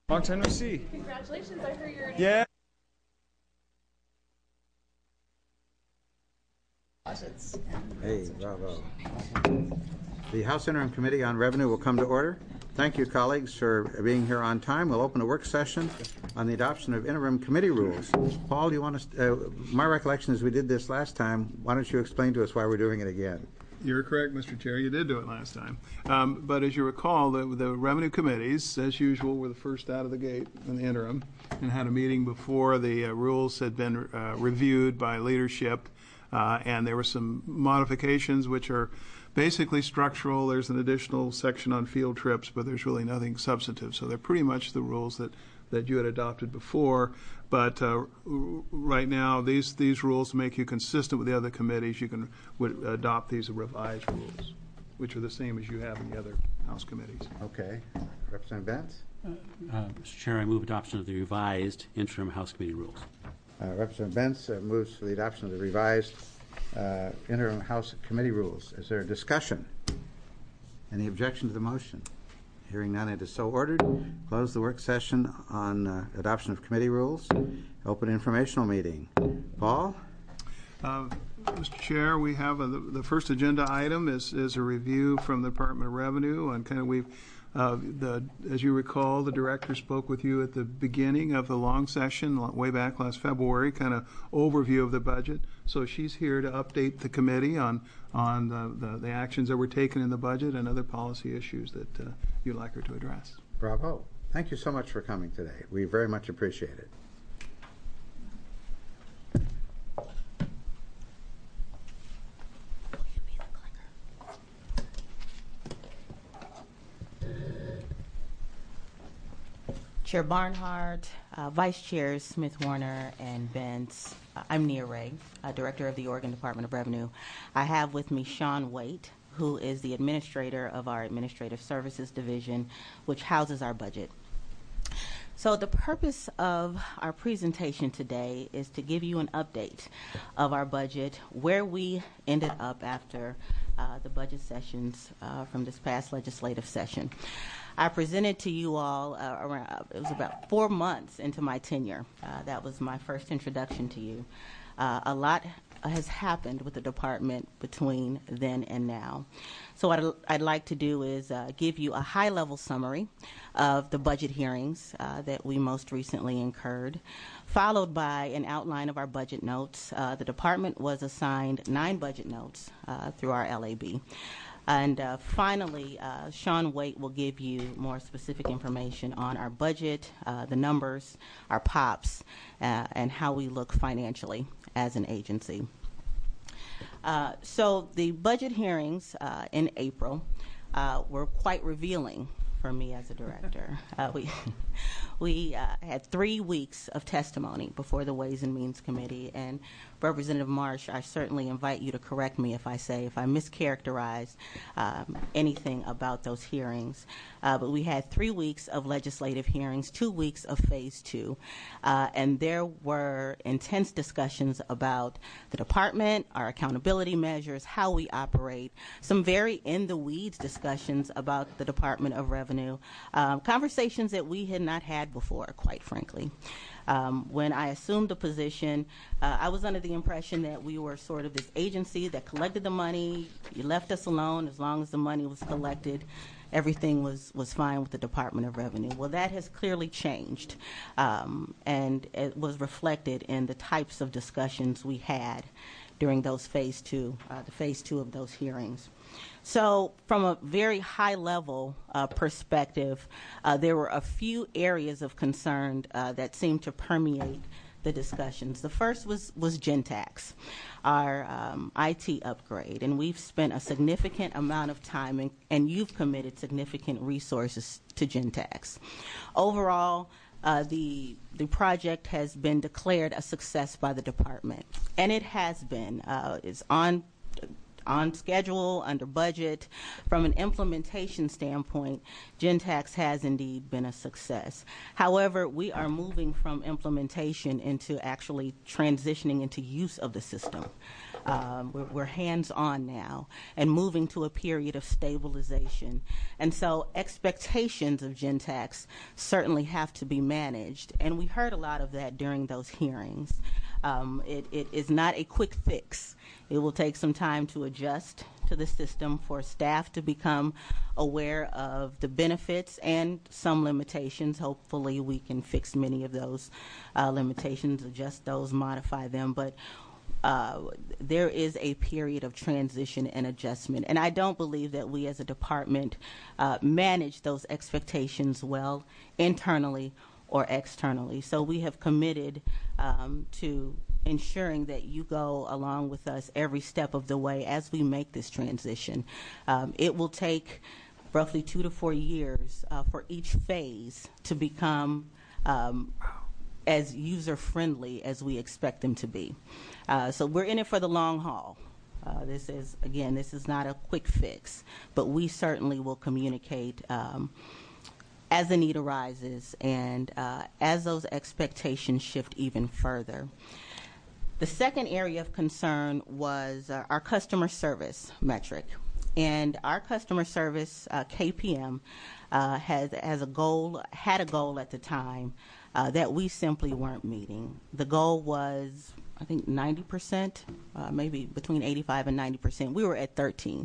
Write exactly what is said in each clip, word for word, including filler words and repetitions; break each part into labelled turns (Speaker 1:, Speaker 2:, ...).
Speaker 1: Long time no see.
Speaker 2: Congratulations, I heard you're...
Speaker 1: Yeah.
Speaker 3: Hey, bravo. The House Interim Committee on Revenue will come to order. Thank you, colleagues, for being here on time. We'll open a work session on the adoption of interim committee rules. Paul, do you want to, uh, my recollection is we did this last time. Why don't you explain to us why we're doing it again?
Speaker 4: You're correct, Mister Chair. You did do it last time. Um, but as you recall, the, the revenue committees, as usual, were the first out of the gate in the interim and had a meeting before the uh, rules had been uh, reviewed by leadership. Uh, and there were some modifications which are basically structural. There's an additional section on field trips, but there's really nothing substantive. So they're pretty much the rules that, that you had adopted before. But uh, right now, these these rules make you consistent with the other committees. You can would adopt these revised rules, which are the same as you have in the other House committees.
Speaker 3: Okay. Representative Bentz?
Speaker 5: Uh, uh, Mister Chair, I move adoption of the revised interim House committee rules.
Speaker 3: Uh, Representative Bentz uh, moves for the adoption of the revised uh, interim House committee rules. Is there a discussion? Any objection to the motion? Hearing none, it is so ordered. Close the work session on uh, adoption of committee rules. Open informational meeting. Paul?
Speaker 4: Uh, Mister Chair, we have a, the, the first agenda item is, is a review from the Department of Revenue on kind of we've Uh, the, as you recall, the director spoke with you at the beginning of the long session, way back last February, kind of overview of the budget. So she's here to update the committee on on the, the, the actions that were taken in the budget and other policy issues that uh, you'd like her to address.
Speaker 3: Bravo. Thank you so much for coming today. We very much appreciate it.
Speaker 6: Chair Barnhart, uh, Vice Chairs Smith Warner and Bentz. Uh, I'm Nia Ray, uh, Director of the Oregon Department of Revenue. I have with me Sean Waite, who is the administrator of our Administrative Services Division, which houses our budget. So the purpose of our presentation today is to give you an update of our budget, where we ended up after uh, the budget sessions uh, from this past legislative session. I presented to you all uh, around, it was about four months into my tenure. Uh, that was my first introduction to you. Uh, a lot has happened with the department between then and now. So what I'd, I'd like to do is uh, give you a high-level summary of the budget hearings uh, that we most recently incurred, followed by an outline of our budget notes. Uh, the department was assigned nine budget notes uh, through our L A B. And uh, finally, uh, Sean Waite will give you more specific information on our budget, uh, the numbers, our P O Ps, uh, and how we look financially as an agency. Uh, so the budget hearings uh, in April uh, were quite revealing for me as a director. Uh, we we uh, had three weeks of testimony before the Ways and Means Committee, and Representative Marsh, I certainly invite you to correct me if I say, if I mischaracterize um, anything about those hearings. Uh, but we had three weeks of legislative hearings, two weeks of phase two, uh, and there were intense discussions about the department, our accountability measures, how we operate, some very in-the-weeds discussions about the Department of Revenue, um, conversations that we had not had before, quite frankly. Um, when I assumed the position, uh, I was under the impression that we were sort of this agency that collected the money. You left us alone as long as the money was collected. Everything was, was fine with the Department of Revenue. Well, that has clearly changed, um, and it was reflected in the types of discussions we had during those phase two, uh, the phase two of those hearings. So from a very high level uh, perspective, uh, there were a few areas of concern uh, that seemed to permeate the discussions. The first was, was Gentax, our um, I T upgrade, and we've spent a significant amount of time, in, and you've committed significant resources to Gentax. Overall, uh, the, the project has been declared a success by the department, and it has been. Uh, it's on on schedule, under budget. From an implementation standpoint, Gentax has indeed been a success. However, we are moving from implementation into actually transitioning into use of the system. Um, we're, we're hands-on now and moving to a period of stabilization. And so expectations of Gentax certainly have to be managed. And we heard a lot of that during those hearings. Um, it, it is not a quick fix. It will take some time to adjust to the system, for staff to become aware of the benefits and some limitations. Hopefully we can fix many of those uh, limitations, adjust those, modify them. But uh, there is a period of transition and adjustment. And I don't believe that we as a department uh, manage those expectations well internally or externally. So we have committed um, to ensuring that you go along with us every step of the way as we make this transition. Um, it will take roughly two to four years uh, for each phase to become um, as user-friendly as we expect them to be. Uh, so we're in it for the long haul. Uh, this is, again, this is not a quick fix, but we certainly will communicate um, as the need arises and uh, as those expectations shift even further. The second area of concern was uh, our customer service metric. And our customer service, uh, K P M, uh, has, has a goal, had a goal at the time uh, that we simply weren't meeting. The goal was, I think, ninety percent, uh, maybe between eighty-five and ninety percent. We were at thirteen.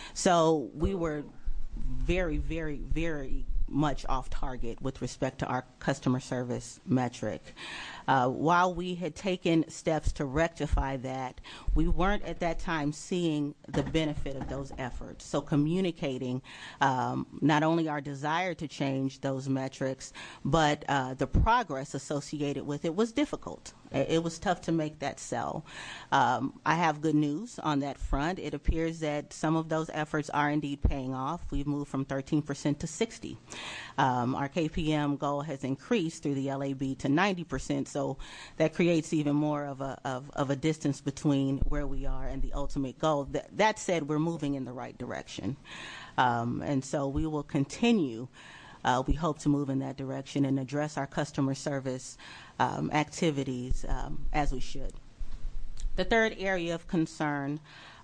Speaker 6: So we were very, very, very much off target with respect to our customer service metric. Uh, while we had taken steps to rectify that, we weren't at that time seeing the benefit of those efforts. So communicating um, not only our desire to change those metrics, but uh, the progress associated with it was difficult. It was tough to make that sell. Um, I have good news on that front. It appears that some of those efforts are indeed paying off. We've moved from thirteen percent to sixty. Um, our K P M goal has increased through the L A B to ninety percent, so that creates even more of a, of, of a distance between where we are and the ultimate goal. Th- that said, we're moving in the right direction. Um, and so we will continue. Uh, we hope to move in that direction and address our customer service um, activities um, as we should. The third area of concern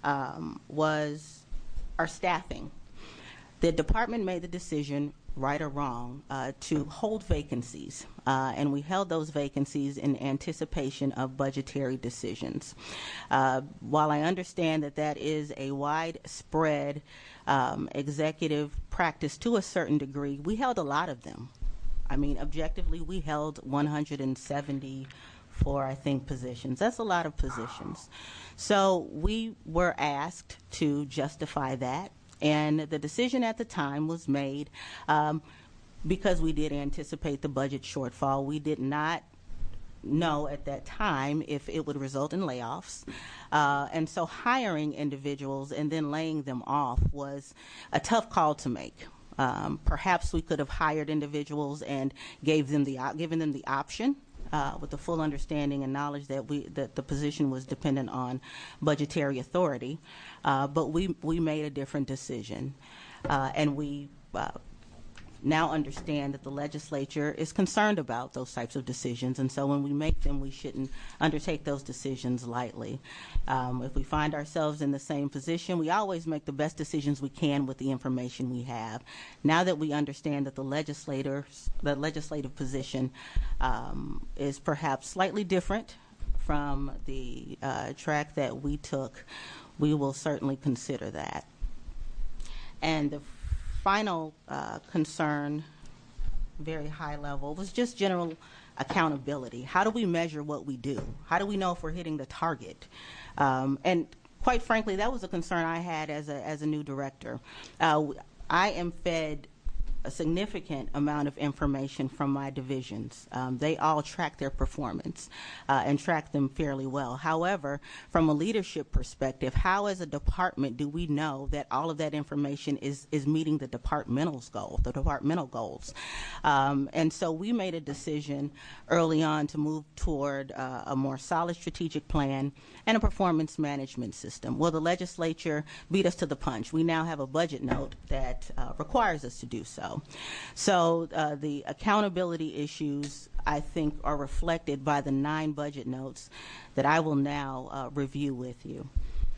Speaker 6: um, was our staffing. The department made the decision, right or wrong, uh, to hold vacancies, uh, and we held those vacancies in anticipation of budgetary decisions. Uh, while I understand that that is a widespread um, executive practice to a certain degree, we held a lot of them. I mean, objectively, we held one hundred seventy-four, I think, positions. That's a lot of positions. So we were asked to justify that. And the decision at the time was made um, because we did anticipate the budget shortfall. We did not know at that time if it would result in layoffs. Uh, and so hiring individuals and then laying them off was a tough call to make. Um, perhaps we could have hired individuals and gave them the, given them the option Uh, with the full understanding and knowledge that we that the position was dependent on budgetary authority, uh, but we we made a different decision, uh, and we uh, now understand that the legislature is concerned about those types of decisions, and so when we make them, we shouldn't undertake those decisions lightly. Um, if we find ourselves in the same position, we always make the best decisions we can with the information we have. Now that we understand that the legislators, the legislative position um, is perhaps slightly different from the uh, track that we took, we will certainly consider that. And the final uh, concern, very high level, was just general accountability. How do we measure what we do? How do we know if we're hitting the target? Um, and quite frankly, that was a concern I had as a as a new director. Uh, I am fed a significant amount of information from my divisions. Um, they all track their performance uh, and track them fairly well. However, from a leadership perspective, how as a department do we know that all of that information is, is meeting the departmental's goal, the departmental goals? Um, and so we made a decision early on to move toward uh, a more solid strategic plan and a performance management system. Well, the legislature beat us to the punch. We now have a budget note that uh, requires us to do so. So uh, the accountability issues, I think, are reflected by the nine budget notes that I will now uh, review with you.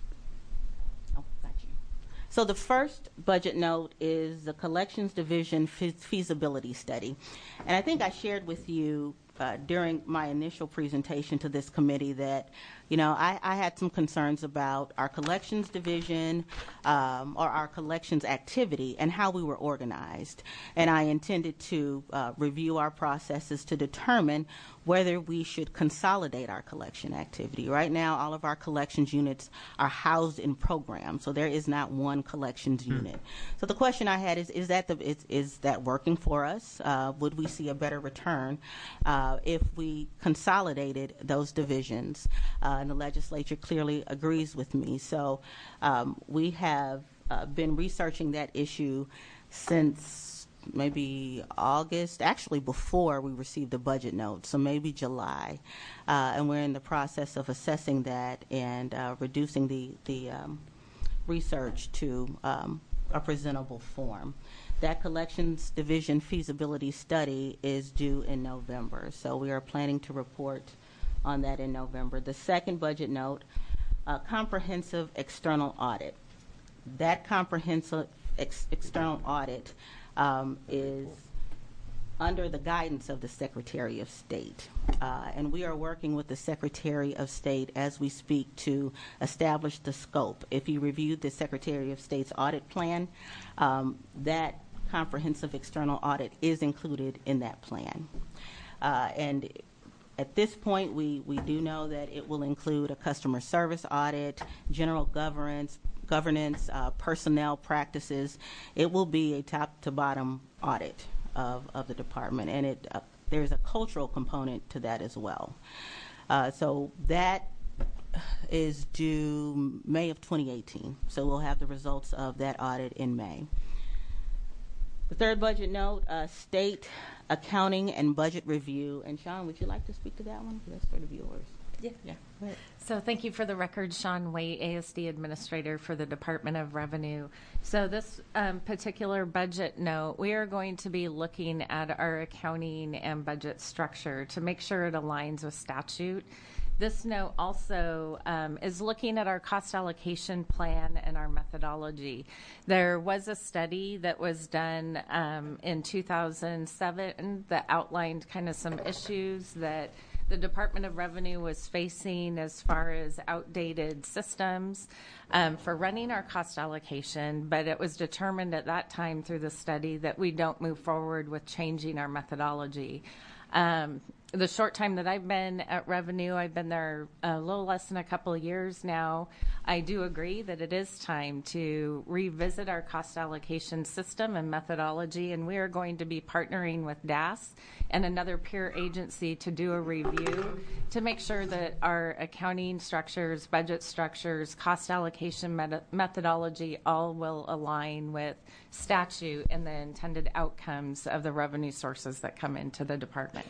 Speaker 6: Oh, got you. So the first budget note is the Collections Division fe- feasibility study. And I think I shared with you uh, during my initial presentation to this committee that, you know, I, I had some concerns about our collections division um, or our collections activity and how we were organized. And I intended to uh, review our processes to determine whether we should consolidate our collection activity. Right now, all of our collections units are housed in programs, so there is not one collections hmm. unit. So the question I had is, is that the is, is that working for us? Uh, would we see a better return uh, if we consolidated those divisions? Uh, and the legislature clearly agrees with me. So um, we have uh, been researching that issue since maybe August, actually before we received the budget note, so maybe July. Uh, and we're in the process of assessing that and uh, reducing the, the um, research to um, a presentable form. That collections division feasibility study is due in November, so we are planning to report on that in November. The second budget note, uh, comprehensive external audit. That comprehensive ex- external audit um, is under the guidance of the Secretary of State. Uh, and we are working with the Secretary of State as we speak to establish the scope. If you reviewed the Secretary of State's audit plan, um, that comprehensive external audit is included in that plan. Uh, and At this point, we, we do know that it will include a customer service audit, general governance, governance, uh, personnel practices. It will be a top-to-bottom audit of, of the department, and it uh, there's a cultural component to that as well. Uh, so that is due May of twenty eighteen. So we'll have the results of that audit in May. The third budget note, uh, state accounting and budget review. And Sean, would you like to speak to that one? That's sort of yours.
Speaker 1: Yeah.
Speaker 6: Yeah. Go ahead.
Speaker 1: So thank you for the record, Sean Waite, A S D Administrator for the Department of Revenue. So this um, particular budget note, we are going to be looking at our accounting and budget structure to make sure it aligns with statute. This note also um, is looking at our cost allocation plan and our methodology. There was a study that was done um, in two thousand seven that outlined kind of some issues that the Department of Revenue was facing as far as outdated systems um, for running our cost allocation, but it was determined at that time through the study that we don't move forward with changing our methodology. Um, the short time that I've been at Revenue, I've been there a little less than a couple of years now. I do agree that it is time to revisit our cost allocation system and methodology, and we are going to be partnering with D A S and another peer agency to do a review to make sure that our accounting structures, budget structures, cost allocation met- methodology all will align with statute and the intended outcomes of the revenue sources that come into the department.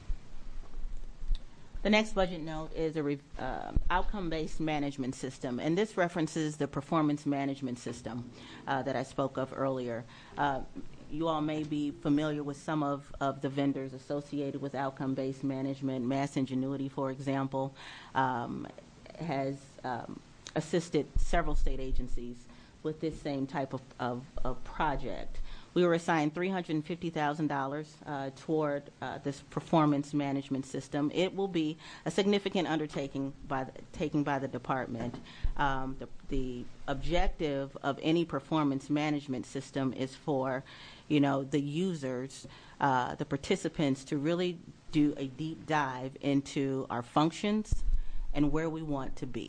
Speaker 6: The next budget note is a re- uh, outcome-based management system, and this references the performance management system uh, that I spoke of earlier. Uh, you all may be familiar with some of, of the vendors associated with outcome-based management. Mass Ingenuity, for example, um, has um, assisted several state agencies with this same type of, of, of project. We were assigned three hundred fifty thousand dollars uh, toward uh, this performance management system. It will be a significant undertaking by the, taken by the department. Um, the, the objective of any performance management system is for, you know, the users, uh, the participants, to really do a deep dive into our functions and where we want to be.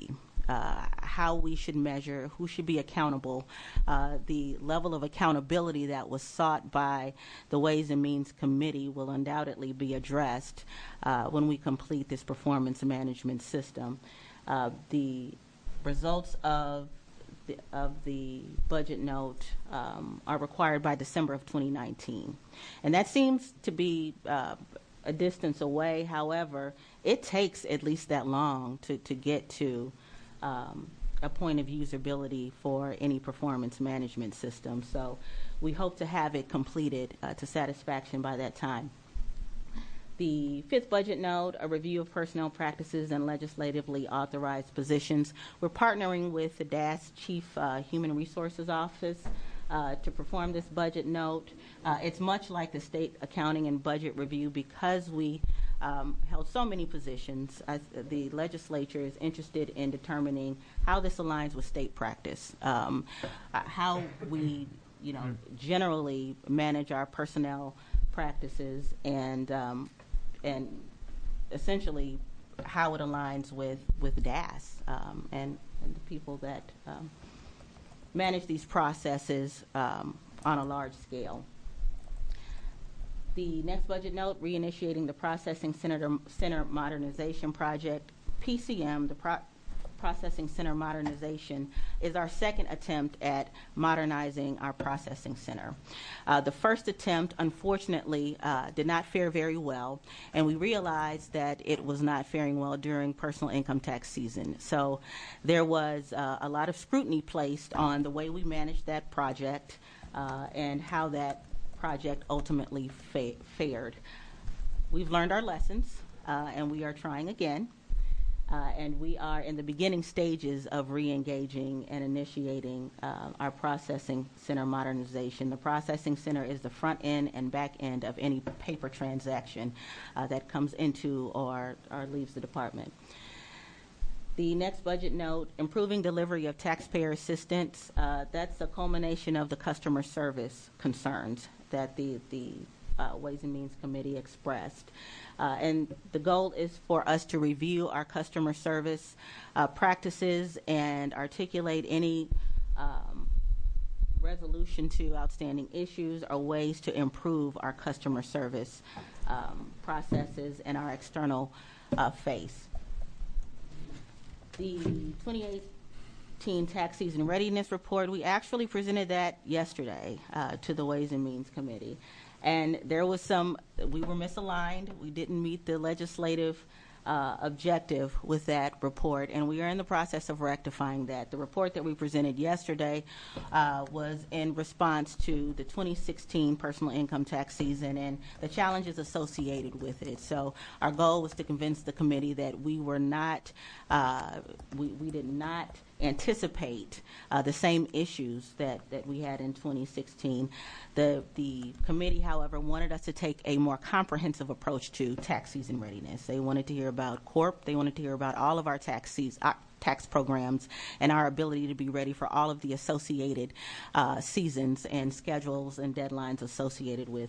Speaker 6: uh, how we should measure, who should be accountable, uh, the level of accountability that was sought by the Ways and Means Committee will undoubtedly be addressed uh, when we complete this performance management system. Uh, the results of the, of the budget note um, are required by December of twenty nineteen. And that seems to be uh, a distance away. However, it takes at least that long to, to get to um, a point of usability for any performance management system. So we hope to have it completed uh, to satisfaction by that time. The fifth budget note, a review of personnel practices and legislatively authorized positions. We're partnering with the D A S Chief uh, Human Resources Office uh, to perform this budget note. Uh, it's much like the state accounting and budget review because we um, held so many positions. Uh, the legislature is interested in determining how this aligns with state practice, um, uh, how we, you know, generally manage our personnel practices, and um, and essentially how it aligns with, with D A S um, and, and the people that um, manage these processes um, on a large scale. The next budget note, reinitiating the Processing Center, Center Modernization Project, P C M, the Pro Processing Center Modernization, is our second attempt at modernizing our processing center. Uh, the first attempt, unfortunately, uh, did not fare very well, and we realized that it was not faring well during personal income tax season. So there was uh, a lot of scrutiny placed on the way we managed that project uh, and how that project ultimately fa fared. We've learned our lessons, uh, and we are trying again. Uh, and we are in the beginning stages of re-engaging and initiating uh, our processing center modernization. The processing center is the front end and back end of any paper transaction uh, that comes into or, or leaves the department. The next budget note, improving delivery of taxpayer assistance. Uh, that's a culmination of the customer service concerns that the, the uh, Ways and Means Committee expressed. Uh, and the goal is for us to review our customer service uh, practices and articulate any um, resolution to outstanding issues or ways to improve our customer service um, processes and our external uh, face. The twenty eighteen tax season readiness report, we actually presented that yesterday uh, to the Ways and Means Committee. And there was some, we were misaligned. We didn't meet the legislative uh, objective with that report, and we are in the process of rectifying that. The report that we presented yesterday uh, was in response to the twenty sixteen personal income tax season and the challenges associated with it. So our goal was to convince the committee that we were not, uh, we, we did not anticipate uh, the same issues that, that we had in twenty sixteen. The, the committee, however, wanted us to take a more comprehensive approach to tax season readiness. They wanted to hear about Corp. They wanted to hear about all of our tax season, uh, tax programs and our ability to be ready for all of the associated uh, seasons and schedules and deadlines associated with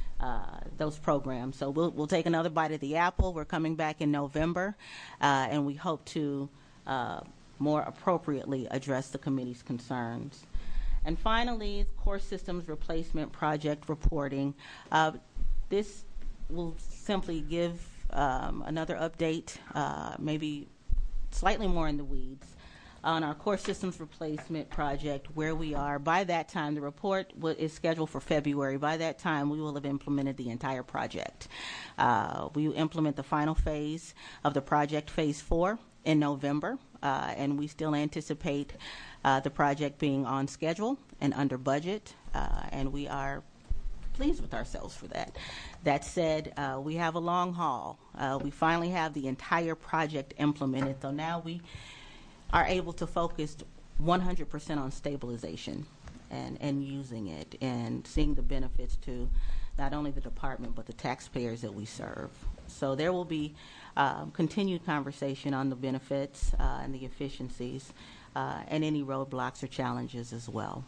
Speaker 6: Uh, those programs. So we'll, we'll take another bite of the apple. We're coming back in November, uh, and we hope to uh, more appropriately address the committee's concerns. And finally, core systems replacement project reporting. Uh, this will simply give um, another update, uh, maybe slightly more in the weeds, on our core systems replacement project, where we are. By that time, the report is scheduled for February. By that time, we will have implemented the entire project. Uh, we will implement the final phase of the project, phase four, in November, uh, and we still anticipate uh, the project being on schedule and under budget, uh, and we are pleased with ourselves for that. That said, uh, we have a long haul. Uh, we finally have the entire project implemented, so now we are able to focus one hundred percent on stabilization and, and using it and seeing the benefits to not only the department but the taxpayers that we serve. So there will be um, continued conversation on the benefits uh, and the efficiencies uh, and any roadblocks or challenges as well.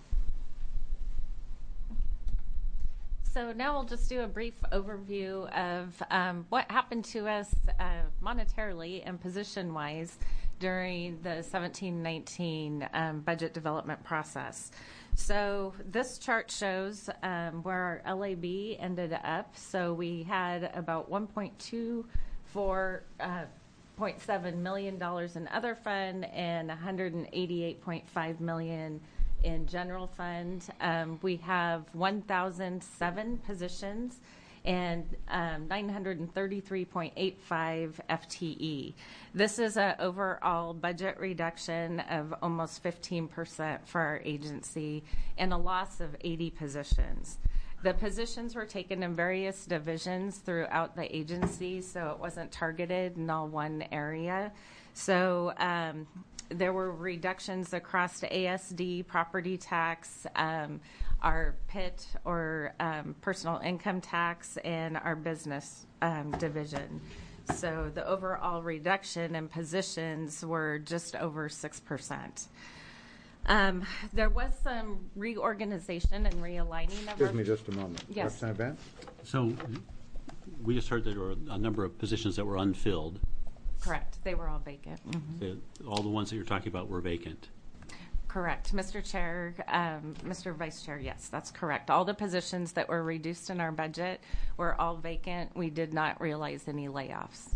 Speaker 1: So now we'll just do a brief overview of um, what happened to us uh, monetarily and position-wise during the seventeen nineteen um, budget development process. So this chart shows um, where our L A B ended up. So we had about one point two four uh, point seven million dollars in other fund and one hundred eighty-eight point five million dollars in general fund. Um, we have one thousand seven positions and um, nine hundred thirty-three point eight five F T E. This is an overall budget reduction of almost fifteen percent for our agency and a loss of eighty positions. The positions were taken in various divisions throughout the agency, so it wasn't targeted in all one area. So um, there were reductions across the A S D, property tax, um, our P I T or um, personal income tax, and our business um, division. So the overall reduction in positions were just over six percent. Um, there was some reorganization and realigning of
Speaker 3: Excuse
Speaker 1: our...
Speaker 3: me just a moment.
Speaker 1: Yes.
Speaker 3: Representative Benz?
Speaker 5: So we just heard that there were a number of positions that were unfilled.
Speaker 1: Correct. They were all vacant. Mhm.
Speaker 5: The- All the ones that you're talking about were vacant.
Speaker 1: Correct. Mister Chair, um, Mister Vice Chair, yes, that's correct. All the positions that were reduced in our budget were all vacant. We did not realize any layoffs.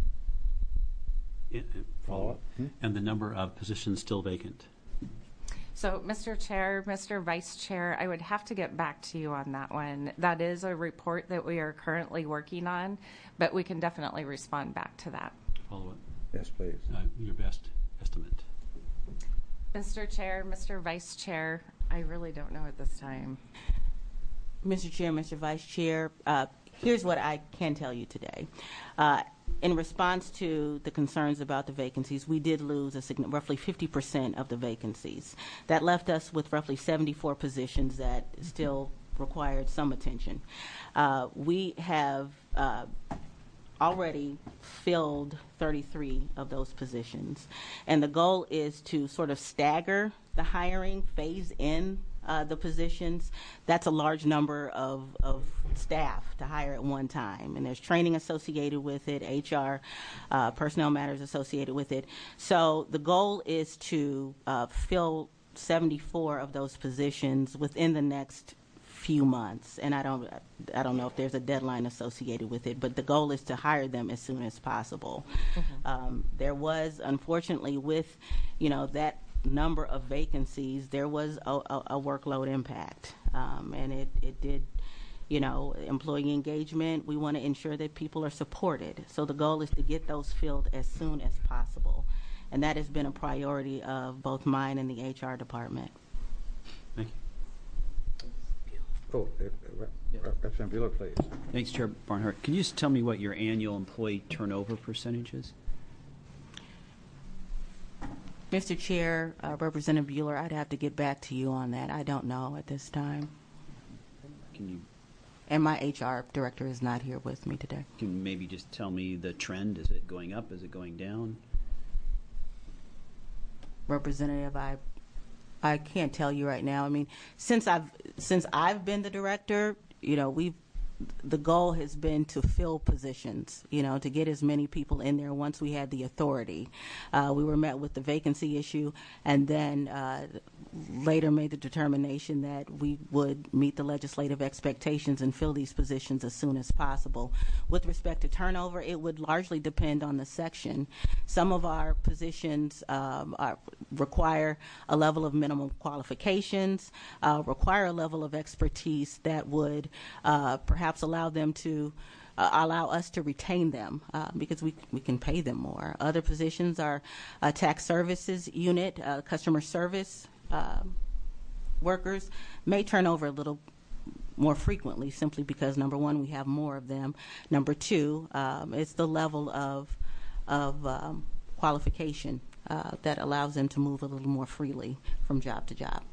Speaker 5: I- I-
Speaker 3: Follow-up? Hmm?
Speaker 5: And the number of positions still vacant.
Speaker 1: So, Mister Chair, Mister Vice Chair, I would have to get back to you on that one. That is a report that we are currently working on, but we can definitely respond back to that.
Speaker 5: Follow up.
Speaker 3: Yes, please.
Speaker 5: Uh, your best estimate.
Speaker 1: Mister Chair, Mister Vice Chair, I really don't know at this time.
Speaker 6: Mister Chair, Mister Vice Chair, uh, here's what I can tell you today. Uh, in response to the concerns about the vacancies, we did lose a sign- roughly fifty percent of the vacancies. That left us with roughly seventy-four positions that still required some attention. Uh, we have uh, already filled thirty-three of those positions, and the goal is to sort of stagger the hiring, phase in uh, the positions. That's a large number of, of staff to hire at one time, and there's training associated with it, H R, uh, personnel matters associated with it. So the goal is to uh, fill seventy-four of those positions within the next few months, and I don't, I don't know if there's a deadline associated with it, but the goal is to hire them as soon as possible. Mm-hmm. Um, there was, unfortunately, with, you know, that number of vacancies, there was a, a, a workload impact, um, and it, it did, you know, employee engagement. We want to ensure that people are supported. So the goal is to get those filled as soon as possible, and that has been a priority of both mine and the H R department.
Speaker 5: Thank you.
Speaker 3: Oh, uh, uh, Representative Bueller, please.
Speaker 2: Thanks, Chair Barnhart. Can you just tell me what your annual employee turnover percentage is?
Speaker 6: Mister Chair, uh, Representative Bueller, I'd have to get back to you on that. I don't know at this time.
Speaker 2: Can you
Speaker 6: And my H R director is not here with me today.
Speaker 2: can you maybe just tell me the trend? Is it going up? Is it going down?
Speaker 6: Representative, I I can't tell you right now. I mean, since I've since I've been the director, you know, we've the goal has been to fill positions, you know, to get as many people in there once we had the authority. Uh, we were met with the vacancy issue, and then uh, later made the determination that we would meet the legislative expectations and fill these positions as soon as possible. With respect to turnover, it would largely depend on the section. Some of our positions um, are, require a level of minimum qualifications, uh, require a level of expertise that would uh, perhaps allow them to uh, allow us to retain them uh, because we we can pay them more. Other positions are uh, tax services unit, uh, customer service uh, workers may turn over a little more frequently simply because, number one, we have more of them. Number two, um, it's the level of of um, qualification uh, that allows them to move a little more freely from job to job.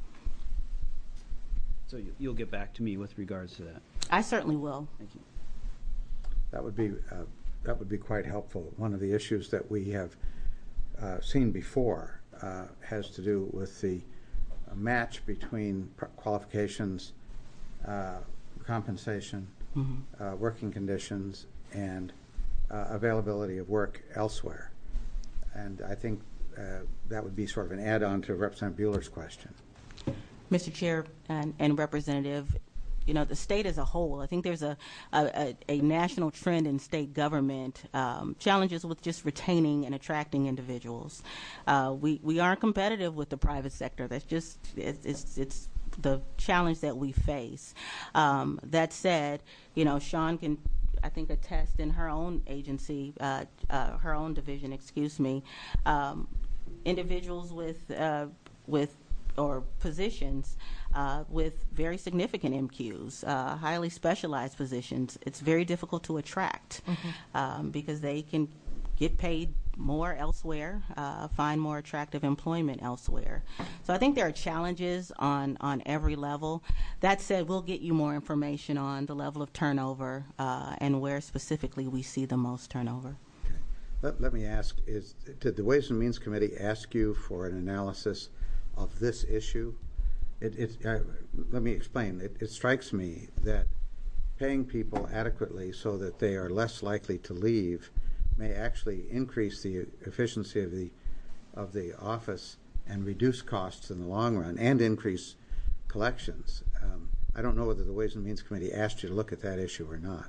Speaker 2: So you- you'll get back to me with regards to that.
Speaker 6: I certainly will.
Speaker 2: Thank you.
Speaker 3: That would be uh, that would be quite helpful. One of the issues that we have uh, seen before uh, has to do with the uh, match between pr- qualifications, uh, compensation,
Speaker 6: Mm-hmm.
Speaker 3: uh, working conditions, and uh, availability of work elsewhere. And I think uh, that would be sort of an add-on to Representative Bueller's question.
Speaker 6: Mister Chair and, and Representative, you know, the state as a whole, I think there's a, a, a national trend in state government, um, challenges with just retaining and attracting individuals. Uh, we, we aren't competitive with the private sector. That's just, it's, it's, it's the challenge that we face. Um, that said, you know, Sean can, I think, attest in her own agency, uh, uh, her own division, excuse me, um, individuals with, uh, with or positions uh, with very significant M Qs, uh, highly specialized positions. It's very difficult to attract mm-hmm. um, because they can get paid more elsewhere, uh, find more attractive employment elsewhere. So I think there are challenges on, on every level. That said, we'll get you more information on the level of turnover uh, and where specifically we see the most turnover.
Speaker 3: Okay. Let, let me ask, is, did the Ways and Means Committee ask you for an analysis of this issue? It, it, uh, let me explain. It, it strikes me that paying people adequately so that they are less likely to leave may actually increase the efficiency of the of the office and reduce costs in the long run and increase collections. Um, I don't know whether the Ways and Means Committee asked you to look at that issue or not.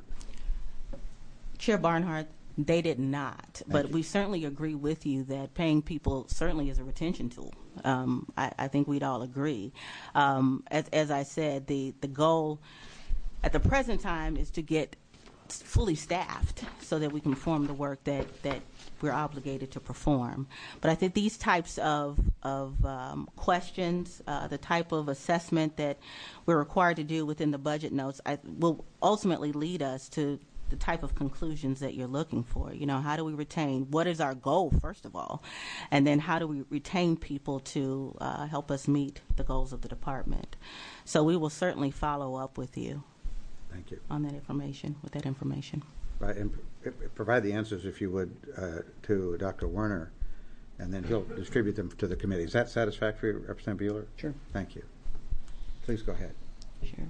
Speaker 6: Chair Barnhart, they did not, Thank but
Speaker 3: you.
Speaker 6: we certainly agree with you that paying people certainly is a retention tool. Um, I, I think we'd all agree. Um, as, as I said, the, the goal at the present time is to get fully staffed so that we can perform the work that, that we're obligated to perform. But I think these types of, of um, questions, uh, the type of assessment that we're required to do within the budget notes, I, will ultimately lead us to the type of conclusions that you're looking for. You know, how do we retain? What is our goal, first of all? And then how do we retain people to uh, help us meet the goals of the department? So we will certainly follow up with you.
Speaker 3: Thank you.
Speaker 6: On that information, with that information.
Speaker 3: Right, and pr provide the answers, if you would, uh, to Doctor Werner, and then he'll distribute them to the committee. Is that satisfactory, Representative Bueller?
Speaker 2: Sure.
Speaker 3: Thank you. Please go ahead.
Speaker 6: Sure.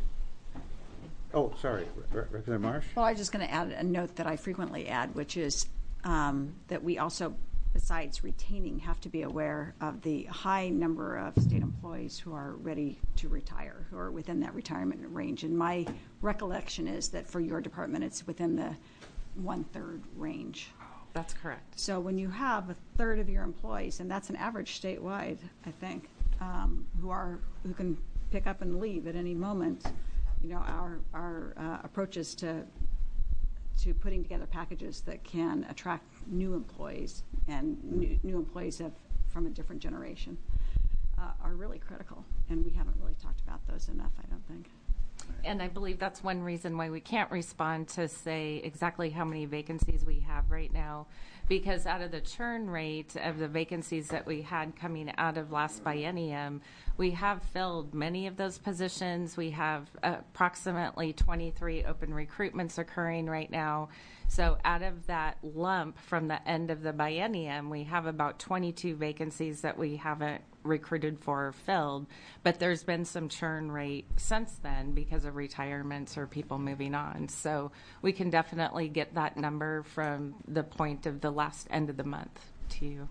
Speaker 3: Oh, sorry, Re Representative Marsh?
Speaker 7: Well, I was just going to add a note that I frequently add, which is um, that we also, besides retaining, have to be aware of the high number of state employees who are ready to retire, who are within that retirement range. And my recollection is that for your department, it's within the one-third range.
Speaker 1: That's correct.
Speaker 7: So when you have a third of your employees, and that's an average statewide, I think, um, who are who can pick up and leave at any moment, you know, our our uh, approaches to to putting together packages that can attract new employees and new, new employees of, from a different generation uh, are really critical, and we haven't really talked about those enough, I don't think.
Speaker 1: And I believe that's one reason why we can't respond to say exactly how many vacancies we have right now, because out of the churn rate of the vacancies that we had coming out of last biennium, we have filled many of those positions. We have approximately twenty-three open recruitments occurring right now. So out of that lump from the end of the biennium, we have about twenty-two vacancies that we haven't recruited for or filled, but there's been some churn rate since then because of retirements or people moving on. So we can definitely get that number from the point of the last end of the month to you.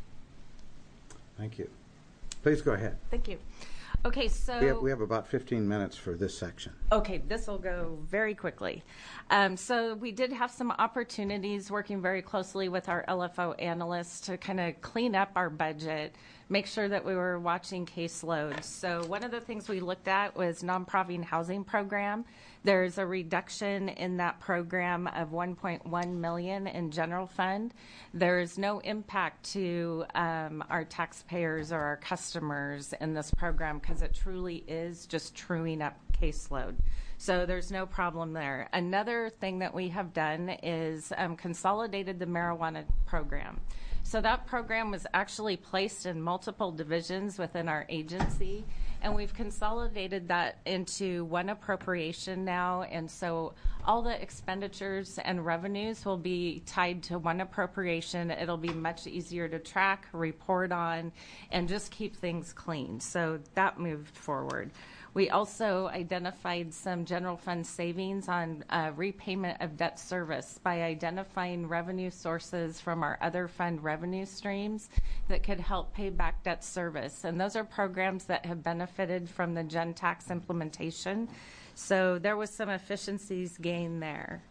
Speaker 3: Thank you. Please go ahead.
Speaker 1: Thank you. Okay, so
Speaker 3: We have, we have about fifteen minutes for this section.
Speaker 1: Okay, this will go very quickly. Um, so we did have some opportunities working very closely with our L F O analysts to kind of clean up our budget, make sure that we were watching caseloads. So one of the things we looked at was non-providing housing program. There's a reduction in that program of one point one million dollars in general fund. There's no impact to um, our taxpayers or our customers in this program because it truly is just truing up caseload. So there's no problem there. Another thing that we have done is um, consolidated the marijuana program. So that program was actually placed in multiple divisions within our agency, and we've consolidated that into one appropriation now. And so all the expenditures and revenues will be tied to one appropriation. It'll be much easier to track, report on, and just keep things clean. So that moved forward. We also identified some general fund savings on uh, repayment of debt service by identifying revenue sources from our other fund revenue streams that could help pay back debt service. And those are programs that have benefited from the Gen Tax implementation. So there was some efficiencies gained there.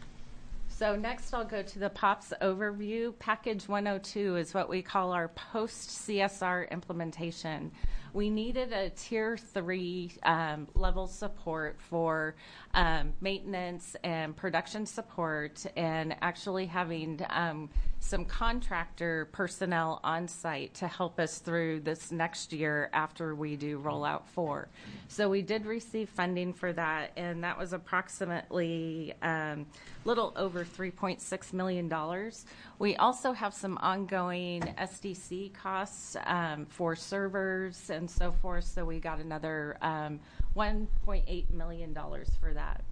Speaker 1: So next I'll go to the P O P S overview. Package one oh two is what we call our post-C S R implementation. We needed a tier three um, level support for um, maintenance and production support, and actually having um, some contractor personnel on site to help us through this next year after we do rollout four. So we did receive funding for that, and that was approximately um, little over three point six million dollars. We also have some ongoing S D C costs um, for servers and so forth, so we got another um, one point eight million dollars for that.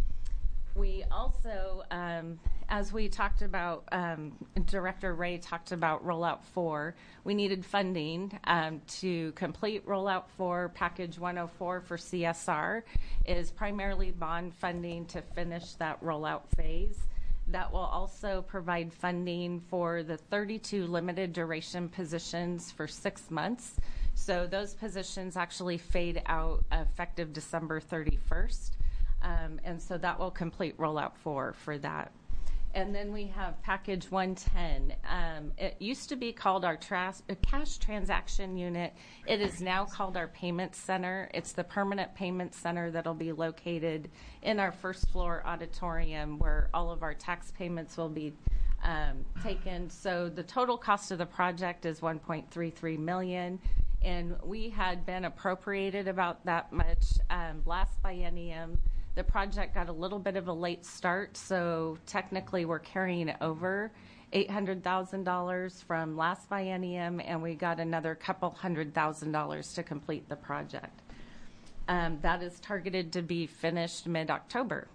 Speaker 1: We also, um, as we talked about, um, Director Ray talked about Rollout four, we needed funding um, to complete Rollout four. Package one oh four for C S R is primarily bond funding to finish that rollout phase. That will also provide funding for the thirty-two limited duration positions for six months. So those positions actually fade out effective December thirty-first. Um, and so that will complete rollout four for that. And then we have package one ten. Um, it used to be called our tras- cash transaction unit. It is now called our payment center. It's the permanent payment center that'll be located in our first floor auditorium where all of our tax payments will be um, taken. So the total cost of the project is one point three three million dollars. And we had been appropriated about that much um, last biennium. The project got a little bit of a late start, so technically we're carrying over eight hundred thousand dollars from last biennium, and we got another couple hundred thousand dollars to complete the project. Um, that is targeted to be finished mid-October.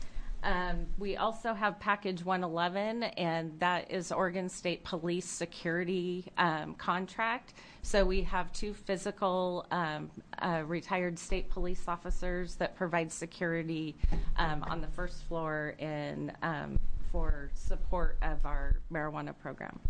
Speaker 1: Um, we also have package one eleven, and that is Oregon State Police security um, contract. So we have two physical um, uh, retired state police officers that provide security um, on the first floor and um, for support of our marijuana program.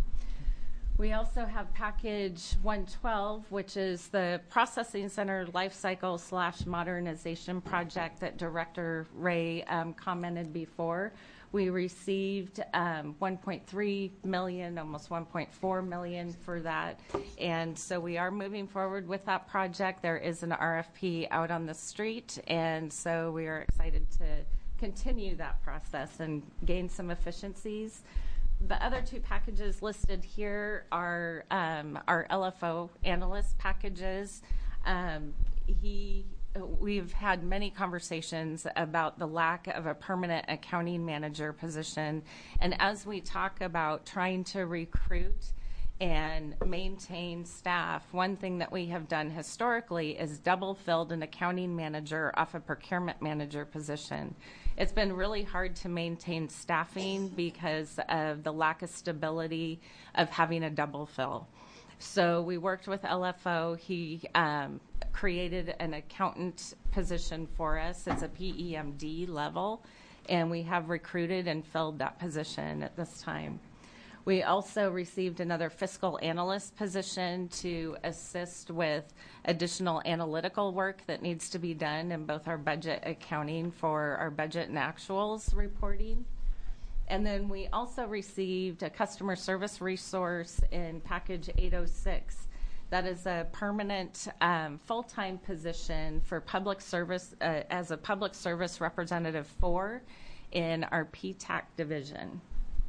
Speaker 1: We also have package one twelve, which is the processing center life cycle slash modernization project that Director Ray um, commented before. We received um, one point three million dollars, almost one point four million dollars for that. And so we are moving forward with that project. There is an R F P out on the street, and so we are excited to continue that process and gain some efficiencies. The other two packages listed here are um, our L F O analyst packages. Um, he, we've had many conversations about the lack of a permanent accounting manager position. And as we talk about trying to recruit and maintain staff, one thing that we have done historically is double filled an accounting manager off a procurement manager position. It's been really hard to maintain staffing because of the lack of stability of having a double fill. So we worked with L F O. He um, created an accountant position for us. It's a P E M D level, and we have recruited and filled that position at this time. We also received another fiscal analyst position to assist with additional analytical work that needs to be done in both our budget accounting for our budget and actuals reporting. And then we also received a customer service resource in package eight oh six. That is a permanent um, full-time position for public service, uh, as a public service representative for in our P TAC division.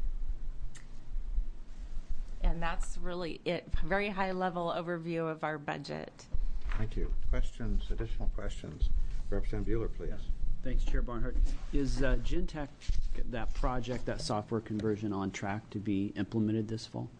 Speaker 1: And that's really it. Very high level overview of our budget.
Speaker 3: Thank you. Questions, additional questions? Representative Bueller, please.
Speaker 2: Yes. Thanks, Chair Barnhart. Is uh, Gentech, that project, that software conversion, on track to be implemented this fall?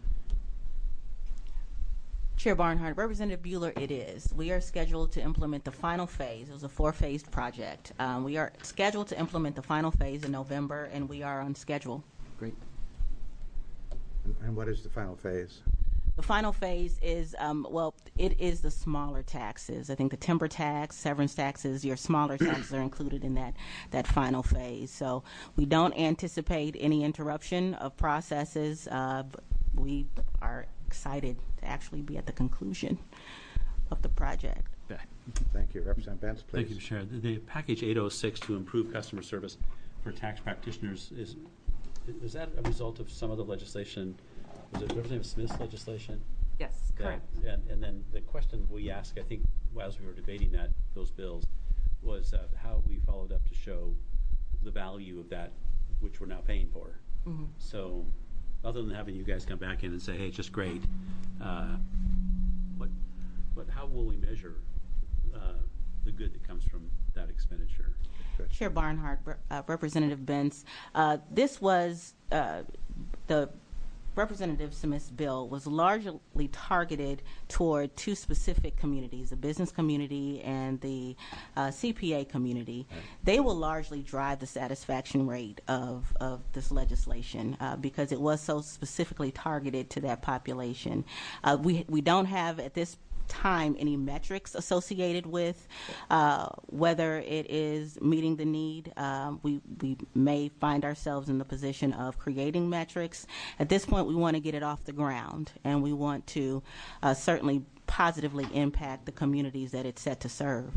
Speaker 6: Chair Barnhart, Representative Bueller, it is. We are scheduled to implement the final phase. It was a four-phased project. Um, we are scheduled to implement the final phase in November, and we are on schedule.
Speaker 2: Great.
Speaker 3: And, and what is the final phase?
Speaker 6: The final phase is, um, well, it is the smaller taxes. I think the timber tax, severance taxes, your smaller taxes are included in that, that final phase. So we don't anticipate any interruption of processes. Uh, but we are excited to actually be at the conclusion of the project.
Speaker 3: Thank you. Representative Benz, please.
Speaker 5: Thank you, Mister Chair. The, the package eight oh six to improve customer service for tax practitioners is is that a result of some of the legislation? Was it Representative Smith's legislation?
Speaker 1: Yes,
Speaker 5: that-
Speaker 1: correct.
Speaker 5: And, and then the question we asked, I think, as we were debating that those bills, was uh, how we followed up to show the value of that, which we're now paying for.
Speaker 6: Mm-hmm.
Speaker 5: So, other than having you guys come back in and say, "Hey, it's just great," uh, what, what, how will we measure uh, the good that comes from that expenditure?
Speaker 6: Chair Barnhart, uh, Representative Benz, uh, this was uh, the Representative Smith's bill was largely targeted toward two specific communities, the business community and the uh, C P A community. Right. They will largely drive the satisfaction rate of, of this legislation uh, because it was so specifically targeted to that population. Uh, we, we don't have at this time any metrics associated with uh, whether it is meeting the need. Um, we, we may find ourselves in the position of creating metrics. At this point, we want to get it off the ground, and we want to uh, certainly positively impact the communities that it's set to serve.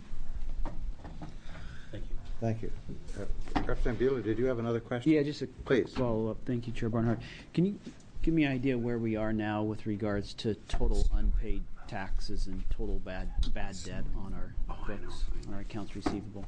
Speaker 5: Thank you.
Speaker 3: Thank you. Uh, Representative Bueller, did you have another question?
Speaker 2: Yeah, just a quick
Speaker 3: Please.
Speaker 2: follow-up. Thank you, Chair Barnhart. Can you give me an idea where we are now with regards to total unpaid taxes and total bad bad debt on our books, on our accounts receivable?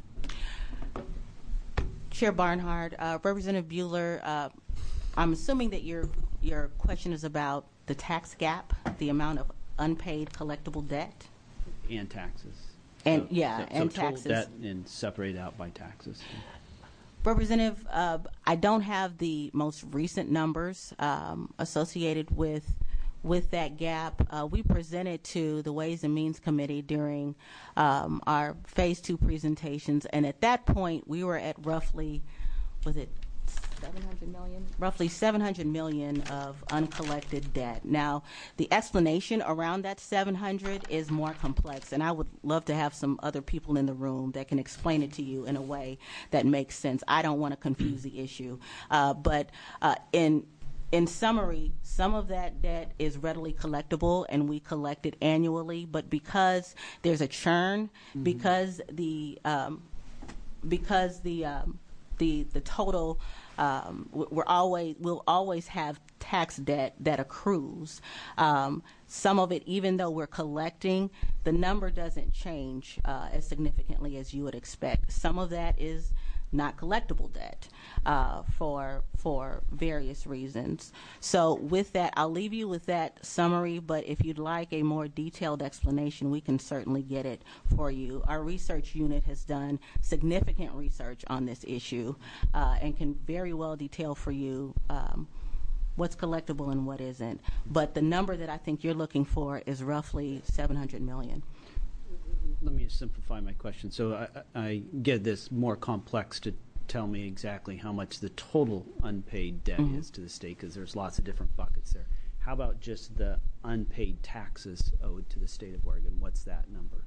Speaker 6: Chair Barnhart, uh, Representative Bueller, uh, I'm assuming that your your question is about the tax gap, the amount of unpaid collectible debt,
Speaker 2: And taxes.
Speaker 6: and
Speaker 2: So-
Speaker 6: yeah,
Speaker 2: so,
Speaker 6: and
Speaker 2: so
Speaker 6: taxes.
Speaker 2: total debt and separated out by taxes.
Speaker 6: Representative, uh, I don't have the most recent numbers um, associated with with that gap. Uh, we presented to the Ways and Means Committee during um, our phase two presentations, and at that point, we were at roughly, was it seven hundred million? Roughly seven hundred million of uncollected debt. Now, the explanation around that seven hundred is more complex, and I would love to have some other people in the room that can explain it to you in a way that makes sense. I don't want to confuse the issue, uh, but uh, in In summary, some of that debt is readily collectible, and we collect it annually. But because there's a churn, mm-hmm. because the um, because the um, the the total um, we're always we'll always have tax debt that accrues. Um, some of it, even though we're collecting, the number doesn't change uh, as significantly as you would expect. Some of that is not collectible debt uh, for for various reasons. So with that, I'll leave you with that summary, but if you'd like a more detailed explanation, we can certainly get it for you. Our research unit has done significant research on this issue uh, and can very well detail for you um, what's collectible and what isn't. But the number that I think you're looking for is roughly seven hundred million.
Speaker 2: Let me simplify my question. So I, I get this more complex to tell me exactly how much the total unpaid debt mm-hmm. is to the state, because there's lots of different buckets there. How about just the unpaid taxes owed to the state of Oregon? What's that number?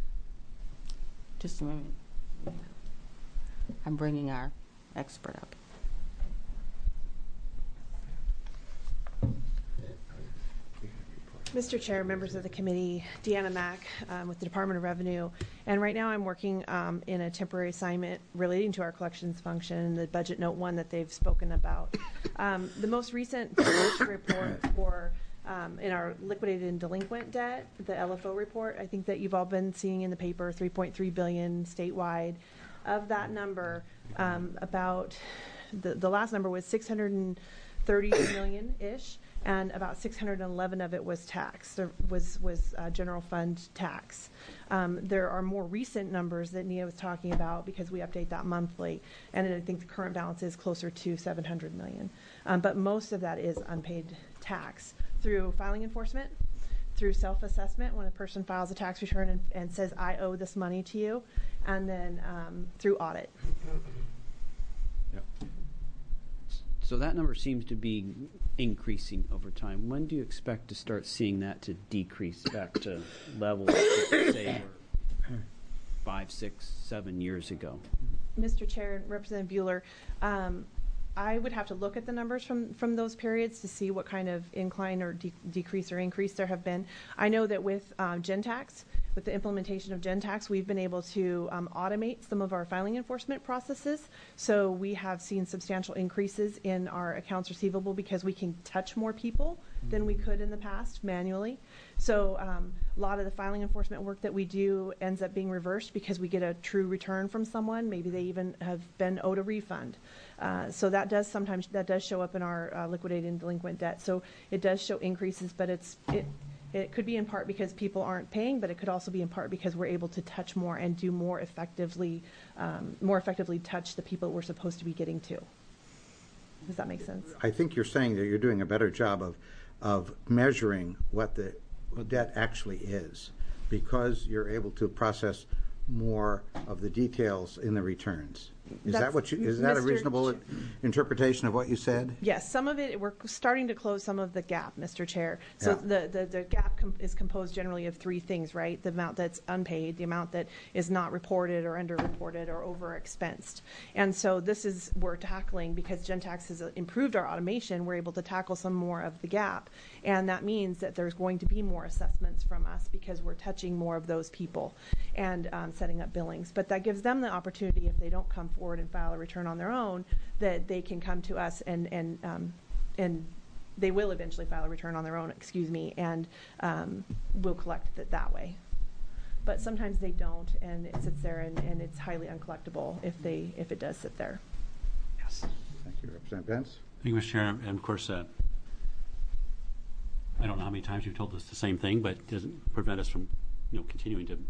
Speaker 6: Just a moment. I'm bringing our expert up.
Speaker 8: Mister Chair, members of the committee, Deanna Mack um, with the Department of Revenue. And right now I'm working um, in a temporary assignment relating to our collections function, the budget note one that they've spoken about. Um, the most recent report for um, in our liquidated and delinquent debt, the L F O report, I think that you've all been seeing in the paper, three point three billion dollars statewide. Of that number, um, about the, the last number was six hundred thirty million-ish. And about six hundred eleven of it was tax, there was was uh, general fund tax. Um, there are more recent numbers that Nia was talking about because we update that monthly, and I think the current balance is closer to seven hundred million. Um, but most of that is unpaid tax through filing enforcement, through self-assessment when a person files a tax return and, and says, I owe this money to you, and then um, through audit.
Speaker 2: Yep. So that number seems to be increasing over time. When do you expect to start seeing that to decrease back to levels that say were five, six, seven years ago?
Speaker 8: Mister Chair and Representative Bueller, um, I would have to look at the numbers from, from those periods to see what kind of incline or de decrease or increase there have been. I know that with um, Gentax, with the implementation of Gentax, we've been able to um, automate some of our filing enforcement processes. So we have seen substantial increases in our accounts receivable because we can touch more people than we could in the past manually. So um, a lot of the filing enforcement work that we do ends up being reversed because we get a true return from someone. Maybe they even have been owed a refund. Uh, so that does sometimes, that does show up in our uh, liquidated and delinquent debt. So it does show increases, but it's, it, It could be in part because people aren't paying, but it could also be in part because we're able to touch more and do more effectively, um, more effectively touch the people that we're supposed to be getting to. Does that make sense?
Speaker 3: I think you're saying that you're doing a better job of, of measuring what the debt actually is, because you're able to process more of the details in the returns. Is
Speaker 8: That's
Speaker 3: that what you, is that a
Speaker 8: Mister
Speaker 3: reasonable
Speaker 8: Ch-
Speaker 3: interpretation of what you said?
Speaker 8: Yes, some of it, we're starting to close some of the gap, Mister Chair. So
Speaker 3: Yeah.
Speaker 8: the, the, the gap com is composed generally of three things, right? The amount that's unpaid, the amount that is not reported or underreported or over-expensed. And so this is, we're tackling, because Gentax has improved our automation, we're able to tackle some more of the gap. And that means that there's going to be more assessments from us because we're touching more of those people and um, setting up billings. But that gives them the opportunity, if they don't come forward and file a return on their own, that they can come to us and and um, and they will eventually file a return on their own, excuse me, and um, we'll collect it that way. But sometimes they don't, and it sits there, and, and it's highly uncollectible if they if it does sit there.
Speaker 2: Yes.
Speaker 3: Thank you, Representative Benz.
Speaker 5: Thank you, Mister Chair. And of course, uh, I don't know how many times you've told us the same thing, but it doesn't prevent us from, you know, continuing to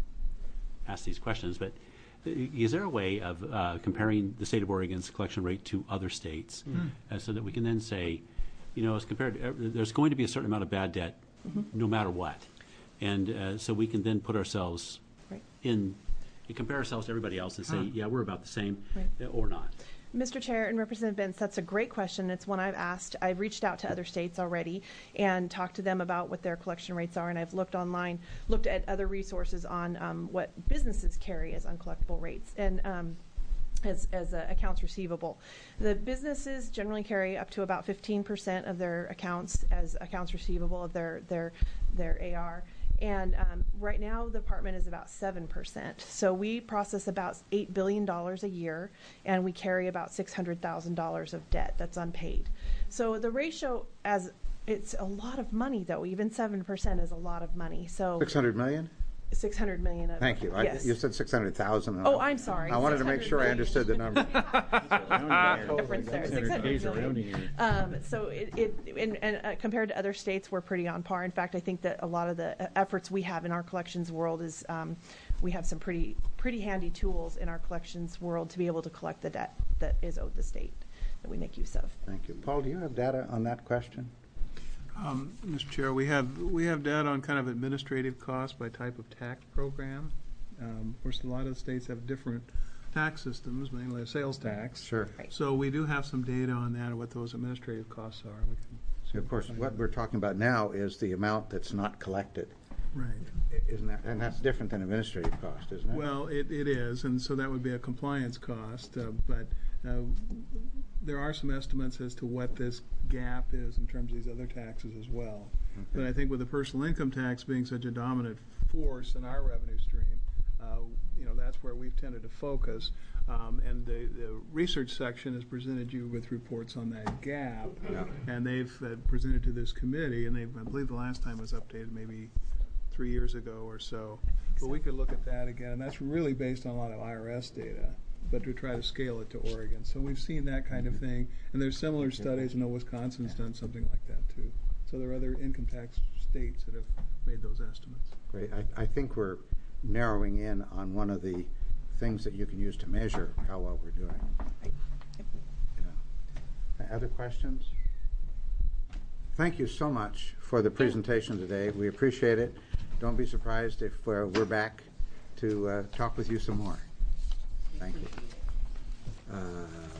Speaker 5: ask these questions. But is there a way of uh, comparing the state of Oregon's collection rate to other states, mm. uh, so that we can then say, you know, as compared to, there's going to be a certain amount of bad debt, mm-hmm. no matter what, and uh, so we can then put ourselves
Speaker 8: right.
Speaker 5: in, and compare ourselves to everybody else and say, huh. yeah, we're about the same,
Speaker 8: right.
Speaker 5: or not.
Speaker 8: Mister Chair and Representative Benz, that's a great question. It's one I've asked. I've reached out to other states already and talked to them about what their collection rates are, and I've looked online, looked at other resources on um, what businesses carry as uncollectible rates and um, as, as uh, accounts receivable. The businesses generally carry up to about fifteen percent of their accounts as accounts receivable of their, their, their A R. And um, right now, the department is about seven percent. So we process about eight billion dollars a year, and we carry about six hundred thousand dollars of debt that's unpaid. So the ratio, as it's a lot of money, though. Even seven percent is a lot of money. So
Speaker 3: six hundred million?
Speaker 8: six hundred million of
Speaker 3: Thank you.
Speaker 8: Yes.
Speaker 3: I, you said six hundred thousand.
Speaker 8: Oh, I'm sorry.
Speaker 3: I wanted to make sure I understood the number.
Speaker 8: Difference there. six hundred million. Um, so it, it and, and uh, compared to other states, we're pretty on par. In fact, I think that a lot of the efforts we have in our collections world is um, we have some pretty pretty handy tools in our collections world to be able to collect the debt that is owed the state that we make use of.
Speaker 3: Thank you. Paul, do you have data on that question?
Speaker 4: Um, Mister Chair, we have we have data on kind of administrative costs by type of tax program. Um, of course, a lot of states have different tax systems, mainly a sales tax.
Speaker 3: Sure.
Speaker 8: Right.
Speaker 4: So we do have some data on that, what those administrative costs are. We can
Speaker 3: So of course, what we're talking about now is the amount that's not collected.
Speaker 4: Right.
Speaker 3: Isn't that, and that's different than administrative cost, isn't it?
Speaker 4: Well, it, it is, and so that would be a compliance cost, uh, but uh, there are some estimates as to what this gap is in terms of these other taxes as well. Okay. But I think with the personal income tax being such a dominant force in our revenue stream, uh, you know, that's where we've tended to focus. Um, and the, the research section has presented you with reports on that gap,
Speaker 3: yeah. and
Speaker 4: they've uh, presented to this committee, and they I believe the last time was updated maybe three years ago or so. But
Speaker 8: so.
Speaker 4: we could look at that again, and that's really based on a lot of I R S data, but to try to scale it to Oregon. So we've seen that kind of thing, and there's similar studies. I know Wisconsin's done something like that too. So there are other income tax states that have made those estimates.
Speaker 3: Great. I, I think we're narrowing in on one of the things that you can use to measure how well we're doing. Yeah. Other questions? Thank you so much for the presentation today. We appreciate it. Don't be surprised if uh, we're back to uh, talk with you some more. Thank you. Uh,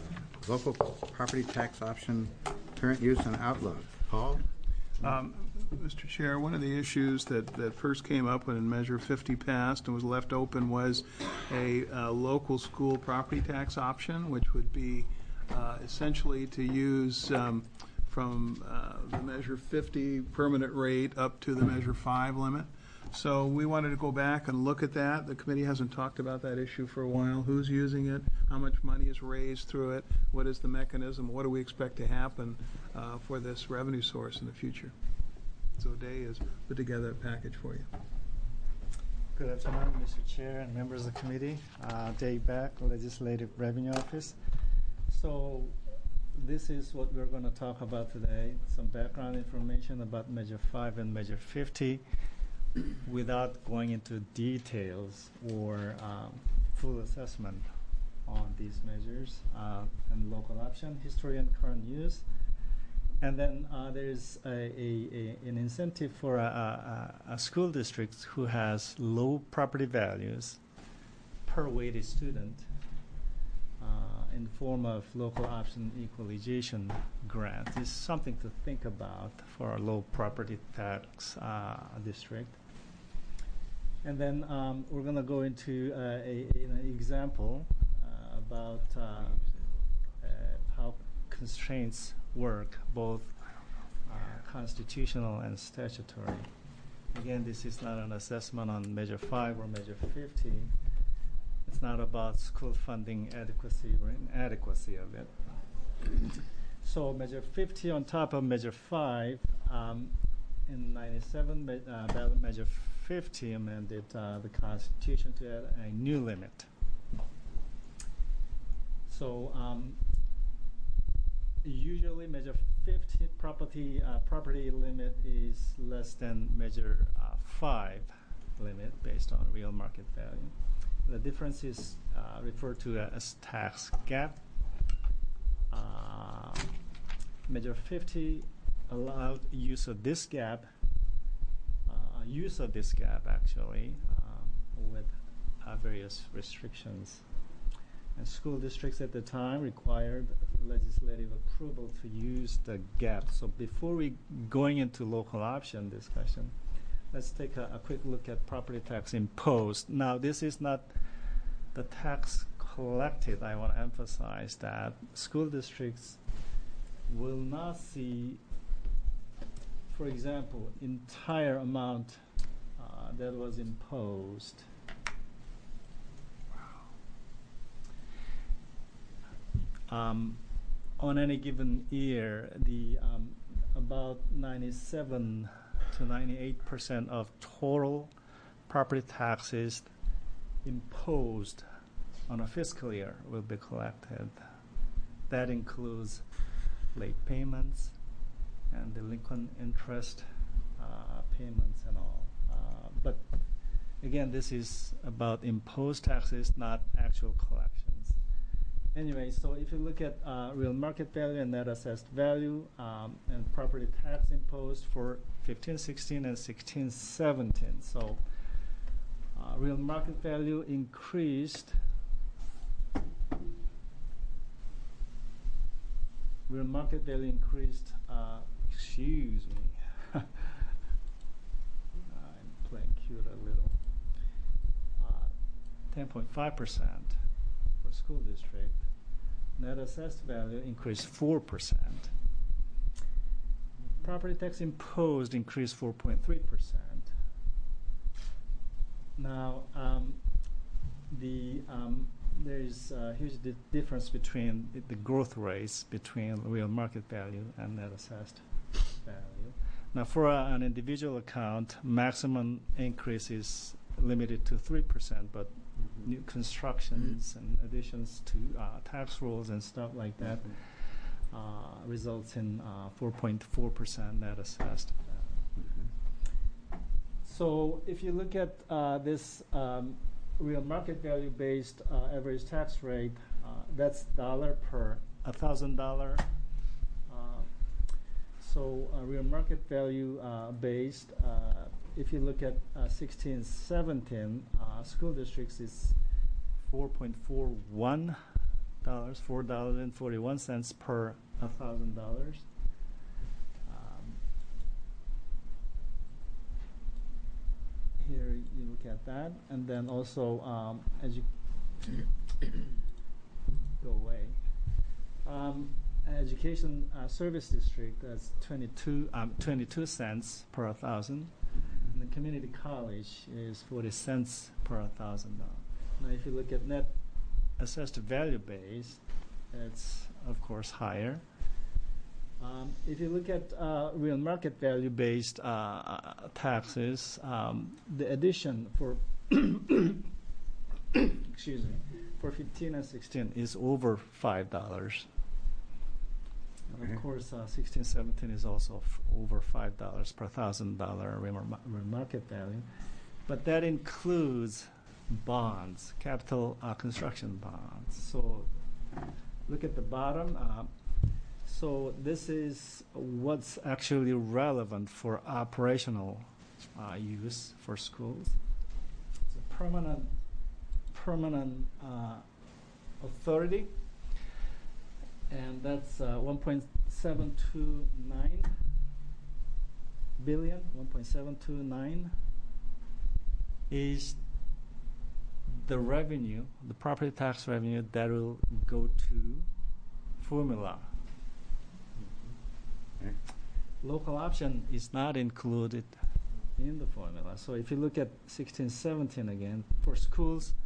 Speaker 3: local property tax option, current use and outlook. Paul?
Speaker 4: Um, Mister Chair, one of the issues that, that first came up when Measure fifty passed and was left open was a uh, local school property tax option, which would be uh, essentially to use um, from uh, the Measure fifty permanent rate up to the Measure five limit. So we wanted to go back and look at that. The committee hasn't talked about that issue for a while. Who's using it? How much money is raised through it? What is the mechanism? What do we expect to happen uh, for this revenue source in the future? So Day has put together a package for you.
Speaker 9: Good afternoon, Mister Chair and members of the committee. Uh, Dave Beck, Legislative Revenue Office. So this is what we're going to talk about today, some background information about Measure five and Measure fifty without going into details or um, full assessment on these measures uh, and local option, history and current use. And then uh, there's a, a, a, an incentive for a, a, a school district who has low property values per weighted student uh, in the form of local option equalization grant. This is something to think about for a low property tax uh, district. And then um, we're going to go into uh, a, an example uh, about uh, uh, how constraints work, both uh, constitutional and statutory. Again, this is not an assessment on Measure five or Measure fifty. It's not about school funding adequacy or inadequacy of it. So Measure fifty on top of Measure five, um, in ninety-seven, me- uh, ballot Measure fifty amended uh, the Constitution to add a new limit. So um, usually Measure fifty property uh, property limit is less than Measure uh, five limit based on real market value. The difference is uh, referred to as tax gap. Uh, Measure fifty allowed use of this gap, uh, use of this gap actually, uh, with uh, various restrictions. And school districts at the time required legislative approval to use the gap. So before we going into local option discussion, let's take a, a quick look at property tax imposed. Now, this is not the tax collected. I want to emphasize that school districts will not see, for example, entire amount uh, that was imposed. Um, on any given year, the um, about ninety-seven to ninety-eight percent of total property taxes imposed on a fiscal year will be collected. That includes late payments and delinquent interest uh, payments and all. Uh, but again, this is about imposed taxes, not actual collections. Anyway, so if you look at uh, real market value and net assessed value um, and property tax imposed for fifteen sixteen and sixteen seventeen. So uh, real market value increased. Real market value increased, uh, excuse me. I'm playing cute a little. Uh, ten point five percent for school district. Net assessed value increased four percent. Property tax imposed increased four point three percent. Now, um, the um, there is a huge di- difference between the, the growth rates between real market value and net assessed value. Now, for a, an individual account, maximum increase is limited to three percent, but new constructions and additions to uh, tax rules and stuff like that uh, results in uh, four point four percent net assessed. Mm-hmm. So if you look at uh, this um, real market value based uh, average tax rate, uh, that's dollar per a thousand dollar. So uh, real market value uh, based, uh, if you look at uh, sixteen seventeen, uh, school districts is four point four one dollars, four dollars and forty-one cents per a thousand dollars. Here you look at that, and then also um, as you go away, um, education uh, service district, that's twenty-two um, twenty-two cents per thousand, and the community college is forty cents per thousand dollars. Now, if you look at net assessed value base, it's of course higher. Um, if you look at uh, real market value based uh, taxes, um, the addition for excuse me for fifteen and sixteen is over five dollars. And of course, uh, sixteen, seventeen is also f- over five dollars per thousand dollar real market value, but that includes bonds, capital uh, construction bonds. So look at the bottom. Uh, So this is what's actually relevant for operational uh, use for schools. It's a permanent, permanent uh, authority, and that's uh, one point seven two nine billion. one point seven two nine is the revenue, the property tax revenue that will go to formula. Local option is not included in the formula. So if you look at sixteen seventeen again, for schools,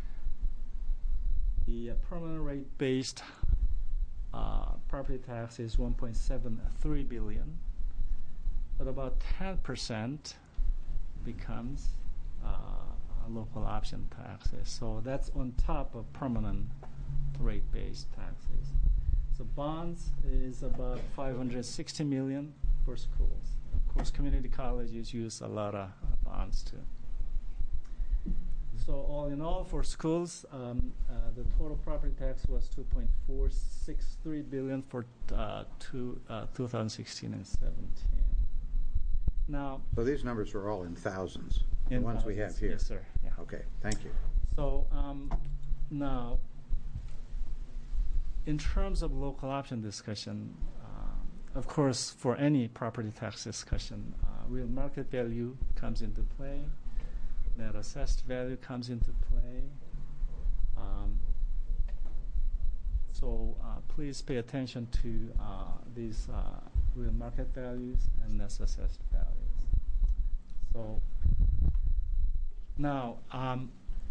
Speaker 9: the uh, permanent rate-based uh, property tax is one point seven three billion, but about ten percent becomes uh, local option taxes. So that's on top of permanent rate-based taxes. So bonds is about five hundred sixty million for schools. Of course, community colleges use a lot of uh, bonds too. So all in all, for schools, um, uh, the total property tax was two point four six three billion for uh, two, uh, two thousand sixteen and seventeen. Now,
Speaker 3: So these numbers are all in thousands, the
Speaker 9: in
Speaker 3: ones we have
Speaker 9: thousands,
Speaker 3: here.
Speaker 9: Yes, sir. Yeah.
Speaker 3: Okay, thank you.
Speaker 9: So um, now, in terms of local option discussion, uh, of course, for any property tax discussion, uh, real market value comes into play, net assessed value comes into play. Um, so uh, please pay attention to uh, these uh, real market values and net assessed values. So now, um,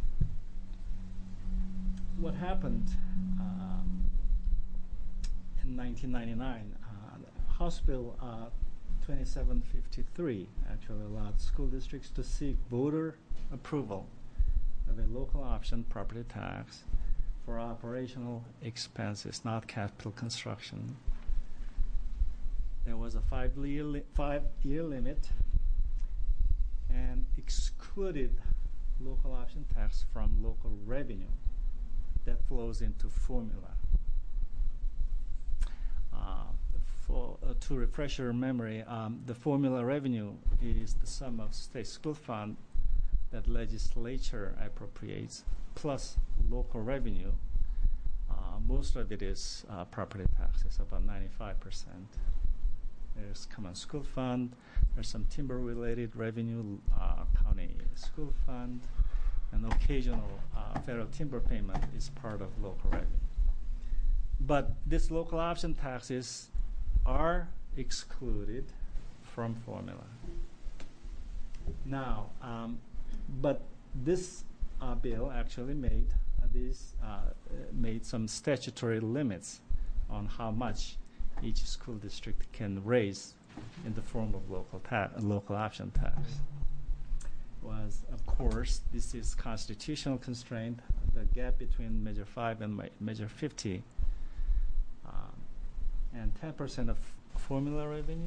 Speaker 9: what happened um, in nineteen ninety-nine? Uh, House Bill uh, twenty-seven fifty-three actually allowed school districts to seek voter approval of a local option property tax for operational expenses, not capital construction. There was a five-year li- five-year limit and excluded local option tax from local revenue that flows into formula. Uh, for, uh, to refresh your memory, um, the formula revenue is the sum of state school fund that legislature appropriates plus local revenue. Uh, most of it is uh, property taxes, about ninety-five percent. There's common school fund, there's some timber-related revenue, uh, county school fund, and occasional uh, federal timber payment is part of local revenue. But these local option taxes are excluded from formula. Now, um, but this uh, bill actually made uh, these uh, made some statutory limits on how much each school district can raise in the form of local ta- local option tax. Was, of course, this is constitutional constraint, the gap between Measure five and ma- Measure fifty, um, and ten percent of formula revenue,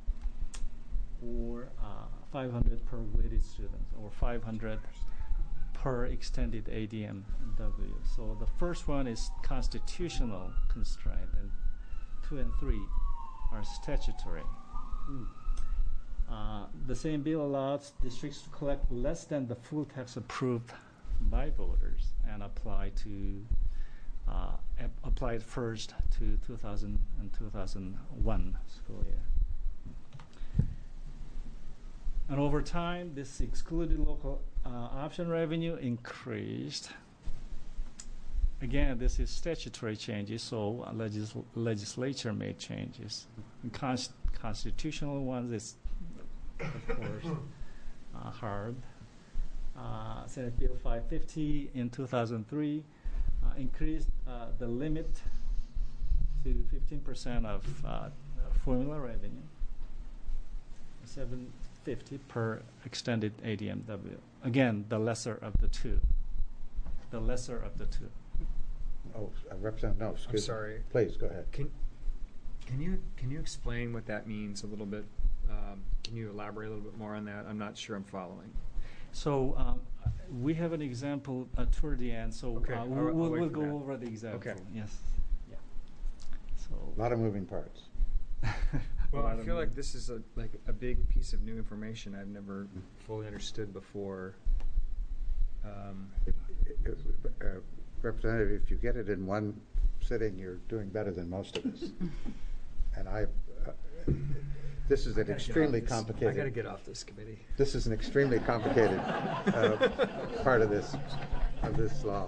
Speaker 9: or uh, five hundred per weighted student, or five hundred per extended A D M W. So the first one is constitutional constraint, and two and three are statutory. Mm. Uh, the same bill allows districts to collect less than the full tax approved by voters and apply to uh, ap- applied first to two thousand and two thousand one school year. And over time, this excluded local uh, option revenue increased. Again, this is statutory changes, so uh, legis- legislature made changes. And const- constitutional ones is, of course, uh, hard. Uh, Senate Bill five fifty in two thousand three uh, increased uh, the limit to fifteen percent of uh, formula revenue, seven fifty per extended A D M W. Again, the lesser of the two. The lesser of the two.
Speaker 3: Oh, uh, Representative, no, excuse
Speaker 10: I'm
Speaker 3: me.
Speaker 10: sorry.
Speaker 3: Please, go ahead.
Speaker 10: Can can you can you explain what that means a little bit? Um, can you elaborate a little bit more on that? I'm not sure I'm following.
Speaker 9: So um, we have an example uh, toward the end. So
Speaker 10: Okay,
Speaker 9: uh,
Speaker 10: I'll-
Speaker 9: we'll,
Speaker 10: I'll
Speaker 9: we'll,
Speaker 10: wait
Speaker 9: we'll
Speaker 10: for
Speaker 9: go
Speaker 10: that.
Speaker 9: over the example.
Speaker 10: Okay.
Speaker 9: Yes. Yeah.
Speaker 3: A
Speaker 9: So.
Speaker 3: lot of moving parts.
Speaker 10: Well,
Speaker 9: a lot
Speaker 10: I
Speaker 9: of
Speaker 10: feel like
Speaker 9: moving-
Speaker 10: this is a, like a big piece of new information I've never fully understood before. Um,
Speaker 3: Uh, Representative, if you get it in one sitting, you're doing better than most of us. And I, uh, this is
Speaker 10: I
Speaker 3: an
Speaker 10: gotta get
Speaker 3: extremely
Speaker 10: off this-
Speaker 3: complicated.
Speaker 10: I got to get off this committee.
Speaker 3: This is an extremely complicated uh, part of this, of this law.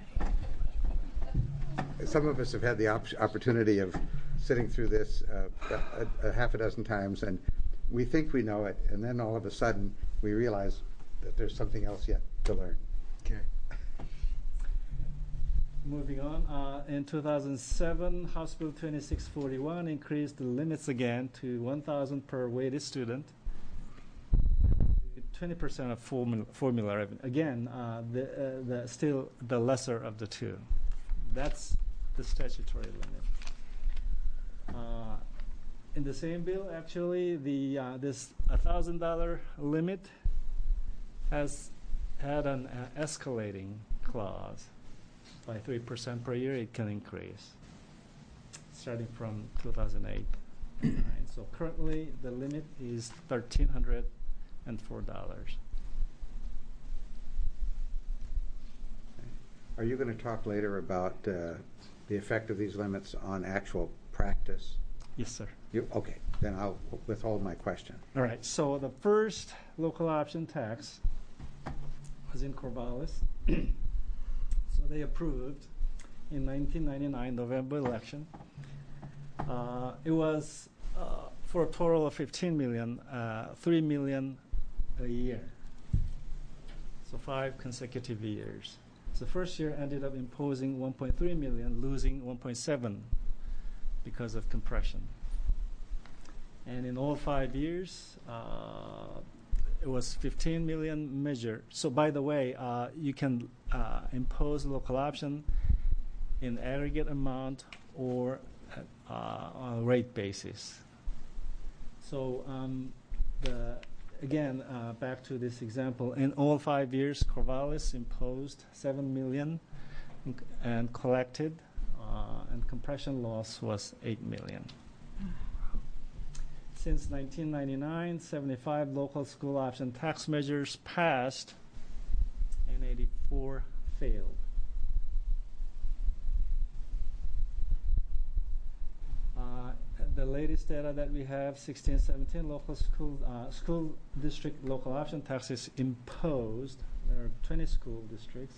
Speaker 3: Some of us have had the op- opportunity of sitting through this uh, a, a half a dozen times, and we think we know it, and then all of a sudden, we realize that there's something else yet to learn.
Speaker 10: Okay.
Speaker 9: Moving on, uh, in two thousand seven, House Bill twenty-six forty-one increased the limits again to one thousand per weighted student, twenty percent of formula, formula revenue. Again, uh, the, uh, the still the lesser of the two. That's the statutory limit. Uh, in the same bill, actually, the uh, this one thousand dollar limit has had an uh, escalating clause. By three percent per year, it can increase, starting from two thousand eight and nine. So currently, the limit is one thousand three hundred four dollars.
Speaker 3: Are you going to talk later about uh, the effect of these limits on actual practice?
Speaker 9: Yes, sir.
Speaker 3: You, okay, then I'll withhold my question.
Speaker 9: All right, so the first local option tax was in Corvallis. So they approved in nineteen ninety-nine November election. Uh, it was uh, for a total of fifteen million, uh, three million a year. So five consecutive years. So the first year ended up imposing one point three million, losing one point seven because of compression. And in all five years, uh, it was fifteen million measure. So by the way, uh, you can uh, impose local option in aggregate amount or uh, on a rate basis. So um, the again, uh, back to this example, in all five years, Corvallis imposed seven million and, and collected, uh, and compression loss was eight million. Since nineteen ninety-nine, seventy-five local school option tax measures passed and eighty-four failed. Uh, the latest data that we have, sixteen seventeen local school uh, school district local option taxes imposed. There are twenty school districts,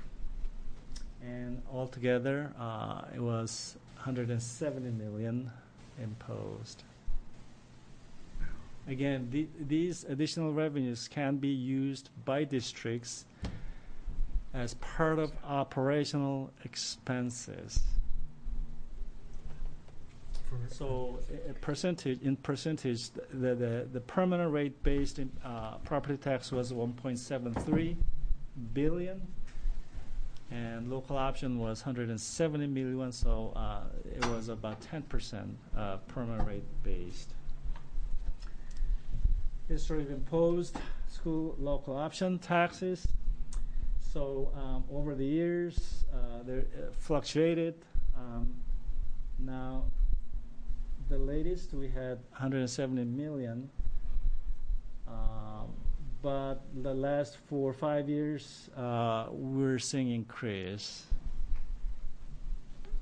Speaker 9: and altogether uh, it was one hundred seventy million imposed. Again, the, these additional revenues can be used by districts as part of operational expenses. So, a percentage in percentage, the the, the permanent rate based in, uh, property tax was one point seven three billion, and local option was one hundred seventy million. So uh, it was about ten percent uh, permanent rate based. History of imposed school local option taxes. So um, over the years, uh, they uh, fluctuated. Um, now, the latest we had one hundred seventy million, um, but the last four or five years, uh, we're seeing increase.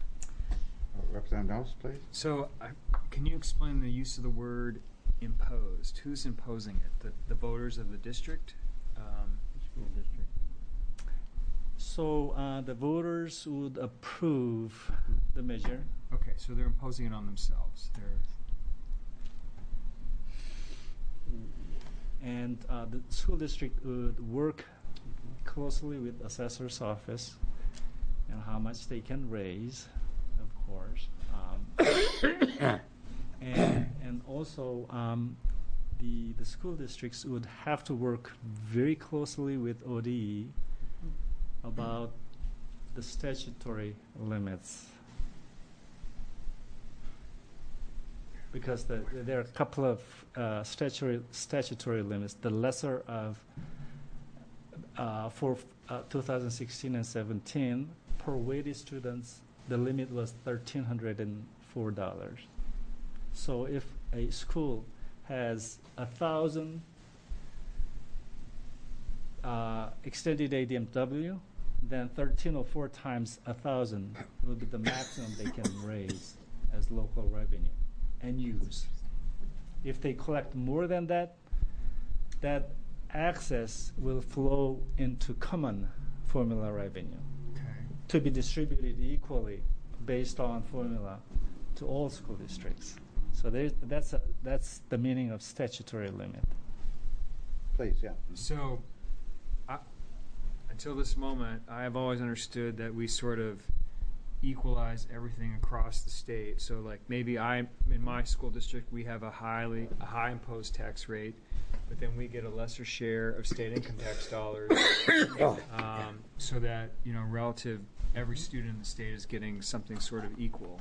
Speaker 3: Representative Knowles, please.
Speaker 10: So, I, can you explain the use of the word imposed? Who's imposing it? The, the voters of the district? Um,
Speaker 9: School district. So uh, the voters would approve the measure.
Speaker 10: okay, so they're imposing it on themselves. They're
Speaker 9: And uh, the school district would work closely with assessor's office and how much they can raise, of course. Um, and, and also, um, the, the school districts would have to work very closely with O D E about the statutory limits. Because the, there are a couple of uh, statutory statutory limits. The lesser of uh, for uh, two thousand sixteen and seventeen per weighted students, the limit was thirteen hundred and four dollars. So if a school has a thousand uh, extended A D M W, then thirteen or four times a thousand will be the maximum they can raise as local revenue and use. If they collect more than that, that access will flow into common formula revenue
Speaker 10: okay.
Speaker 9: to be distributed equally based on formula to all school districts. So there's, that's, a, that's the meaning of statutory limit.
Speaker 3: Please, yeah.
Speaker 10: So, I, until this moment, I have always understood that we sort of equalize everything across the state. So, like maybe I, in my school district, we have a highly a high imposed tax rate, but then we get a lesser share of state income tax dollars, um, so that you know, relative, every student in the state is getting something sort of equal.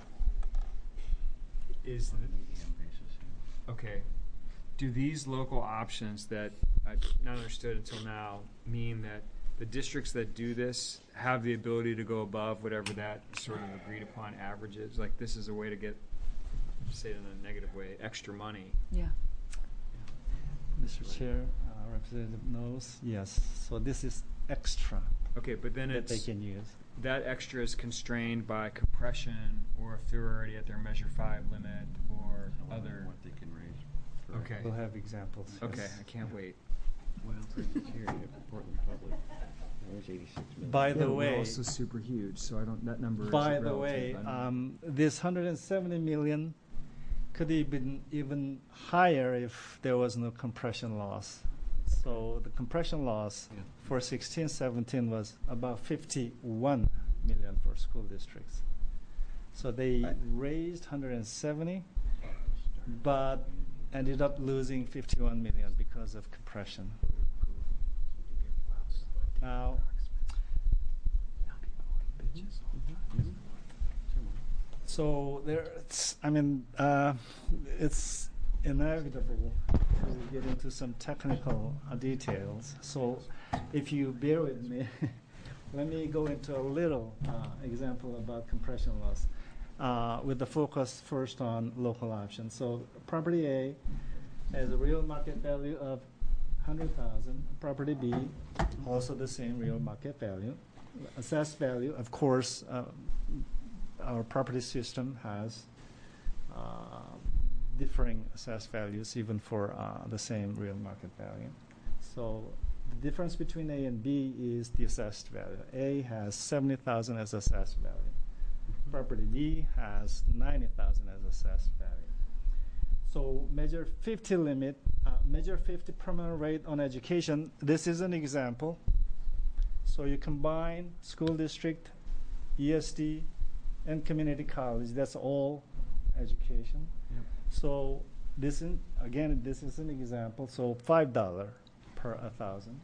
Speaker 10: Is the, okay. Do these local options that I've not understood until now mean that the districts that do this have the ability to go above whatever that sort of agreed upon average is? Like this is a way to get, say it in a negative way, extra money.
Speaker 7: Yeah.
Speaker 9: Mister Chair, uh, Representative Knowles, yes. So this is extra
Speaker 10: Okay, but then
Speaker 9: that
Speaker 10: it's
Speaker 9: they can use.
Speaker 10: that extra is constrained by compression, or if they're already at their Measure Five limit, or other.
Speaker 11: What they can raise.
Speaker 10: Okay.
Speaker 9: We'll have examples.
Speaker 10: Okay,
Speaker 9: yes.
Speaker 10: I can't wait.
Speaker 11: Well, for instance, here you have Portland Public. That was eighty-six million.
Speaker 9: By the
Speaker 10: Yeah, but
Speaker 9: way,
Speaker 10: we're also super huge, so I don't. That number.
Speaker 9: by
Speaker 10: is
Speaker 9: the
Speaker 10: relative,
Speaker 9: way,
Speaker 10: I don't-
Speaker 9: um, this one hundred seventy million could have been even higher if there was no compression loss. So the compression loss
Speaker 11: Yeah.
Speaker 9: for sixteen seventeen was about fifty-one million for school districts. So they
Speaker 3: Right.
Speaker 9: raised one hundred seventy, but ended up losing fifty-one million because of compression. Now, so there, it's, I mean, uh, it's inevitable to get into some technical uh, details. So if you bear with me, let me go into a little uh, example about compression loss uh, with the focus first on local options. So property A has a real market value of one hundred thousand. Property B, also the same real market value. Assessed value, of course, uh, our property system has uh, differing assessed values even for uh, the same real market value. So the difference between A and B is the assessed value. A has seventy thousand as assessed value. Mm-hmm. Property B has ninety thousand as assessed value. So measure fifty limit, uh, measure fifty permanent rate on education. This is an example. So you combine school district, E S D, and community college. That's all education.
Speaker 11: Yep.
Speaker 9: So this is, again, this is an example. So five dollars per a thousand.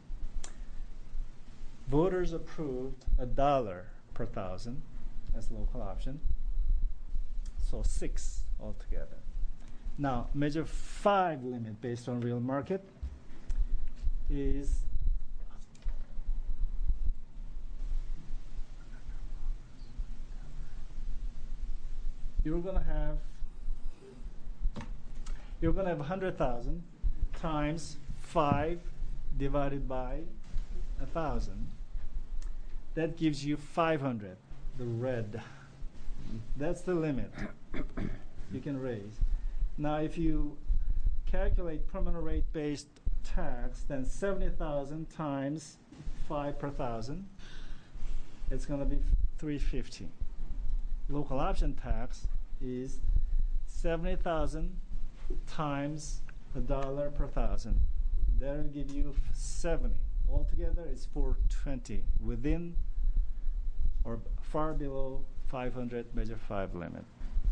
Speaker 9: Voters approved a dollar per thousand as local option. So six altogether. Now, measure five limit based on real market is you're going to have you're going to have one hundred thousand times five divided by one thousand. That gives you five hundred, the red That's the limit you can raise. Now, if you calculate permanent rate-based tax, then seventy thousand times five per thousand, it's going to be three fifty. Local option tax is seventy thousand times a dollar per thousand. That'll give you seventy. Altogether, it's four twenty, within or far below five hundred Measure five limit.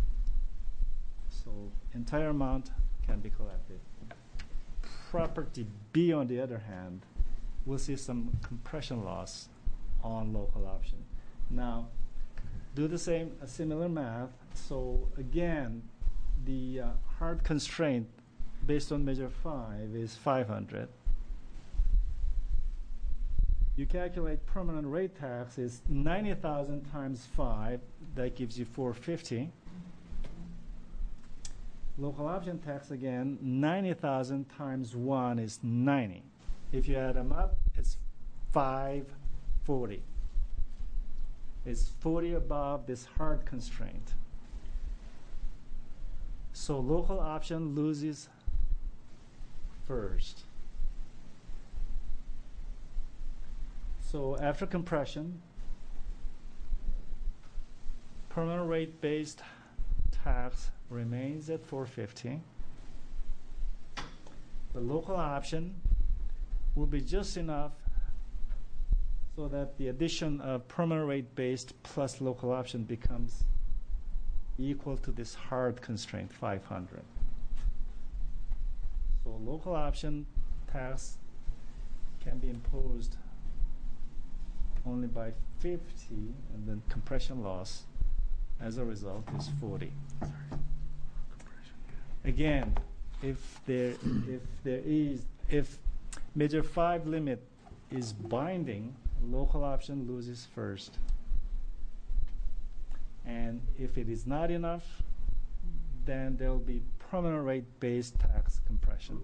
Speaker 9: So entire amount can be collected. Property B, on the other hand, will see some compression loss on local option. Now, do the same, a similar math. So again, the uh, hard constraint based on Measure five is five hundred. You calculate permanent rate tax is ninety thousand times five. That gives you four fifty. Local option tax again, ninety thousand times one is ninety. If you add them up, it's five forty. It's forty above this hard constraint. So local option loses first. So after compression, permanent rate-based tax remains at four fifty. The local option will be just enough so that the addition of permanent rate-based plus local option becomes equal to this hard constraint, five hundred. So local option tax can be imposed only by fifty, and then compression loss as a result is forty. Again, if there if there is if Measure five limit is binding, local option loses first. And if it is not enough, then there will be permanent rate-based tax compression.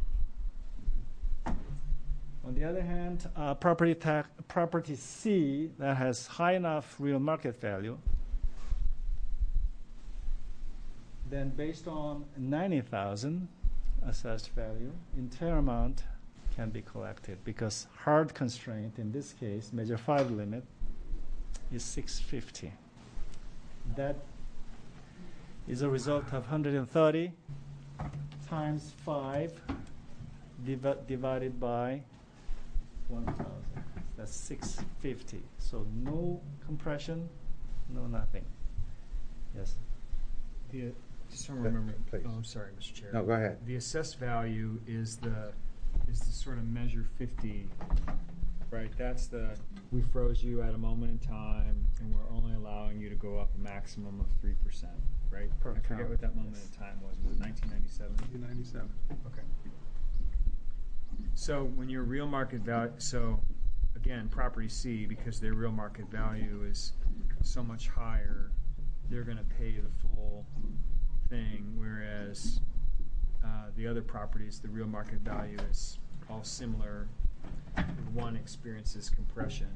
Speaker 9: On the other hand, uh, property tax, property C that has high enough real market value, then based on ninety thousand assessed value, entire amount can be collected because hard constraint in this case, Measure five limit, is six fifty. That is a result of one hundred thirty times five div- divided by one thousand. That's six fifty. So no compression, no nothing. Yes.
Speaker 10: The, just don't remember.
Speaker 3: Please.
Speaker 10: Oh, I'm sorry, Mister Chair.
Speaker 3: No, go ahead.
Speaker 10: The assessed value is the is the sort of measure fifty, right? That's the we froze you at a moment in time, and we're only allowing you to go up a maximum of three percent, right?
Speaker 9: Per
Speaker 10: I forget
Speaker 9: count,
Speaker 10: what that moment
Speaker 9: yes.
Speaker 10: in time was. Was it nineteen ninety-seven?
Speaker 4: nineteen ninety-seven.
Speaker 10: Okay. So when your real market value, so again, property C, because their real market value is so much higher, they're going to pay the full thing, whereas uh, the other properties, the real market value is all similar. One experiences compression.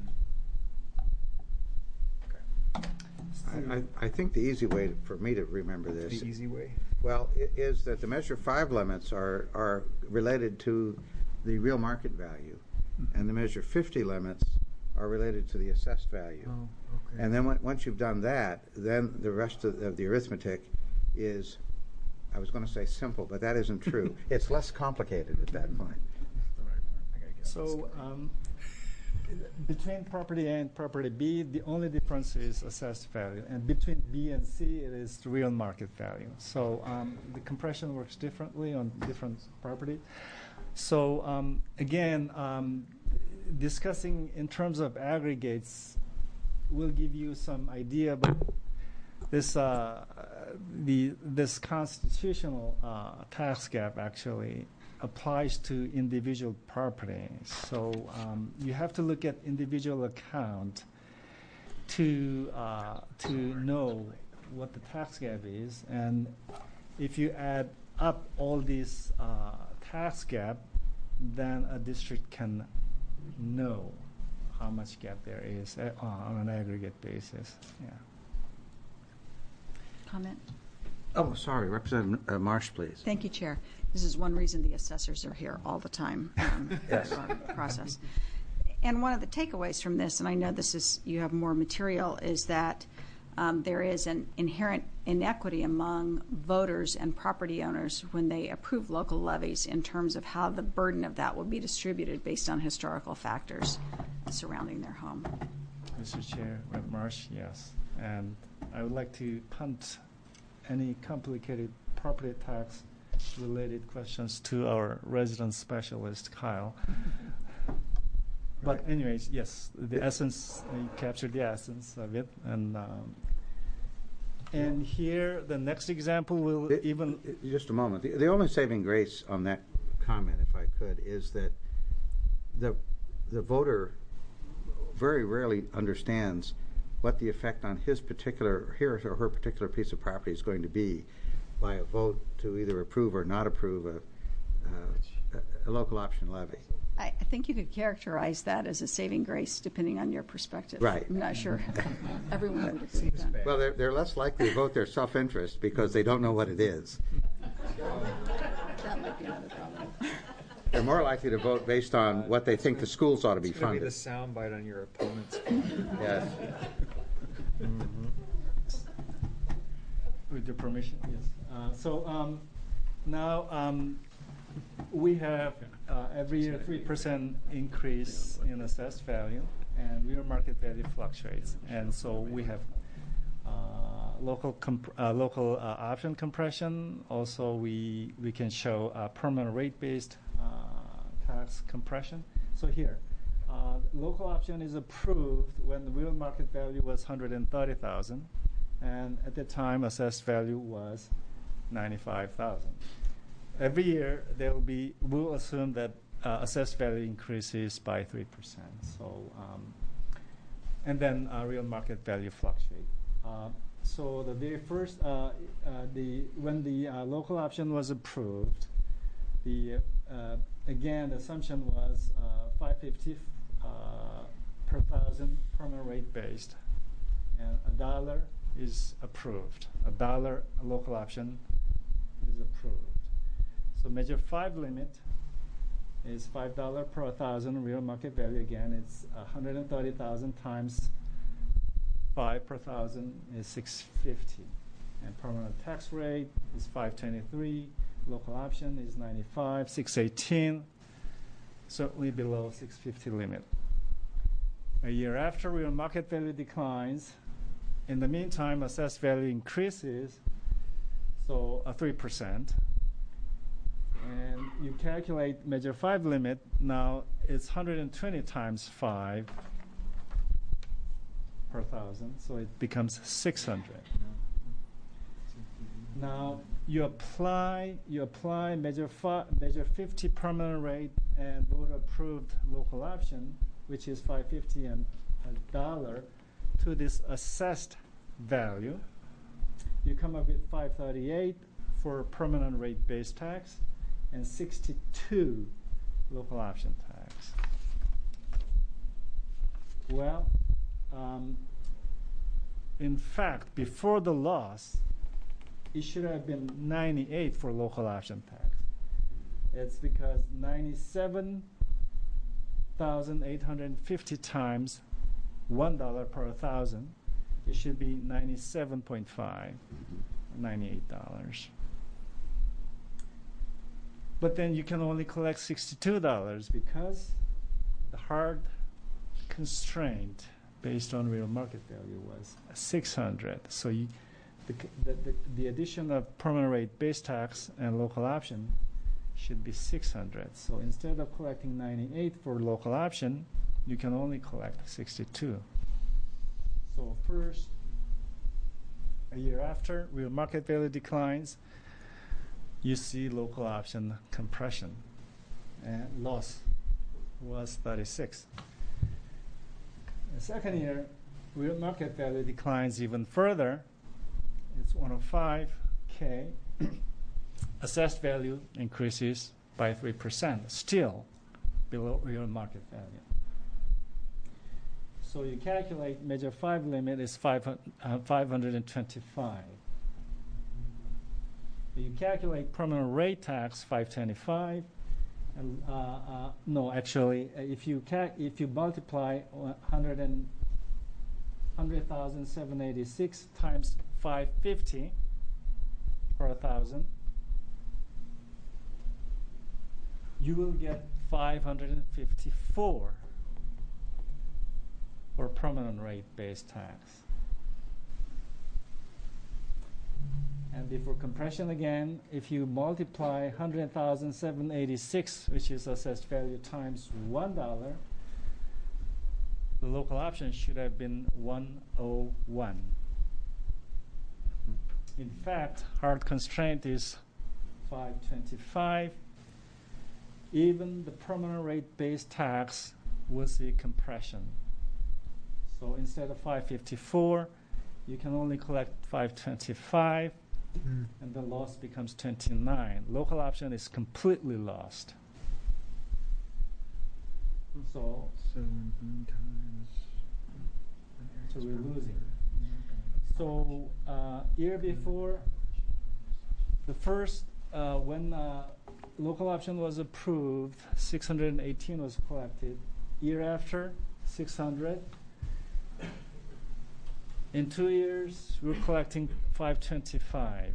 Speaker 10: Okay.
Speaker 3: I, I, I think the easy way to, for me to remember this,
Speaker 10: The easy way.
Speaker 3: well, i- is that the Measure five limits are, are related to the real market value, and the Measure fifty limits are related to the assessed value.
Speaker 10: Oh, okay.
Speaker 3: And then when, once you've done that, then the rest of, of the arithmetic is, I was going to say simple, but that isn't true. It's less complicated at that point.
Speaker 10: I gotta get
Speaker 9: So
Speaker 10: this.
Speaker 9: um, between property A and property B, the only difference is assessed value. And between B and C, it is the real market value. So um, the compression works differently on different property. So um, again, um, discussing in terms of aggregates will give you some idea, but this uh, the this constitutional uh, tax gap actually applies to individual property. So um, you have to look at individual account to uh, to know what the tax gap is, and if you add up all these uh, tax gap, then a district can know how much gap there is uh, on an aggregate basis. Yeah.
Speaker 7: comment?
Speaker 3: Oh, sorry, Representative uh, Marsh, please.
Speaker 7: Thank you, Chair. This is one reason the assessors are here all the time um,
Speaker 3: Yes.
Speaker 7: for our process. And one of the takeaways from this, and I know this is, you have more material, is that um, there is an inherent inequity among voters and property owners when they approve local levies in terms of how the burden of that will be distributed based on historical factors surrounding their home.
Speaker 9: Mister Chair, Rep Marsh, yes. And I would like to punt any complicated property tax related questions to our resident specialist, Kyle. But anyways, yes, the essence, uh, you captured the essence of it. And um, and here, the next example will
Speaker 3: It-
Speaker 9: even...
Speaker 3: it- Just a moment. The, the only saving grace on that comment, if I could, is that the, the voter very rarely understands what the effect on his particular, his or her particular piece of property is going to be by a vote to either approve or not approve a, uh, a, a local option levy.
Speaker 7: I, I think you could characterize that as a saving grace depending on your perspective.
Speaker 3: Right.
Speaker 7: I'm not sure everyone would agree with that.
Speaker 3: Well, they're, they're less likely to vote their self-interest because they don't know what it is.
Speaker 7: That might be another problem.
Speaker 3: They're more likely to vote based on what they think the schools ought to be
Speaker 10: It's going to be
Speaker 3: funded.
Speaker 10: the soundbite on your opponent's.
Speaker 3: Yes.
Speaker 9: With your permission, yes. Uh, so um, now um, we have uh, every year three percent increase in assessed value, and real market value fluctuates. And so we have uh, local comp- uh, local uh, option compression. Also, we we can show uh, permanent rate-based uh, tax compression. So here, uh, local option is approved when the real market value was one hundred thirty thousand. And at the time, assessed value was ninety-five thousand. Every year, there will be. We'll assume that uh, assessed value increases by three percent. So, um, and then uh, real market value fluctuate. Uh, so the very first, uh, uh, the when the uh, local option was approved, the uh, again the assumption was uh, five fifty uh, per thousand permanent rate based, and a dollar is approved. A dollar a local option is approved. So measure five limit is five dollar per thousand real market value. Again, it's one hundred thirty thousand times five per thousand is six fifty, and permanent tax rate is five twenty three. Local option is ninety five, six eighteen. Certainly below six fifty limit. A year after, real market value declines. In the meantime, assessed value increases, so a three percent. And you calculate measure five limit. Now it's one hundred twenty times five per thousand, so it becomes six hundred. Now you apply you apply measure fi- measure fifty permanent rate and voter approved local option, which is five fifty and a dollar, to this assessed value. You come up with five thirty-eight for permanent rate based tax and sixty-two local option tax. Well, um, in fact, before the loss, it should have been ninety-eight for local option tax. It's because ninety-seven thousand eight hundred fifty times one dollar per thousand, it should be ninety-seven point five, ninety-eight dollars. But then you can only collect sixty-two dollars because the hard constraint based on real market value was six hundred. So you, the, the, the, the addition of permanent rate base tax and local option should be six hundred. So instead of collecting ninety-eight for local option, you can only collect sixty-two. So first, a year after, real market value declines, you see local option compression, and loss was thirty-six. The second year, real market value declines even further. It's one oh five K. Assessed value increases by three percent, still below real market value. So you calculate measure five limit is five, uh, five hundred twenty-five You calculate permanent rate tax five twenty-five, and uh, uh, no, actually, uh, if you ca- if you multiply one hundred and hundred thousand seven eighty-six times five fifty per thousand, you will get five hundred fifty-four for permanent rate based tax. And before compression again, if you multiply one hundred thousand seven hundred eighty-six, which is assessed value, times one dollar, the local option should have been one oh one. In fact, hard constraint is five twenty-five. Even the permanent rate based tax will see compression. So instead of five fifty-four, you can only collect five twenty-five. Mm. And the loss becomes twenty-nine. Local option is completely lost. So,
Speaker 10: seven times.
Speaker 9: so we're losing. So uh, year before, the first, uh, when uh, local option was approved, six hundred eighteen was collected. Year after, six hundred. In two years, we're collecting five twenty-five.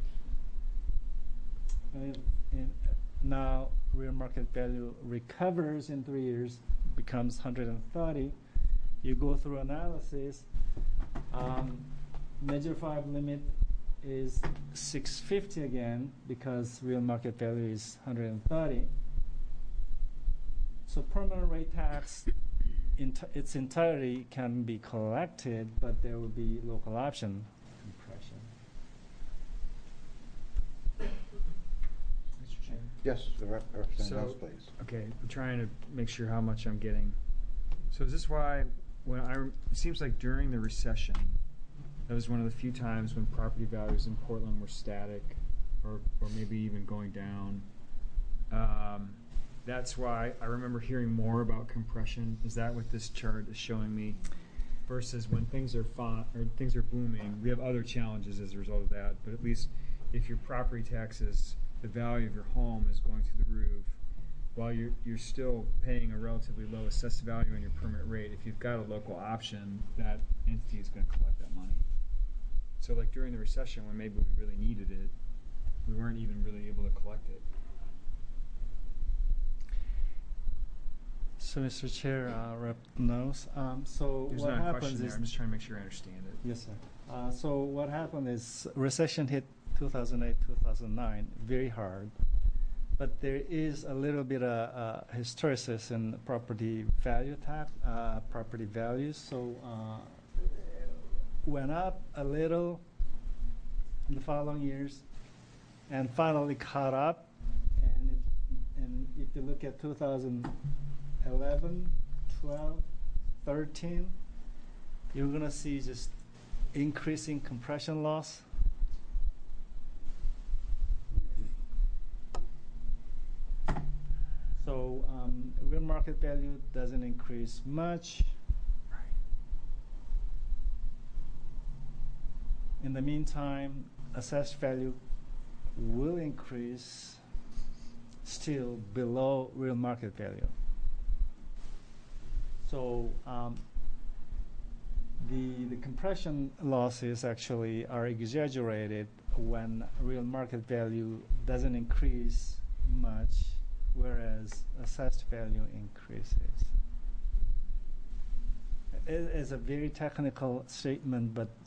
Speaker 9: And in, now, real market value recovers in three years, becomes one hundred thirty. You go through analysis. Um, Measure five limit is six fifty again because real market value is one hundred thirty. So permanent rate tax in its entirety can be collected, but there will be local option compression.
Speaker 10: Mister Chair.
Speaker 3: Yes, the rep- Representative
Speaker 10: So-
Speaker 3: Mills, please.
Speaker 10: Okay, I'm trying to make sure how much I'm getting. So is this why, when I, rem- it seems like during the recession, that was one of the few times when property values in Portland were static, or, or maybe even going down. Um, that's why I remember hearing more about compression. Is that what this chart is showing me? Versus when things are fine, or things are booming, we have other challenges as a result of that. But at least if your property taxes, the value of your home is going through the roof, while you're you're still paying a relatively low assessed value on your permanent rate, if you've got a local option, that entity is going to collect that money. So like during the recession when maybe we really needed it, we weren't even really able to collect it.
Speaker 9: So, Mister Chair, uh, Rep knows. Um, so
Speaker 10: There's
Speaker 9: what
Speaker 10: not a
Speaker 9: happens
Speaker 10: question there.
Speaker 9: is
Speaker 10: I'm just trying to make sure I understand it.
Speaker 9: yes, sir. Uh, so what happened is recession hit two thousand eight, two thousand nine very hard, but there is a little bit of uh, hysteresis in property value tax, uh, property values. So uh, went up a little in the following years, and finally caught up. And it, and if you look at two thousand eleven, twelve, thirteen, you're going to see just increasing compression loss. So um, real market value doesn't increase much.
Speaker 10: Right.
Speaker 9: In the meantime, assessed value will increase, still below real market value. So um, the the compression losses actually are exaggerated when real market value doesn't increase much, whereas assessed value increases. It is a very technical statement, but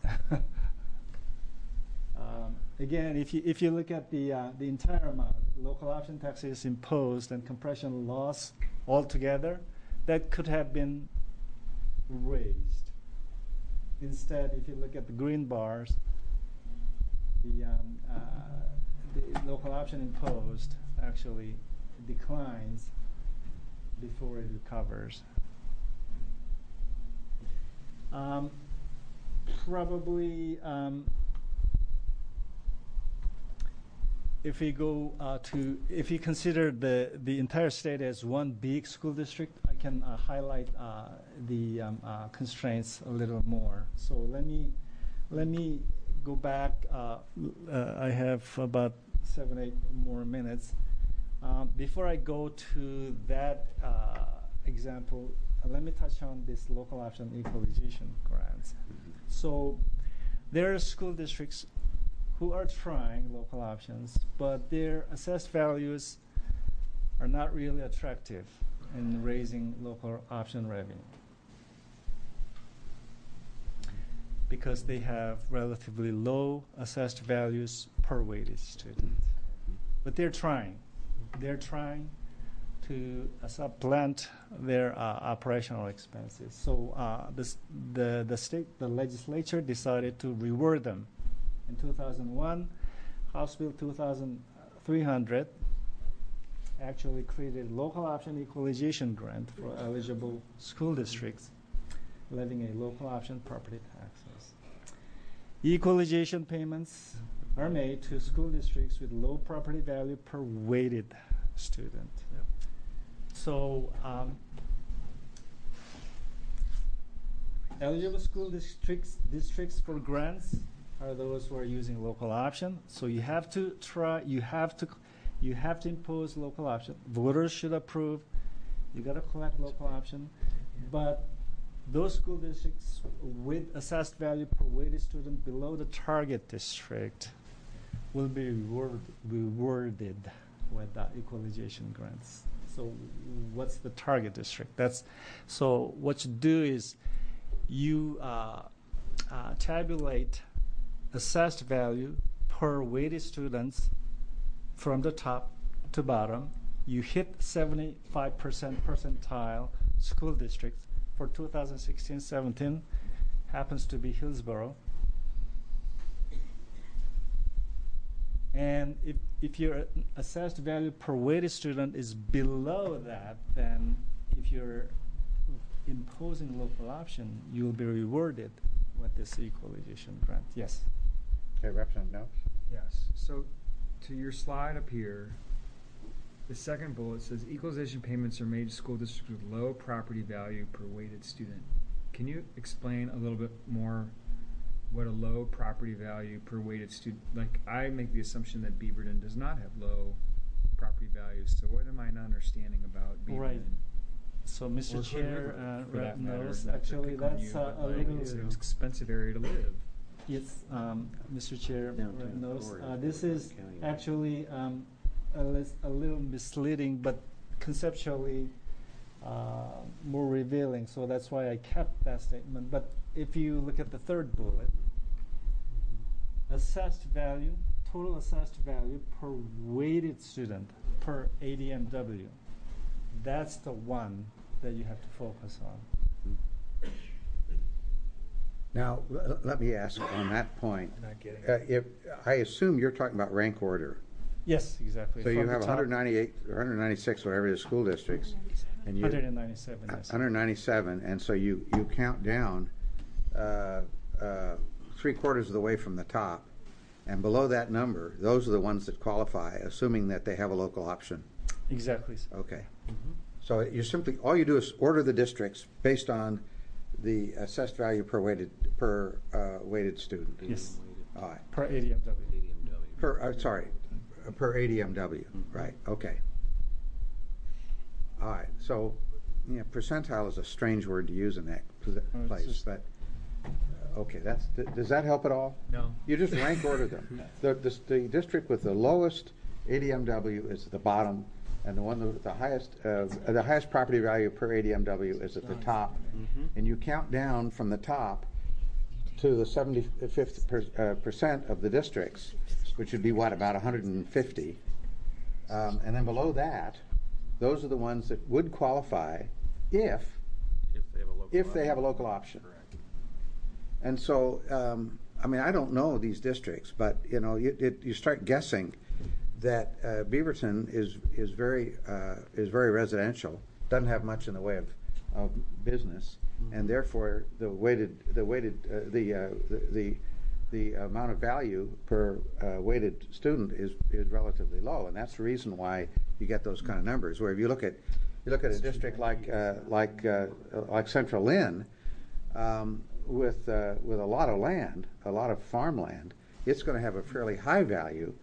Speaker 9: um, again, if you if you look at the uh, the entire amount, local option taxes imposed and compression loss altogether, that could have been raised. Instead, if you look at the green bars, the, um, uh, the local option imposed actually declines before it recovers. Um, probably, um, if we go uh, to, if you consider the, the entire state as one big school district, I can uh, highlight uh, the um, uh, constraints a little more. So let me, let me go back. Uh, uh, I have about seven, eight more minutes. Um, before I go to that uh, example, uh, let me touch on this local option equalization grants. So there are school districts who are trying local options, but their assessed values are not really attractive in raising local option revenue because they have relatively low assessed values per weighted student. But they're trying. They're trying to uh, supplant their uh, operational expenses. So uh, this, the, the state, the legislature decided to reward them. In two thousand one, House Bill two thousand three hundred actually created local option equalization grant for eligible school districts levying a local option property taxes. Equalization payments are made to school districts with low property value per weighted student. Yep. So um, eligible school districts districts for grants are those who are using local option. So you have to try. You have to. You have to impose local option. Voters should approve. You got to collect local option, but those school districts with assessed value per weighted student below the target district will be reward, rewarded with the equalization grants. So what's the target district? That's so what you do is you uh, uh, tabulate assessed value per weighted students from the top to bottom. You hit seventy-five percent percentile school districts for two thousand sixteen seventeen, happens to be Hillsborough. And if, if your assessed value per weighted student is below that, then if you're imposing local option, you'll be rewarded with this equalization grant. Yes?
Speaker 3: Okay, Representative Knopf?
Speaker 10: Yes. So to your slide up here, the second bullet says equalization payments are made to school districts with low property value per weighted student. Can you explain a little bit more what a low property value per weighted student, like I make the assumption that Beaverton does not have low property values, so what am I not understanding about Beaverton?
Speaker 9: Right. So Mister
Speaker 10: Or
Speaker 9: Chair
Speaker 10: Hood River,
Speaker 9: uh,
Speaker 10: for that matter,
Speaker 9: knows,
Speaker 10: not to
Speaker 9: actually
Speaker 10: pick on
Speaker 9: that's
Speaker 10: you,
Speaker 9: uh,
Speaker 10: but,
Speaker 9: a
Speaker 10: like,
Speaker 9: little...
Speaker 10: it's an expensive area to live.
Speaker 9: Yes, um, Mister Chair
Speaker 11: Downtown
Speaker 9: knows.
Speaker 11: Florida,
Speaker 9: Uh, this
Speaker 11: Florida
Speaker 9: is
Speaker 11: County.
Speaker 9: actually um, a, lis- a little misleading, but conceptually uh, more revealing. So that's why I kept that statement. But if you look at the third bullet, assessed value, total assessed value per weighted student per A D M W. That's the one that you have to focus on.
Speaker 3: Now, l- let me ask on that point.
Speaker 10: Not getting
Speaker 3: Uh, if, I assume you're talking about rank order.
Speaker 9: Yes, exactly.
Speaker 3: So you
Speaker 9: From the
Speaker 3: have
Speaker 9: top,
Speaker 3: one hundred ninety-eight, or one hundred ninety-six, whatever it is, school districts, and you...
Speaker 9: one hundred ninety-seven, yes.
Speaker 3: one hundred ninety-seven, and so you, you count down uh, uh, three quarters of the way from the top, and below that number, those are the ones that qualify, assuming that they have a local option.
Speaker 9: Exactly. sir.
Speaker 3: Okay. So you simply, all you do is order the districts based on the assessed value per weighted, per uh, weighted student.
Speaker 9: Yes,
Speaker 3: All right.
Speaker 9: per A D M W.
Speaker 3: Per, uh, sorry, uh, per A D M W, right, okay. All right, so, yeah, percentile is a strange word to use in that pl-
Speaker 9: Oh, it's
Speaker 3: place,
Speaker 9: just-
Speaker 3: but, uh, okay, that's, th- does that help at all?
Speaker 10: No.
Speaker 3: You just rank order them. The, the, the district with the lowest A D M W is at the bottom, and the one with the highest, uh, the highest property value per A D M W is at the top. And you count down from the top to the seventy-fifth per, uh, percent of the districts, which would be what, about one hundred fifty. Um, and then below that, those are the ones that would qualify if,
Speaker 11: If they have a local
Speaker 3: if they
Speaker 11: option.
Speaker 3: have a local option. And so, um, I mean, I don't know these districts, but, you know, you, it, you start guessing that uh, Beaverton is, is very, uh, is very residential, doesn't have much in the way of, of business, and therefore the weighted, the weighted, uh, the, uh, the, the, the amount of value per uh, weighted student is, is relatively low, and that's the reason why you get those kind of numbers. Where if you look at, you look at a district like, uh, like, uh, like Central Lynn, um, with, uh, with a lot of land, a lot of farmland, it's going to have a fairly high value per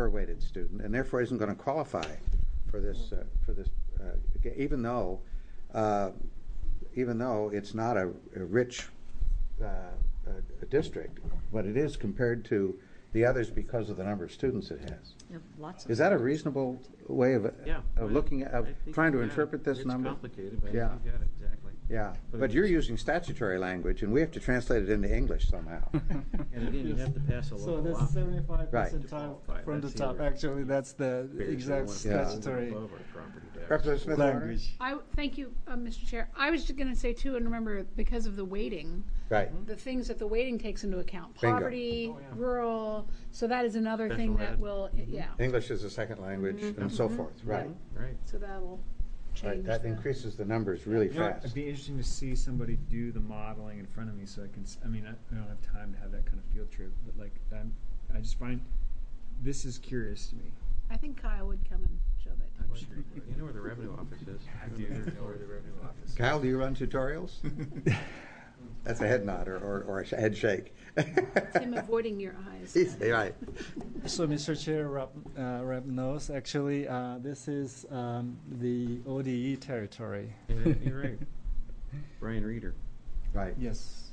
Speaker 3: per weighted student, and therefore isn't going to qualify for this, uh, for this, uh, even though, uh, even though it's not a, a rich uh, a, a district, but it is compared to the others because of the number of students it has.
Speaker 7: You have lots of
Speaker 3: Is that a reasonable way of,
Speaker 11: Yeah.
Speaker 3: of looking, at- of
Speaker 11: I think
Speaker 3: trying to
Speaker 11: you got it.
Speaker 3: interpret this
Speaker 11: It's
Speaker 3: number?
Speaker 11: complicated, but I
Speaker 3: Yeah.
Speaker 11: think you got it exactly.
Speaker 3: Yeah,
Speaker 11: But
Speaker 3: but
Speaker 11: it
Speaker 3: you're
Speaker 11: just-
Speaker 3: using statutory language, and we have to translate it into English somehow.
Speaker 11: And again, you have to pass a
Speaker 9: So
Speaker 11: local
Speaker 9: that's
Speaker 11: option.
Speaker 9: seventy-five
Speaker 3: Right.
Speaker 9: percent
Speaker 11: To qualify.
Speaker 9: from the
Speaker 11: That's
Speaker 9: top.
Speaker 11: either
Speaker 9: Actually, that's the
Speaker 11: Very
Speaker 9: exact
Speaker 11: sure.
Speaker 3: Yeah.
Speaker 9: statutory
Speaker 11: Above our property tax.
Speaker 3: Representative Smith Warner?
Speaker 9: language.
Speaker 12: I, thank you, uh, Mister Chair. I was just going to say too, and remember, because of the weighting,
Speaker 3: Right.
Speaker 12: the things that the weighting takes into account,
Speaker 3: Bingo.
Speaker 12: poverty, rural, so that is another thing
Speaker 11: Special
Speaker 12: that
Speaker 11: ed.
Speaker 12: will, yeah,
Speaker 3: English is a second language, and so forth, right.
Speaker 11: Right.
Speaker 12: so that'll
Speaker 3: Right,
Speaker 12: change
Speaker 3: that
Speaker 12: the-
Speaker 3: increases the numbers really
Speaker 10: You know,
Speaker 3: fast.
Speaker 10: it'd be interesting to see somebody do the modeling in front of me, so I can. s- I mean, I, I don't have time to have that kind of field trip, but like, I'm, I just find this is curious to me.
Speaker 12: I think Kyle would come and show that to
Speaker 10: I'm
Speaker 12: you.
Speaker 10: sure he would.
Speaker 11: You know where the revenue office is?
Speaker 10: I do know where the revenue office.
Speaker 3: Kyle, do you run tutorials? That's a head nod or, or, or a head shake.
Speaker 12: Him avoiding your eyes.
Speaker 3: He's, right.
Speaker 9: So, Mister Chair, Rep, uh, Rep knows, actually, uh, this is um, the O D E territory.
Speaker 11: Yeah, you're right. Brian Reeder.
Speaker 3: Right.
Speaker 9: Yes.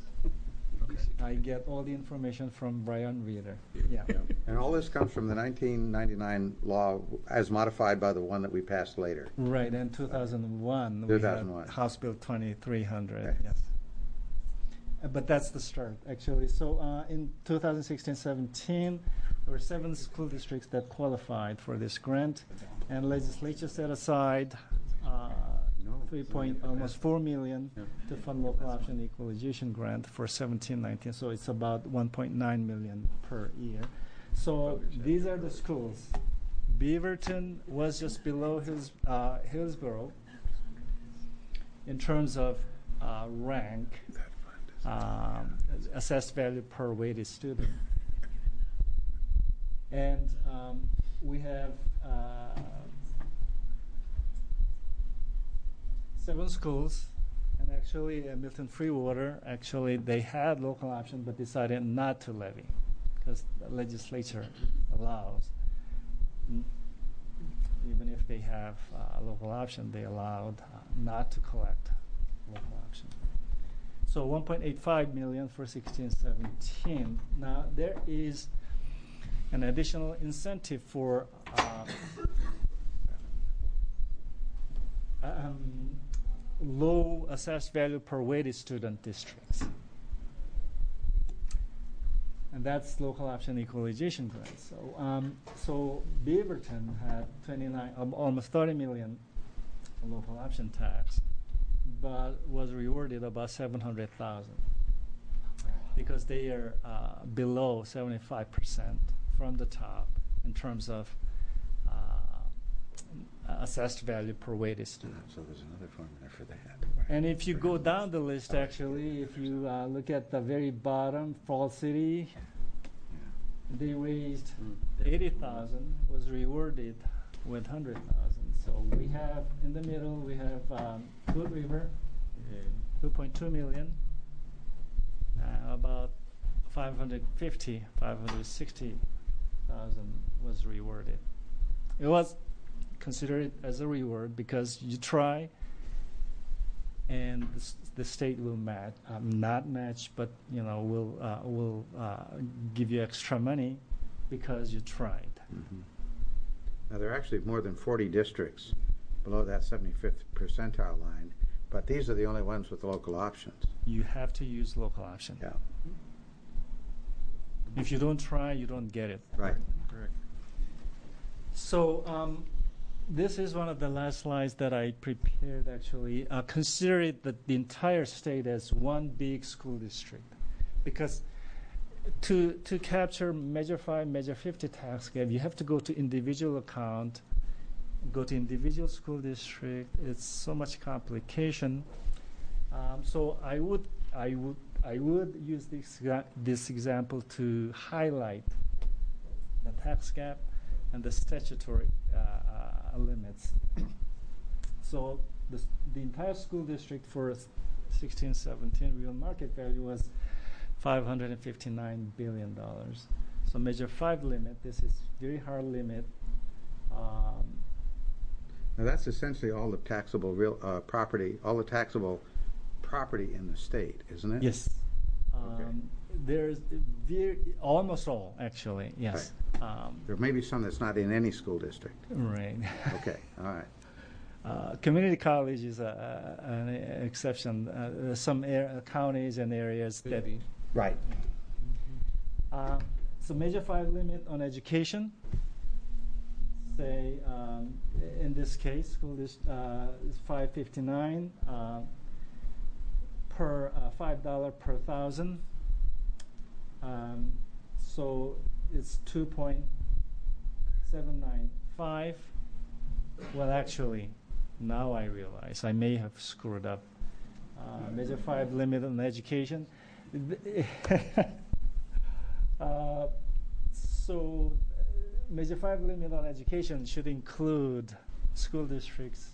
Speaker 9: I get all the information from Brian Reeder. Yeah.
Speaker 3: And all this comes from the nineteen ninety-nine law as modified by the one that we passed later.
Speaker 9: Right, and two thousand one, we
Speaker 3: two thousand one.
Speaker 9: had House Bill twenty-three hundred,
Speaker 3: Okay.
Speaker 9: yes. Uh, But that's the start, actually. So uh, in two thousand sixteen seventeen, there were seven school districts that qualified for this grant, and legislature set aside uh,
Speaker 11: No,
Speaker 9: three
Speaker 11: it's
Speaker 9: point,
Speaker 11: not
Speaker 9: almost four million
Speaker 11: Yeah.
Speaker 9: to fund local option equalization grant for seventeen nineteen, so it's about one point nine million per year. So these are the schools. Beaverton was just below Hills, uh, Hillsborough in terms of uh, rank, um, assessed value per weighted student. And um, we have uh, seven schools, and actually uh, Milton Freewater, actually they had local option but decided not to levy because the legislature allows. N- Even if they have uh, local option, they allowed uh, not to collect local option. So one point eight five million for sixteen seventeen. Now there is an additional incentive for uh, um, low assessed value per weighted student districts. And that's local option equalization grant. So, um, so Beaverton had twenty-nine, um, almost thirty million local option tax, but was rewarded about seven hundred thousand because they are uh, below seventy-five percent from the top in terms of uh, assessed value per weighted student.
Speaker 3: So there's another formula for that.
Speaker 9: And if you go down the list, actually, if you uh, look at the very bottom, Fall City, they raised eighty thousand, was rewarded with one hundred thousand. So we have, in the middle, we have um, Good River, two point two million, uh, about five hundred fifty, five hundred sixty thousand was rewarded. It was considered as a reward because you try and the, s- the state will match, um, not match, but you know will uh, will uh, give you extra money because you tried.
Speaker 3: Mhm. Now, there are actually more than forty districts below that seventy-fifth percentile line, but these are the only ones with local options.
Speaker 9: You have to use local option.
Speaker 3: Yeah,
Speaker 9: If you don't try, you don't get it.
Speaker 3: right.
Speaker 11: Correct.
Speaker 9: So um, this is one of the last slides that I prepared, actually. Uh, consider it that the entire state as one big school district. Because to, to capture Measure five, Measure fifty tax gap, you have to go to individual account, go to individual school district. It's so much complication. Um, so I would, I would, I would use this, exa- this example to highlight the tax gap and the statutory uh, uh, limits. So the, s- the entire school district for sixteen seventeen real market value was five hundred fifty-nine billion dollars. So measure five limit, this is very hard limit. Um,
Speaker 3: Now, that's essentially all the taxable real, uh, property, all the taxable property in the state, isn't it?
Speaker 9: Yes.
Speaker 3: Okay.
Speaker 9: Um, there's very, almost all, actually, yes. Um,
Speaker 3: There may be some that's not in any school district.
Speaker 9: right.
Speaker 3: Okay, all right.
Speaker 9: Uh, community college is a, a, an exception. Uh, there's some air, counties and areas that.
Speaker 3: Right.
Speaker 9: Uh, so measure five limit on education. Say um, in this case, school is uh, is five fifty nine uh, per uh, five dollar per thousand. Um, so it's two point seven nine five. Well, actually, now I realize I may have screwed up. Uh, measure five limit on education. uh, so, uh, measure five limit on education should include school districts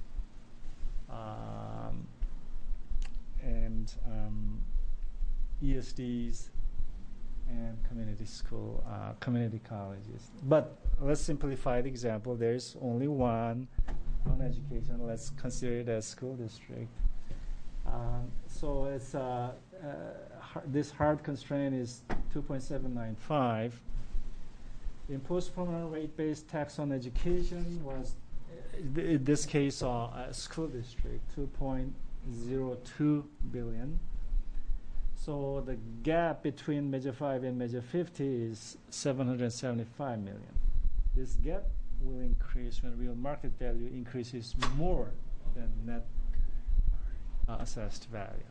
Speaker 9: um, and um, E S Ds and community school, uh, community colleges. But let's simplify the example. There's only one on education. Let's consider it as school district. Um, so it's uh, uh, har- this hard constraint is two point seven nine five. Imposed permanent rate-based tax on education was, uh, th- in this case, uh, a school district, two point zero two billion. So the gap between measure five and measure fifty is seven hundred seventy-five million. This gap will increase when real market value increases more than net uh, assessed value.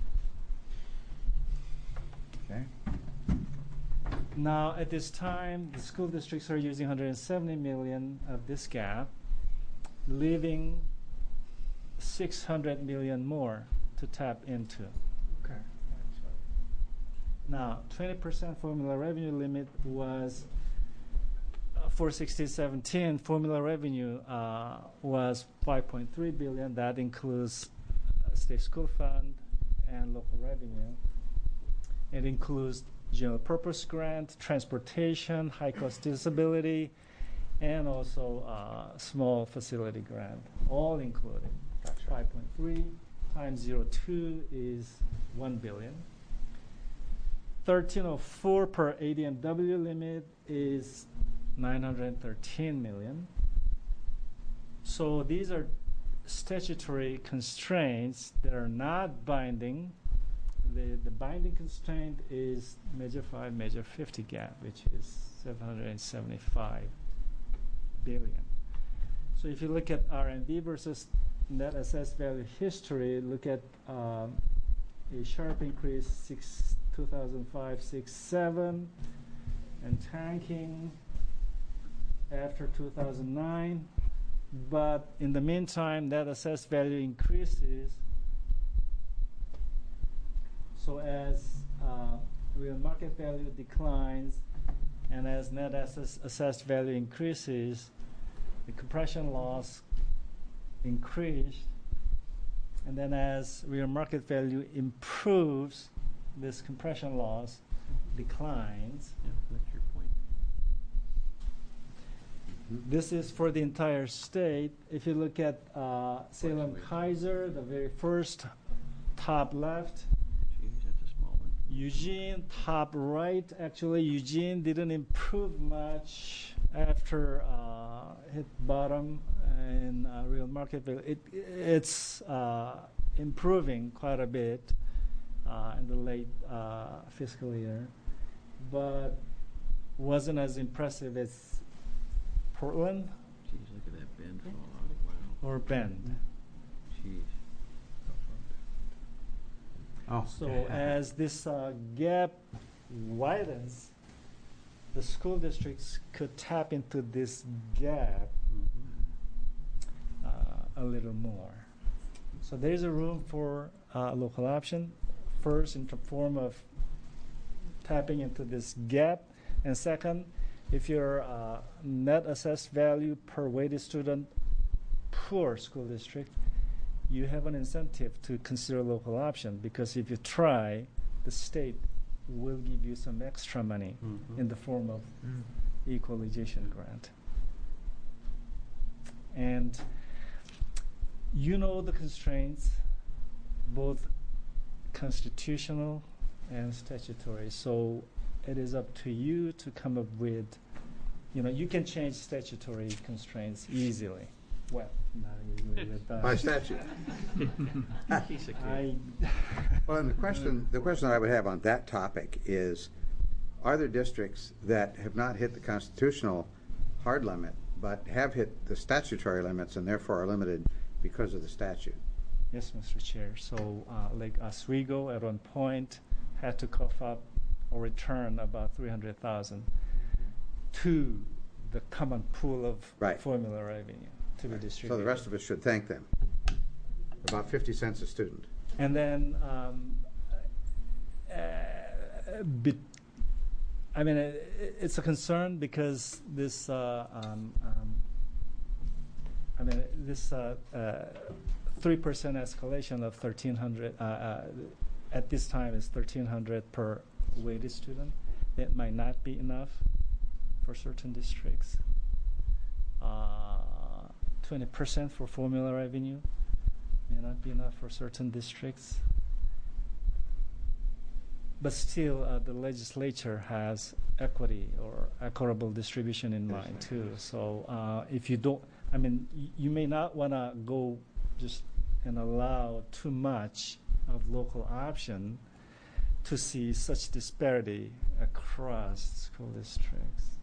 Speaker 3: Okay.
Speaker 9: Now, at this time, the school districts are using one hundred seventy million of this gap, leaving six hundred million more to tap into.
Speaker 10: Okay.
Speaker 9: Now, twenty percent formula revenue limit was uh, for sixteen seventeen. Formula revenue uh, was five point three billion. That includes uh, state school fund and local revenue. It includes general purpose grant, transportation, high cost disability, and also uh, small facility grant, all included. five point three times zero point two is one billion. thirteen oh four per A D M W limit is nine hundred thirteen million. So these are statutory constraints that are not binding. The, the binding constraint is measure five, measure fifty gap, which is seven hundred seventy-five billion. So if you look at R and D versus net assessed value history, look at um, a sharp increase six, two thousand five, six, seven, and tanking after two thousand nine. But in the meantime, net assessed value increases. So as uh, real market value declines and as net assess- assessed value increases, the compression loss increased. And then as real market value improves, this compression loss declines.
Speaker 5: Yeah, that's your point.
Speaker 9: This is for the entire state. If you look at uh, Salem Kaiser, the very first top left,
Speaker 11: Geez, that's a small one.
Speaker 9: Eugene, top right. Actually, Eugene didn't improve much after uh, hit bottom in uh, real market value. It, it's uh, improving quite a bit uh, in the late uh, fiscal year, but wasn't as impressive as Portland
Speaker 11: Geez, look at that bend fall out. Wow.
Speaker 9: or Bend.
Speaker 11: Jeez.
Speaker 3: Oh.
Speaker 9: So as this uh, gap widens, the school districts could tap into this gap uh, a little more. So there is a room for uh, local option, first in the form of tapping into this gap, and second, if your uh, net assessed value per weighted student poor school district, you have an incentive to consider local option, because if you try, the state will give you some extra money
Speaker 5: Mhm.
Speaker 9: in the form of equalization grant. And you know the constraints, both constitutional and statutory. So it is up to you to come up with, you know, you can change statutory constraints easily. Well, not easily, but uh,
Speaker 3: By statute.
Speaker 9: I
Speaker 3: Well, and the question, the question that I would have on that topic is, are there districts that have not hit the constitutional hard limit, but have hit the statutory limits and therefore are limited because of the statute?
Speaker 9: Yes, Mister Chair. So, uh, like Oswego at one point had to cough up or return about three hundred thousand to the common pool of
Speaker 3: Right.
Speaker 9: formula revenue to be distributed.
Speaker 3: So the rest of us should thank them. About fifty cents a student.
Speaker 9: And then, um, uh, be, I mean, it, it's a concern because this, uh, um, um, I mean, this uh, uh, three percent escalation of thirteen hundred uh, uh, at this time is thirteen hundred per weighted student. That might not be enough for certain districts. Uh, twenty percent for formula revenue may not be enough for certain districts. But still, uh, the legislature has equity or equitable distribution in mind too. So uh, if you don't, I mean, y- you may not want to go just and allow too much of local option to see such disparity across school districts.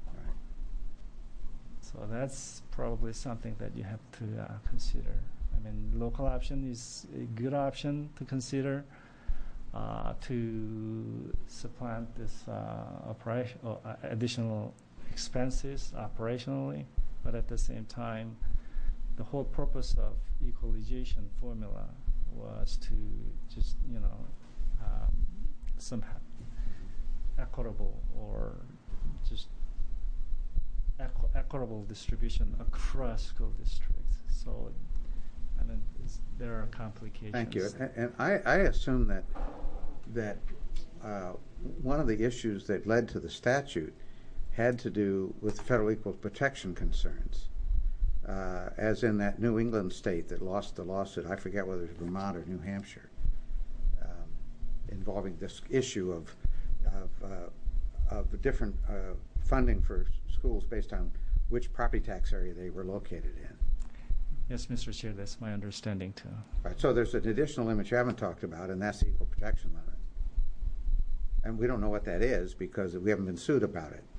Speaker 9: So that's probably something that you have to uh, consider. I mean, local option is a good option to consider uh, to supplant this uh, operation, or, uh, additional expenses operationally, but at the same time, the whole purpose of equalization formula was to just, you know, um, some equitable or just equ- equitable distribution across school districts. So, I mean, it's, there are complications.
Speaker 3: Thank you. And, and I, I assume that that uh, one of the issues that led to the statute had to do with federal equal protection concerns, uh, as in that New England state that lost the lawsuit. I forget whether it was Vermont or New Hampshire, um, involving this issue of of, uh, of different uh, funding for schools based on which property tax area they were located in.
Speaker 9: Yes, Mister Chair, that's my understanding too.
Speaker 3: Right, so there's an additional limit you haven't talked about, and that's the equal protection limit. And we don't know what that is because we haven't been sued about it.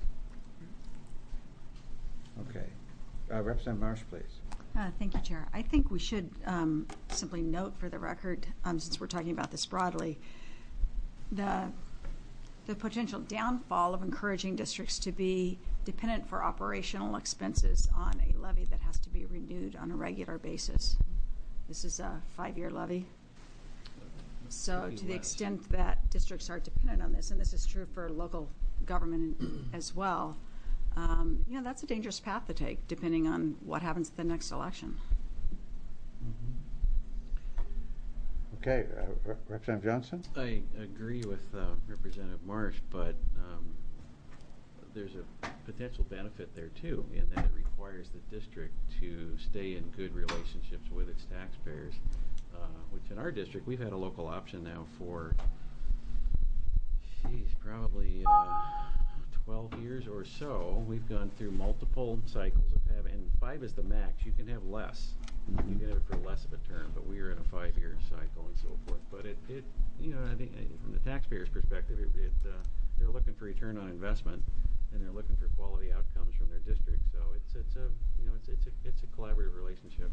Speaker 3: Okay. Uh, Representative Marsh, please.
Speaker 7: Uh, Thank you, Chair. I think we should um, simply note for the record, um, since we're talking about this broadly, the the potential downfall of encouraging districts to be dependent for operational expenses on a levy that has to be renewed on a regular basis. This is a five-year levy. So to the extent that districts are dependent on this, and this is true for local government as well, um, you know, that's a dangerous path to take depending on what happens at the next election.
Speaker 3: Okay, uh, Re- Representative Johnson?
Speaker 11: I agree with uh, Representative Marsh, but um, there's a potential benefit there too, in that it requires the district to stay in good relationships with its taxpayers, uh, which in our district, we've had a local option now for, geez, probably uh, twelve years or so. We've gone through multiple cycles of having, and five is the max. You can have less. You can have it for less of a term, but we are in a five-year cycle and so forth. But it, it you know, I think uh, from the taxpayer's perspective, it, it uh, they're looking for return on investment, and they're looking for quality outcomes from their district. So it's it's a you know it's it's a it's a collaborative relationship.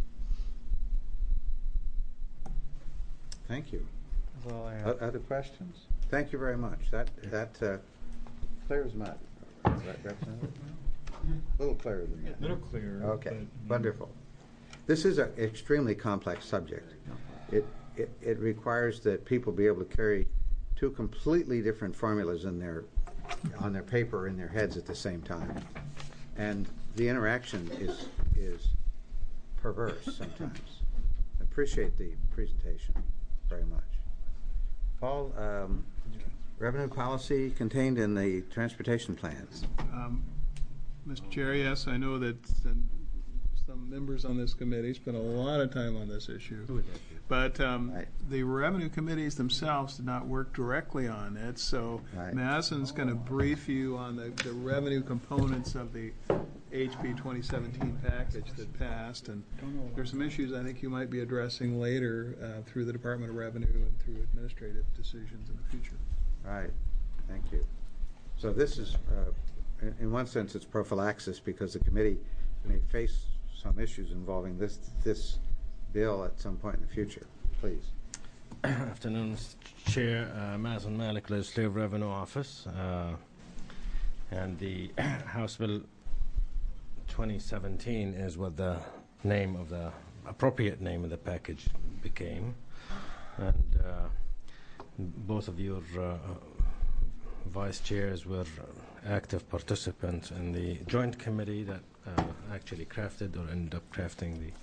Speaker 3: Thank you.
Speaker 9: That's all I have.
Speaker 3: O- Other questions? Thank you very much. That that uh, clear as mud. Right, Representative? A little clearer than that.
Speaker 10: A little clearer.
Speaker 3: Okay,
Speaker 10: but-
Speaker 3: wonderful. This is an extremely complex subject. It, it it requires that people be able to carry two completely different formulas in their on their paper in their heads at the same time, and the interaction is is perverse sometimes. Appreciate the presentation very much. Paul, um, revenue policy contained in the transportation plans.
Speaker 4: Um, Mister Chair, yes, I know that some, some members on this committee spent a lot of time on this issue. But um,
Speaker 3: Right.
Speaker 4: the revenue committees themselves did not work directly on it, so
Speaker 3: Right.
Speaker 4: Madison's going to brief you on the, the revenue components of the H B twenty seventeen package that passed. And there's some issues I think you might be addressing later uh, through the Department of Revenue and through administrative decisions in the future.
Speaker 3: Right, thank you. So this is, uh, in, in one sense, it's prophylaxis because the committee may face some issues involving this, this bill at some point in the future. Please.
Speaker 13: Afternoon, Mister Chair. Uh, Mazen Malik, Legislative Revenue Office. Uh, and the House Bill twenty seventeen is what the name of the appropriate name of the package became. And uh, both of your uh, vice chairs were active participants in the joint committee that uh, actually crafted or ended up crafting the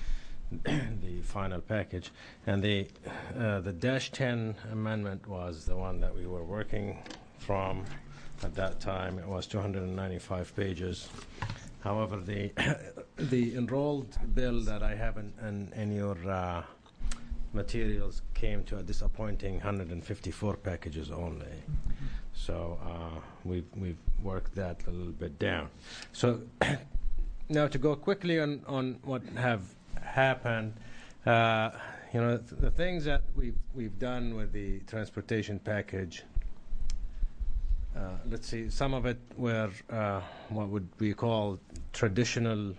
Speaker 13: the final package. And the uh, the dash ten amendment was the one that we were working from at that time. It was two hundred ninety-five pages. However, the the enrolled bill that I have in, in, in your uh, materials came to a disappointing one hundred fifty-four pages only. So uh, we've we've worked that a little bit down. So now to go quickly on, on what have happened, uh, you know, th- the things that we've we've done with the transportation package. Uh, let's see, some of it were uh, what would we call traditional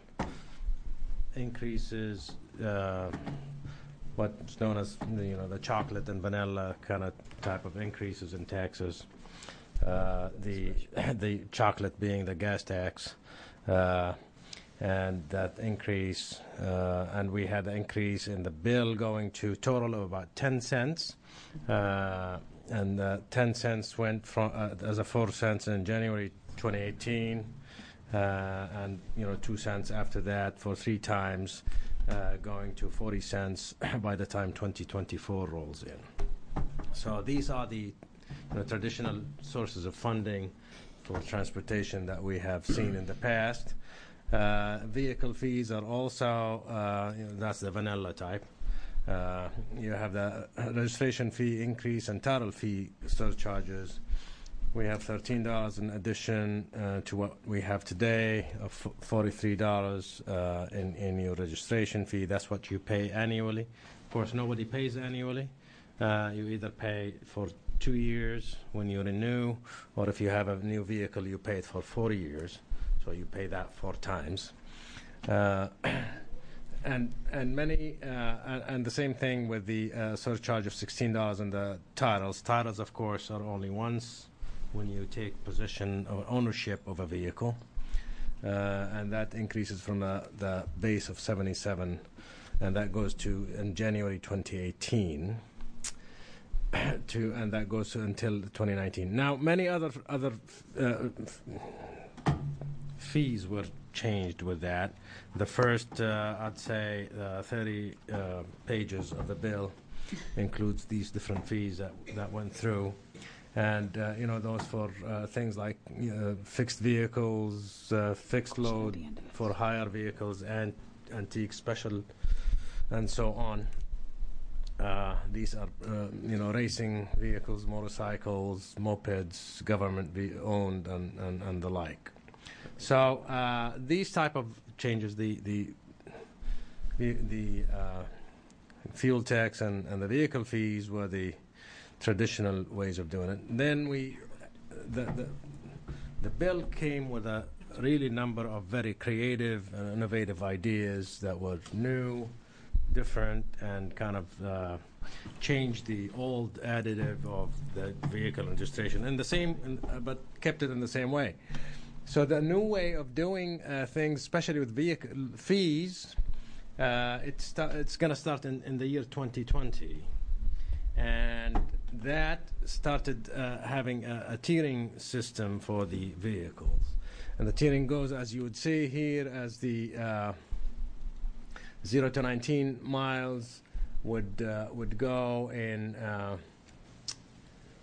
Speaker 13: increases, uh, what's known as you know the chocolate and vanilla kind of type of increases in taxes. Uh, the the chocolate being the gas tax, uh, and that increase, uh, and we had an increase in the bill going to a total of about ten cents. Uh, and uh, ten cents went from uh, as a four cents in January twenty eighteen, uh, and you know two cents after that for three times, uh, going to forty cents by the time twenty twenty-four rolls in. So these are the you know, traditional sources of funding for transportation that we have seen in the past. Uh, vehicle fees are also uh, you know, that's the vanilla type. Uh, you have the registration fee increase and title fee surcharges. We have thirteen dollars in addition uh, to what we have today of forty-three dollars uh, in, in your registration fee. That's what you pay annually. Of course, nobody pays annually. Uh, you either pay for two years when you renew, or if you have a new vehicle, you pay it for four years. So you pay that four times. Uh, And and many uh, and, and the same thing with the uh, surcharge of sixteen dollars in the titles. Titles, of course, are only once when you take possession or ownership of a vehicle, uh, and that increases from the, the base of seventy-seven, and that goes to in January twenty eighteen. To and that goes to until twenty nineteen. Now, many other other uh, fees were changed with that. The first, uh, I'd say, uh, thirty uh, pages of the bill includes these different fees that that went through, and uh, you know those for uh, things like uh, fixed vehicles, uh, fixed load for hire vehicles, and antique special, and so on. Uh, these are, uh, you know, racing vehicles, motorcycles, mopeds, government-owned, and, and, and the like. So uh, these type of changes, the the the, the uh, fuel tax and, and the vehicle fees were the traditional ways of doing it. Then we, the the, the bill came with a really number of very creative and innovative ideas that were new, different, and kind of uh, changed the old additive of the vehicle registration in the same, uh, but kept it in the same way. So the new way of doing uh, things, especially with vehicle fees, uh, it's sta- it's going to start in, in the year twenty twenty, and that started uh, having a, a tiering system for the vehicles, and the tiering goes, as you would see here, as the uh, zero to nineteen miles would uh, would go in uh,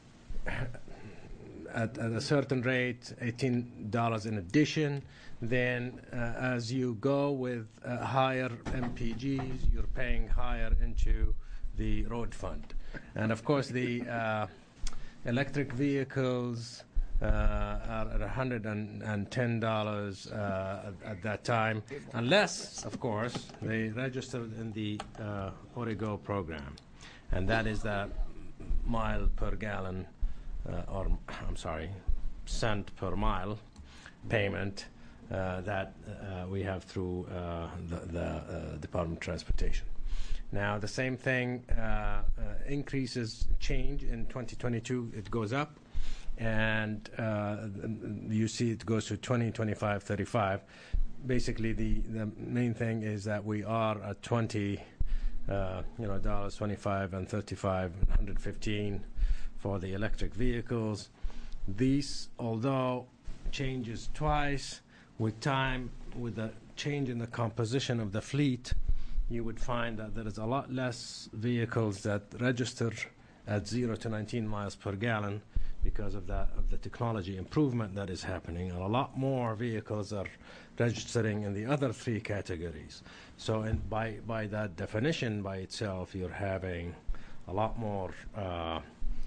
Speaker 13: at, at a certain rate, eighteen dollars in addition. Then, uh, as you go with uh, higher M P Gs, you're paying higher into the road fund. And of course, the uh, electric vehicles uh, are at one hundred ten dollars uh, at, at that time, unless, of course, they registered in the uh, Origo program. And that is the mile per gallon, uh, or I'm sorry, cent per mile payment uh, that uh, we have through uh, the, the uh, Department of Transportation. Now, the same thing, uh, uh, increases change in twenty twenty-two, it goes up, and uh, you see it goes to twenty, twenty-five, thirty-five. Basically, the, the main thing is that we are at twenty, uh, you know, dollars, twenty-five and thirty-five, one hundred fifteen for the electric vehicles. These, although changes twice, with time, with the change in the composition of the fleet, you would find that there is a lot less vehicles that register at zero to nineteen miles per gallon because of that of the technology improvement that is happening, and a lot more vehicles are registering in the other three categories. So, in, by by that definition by itself, you're having a lot more uh,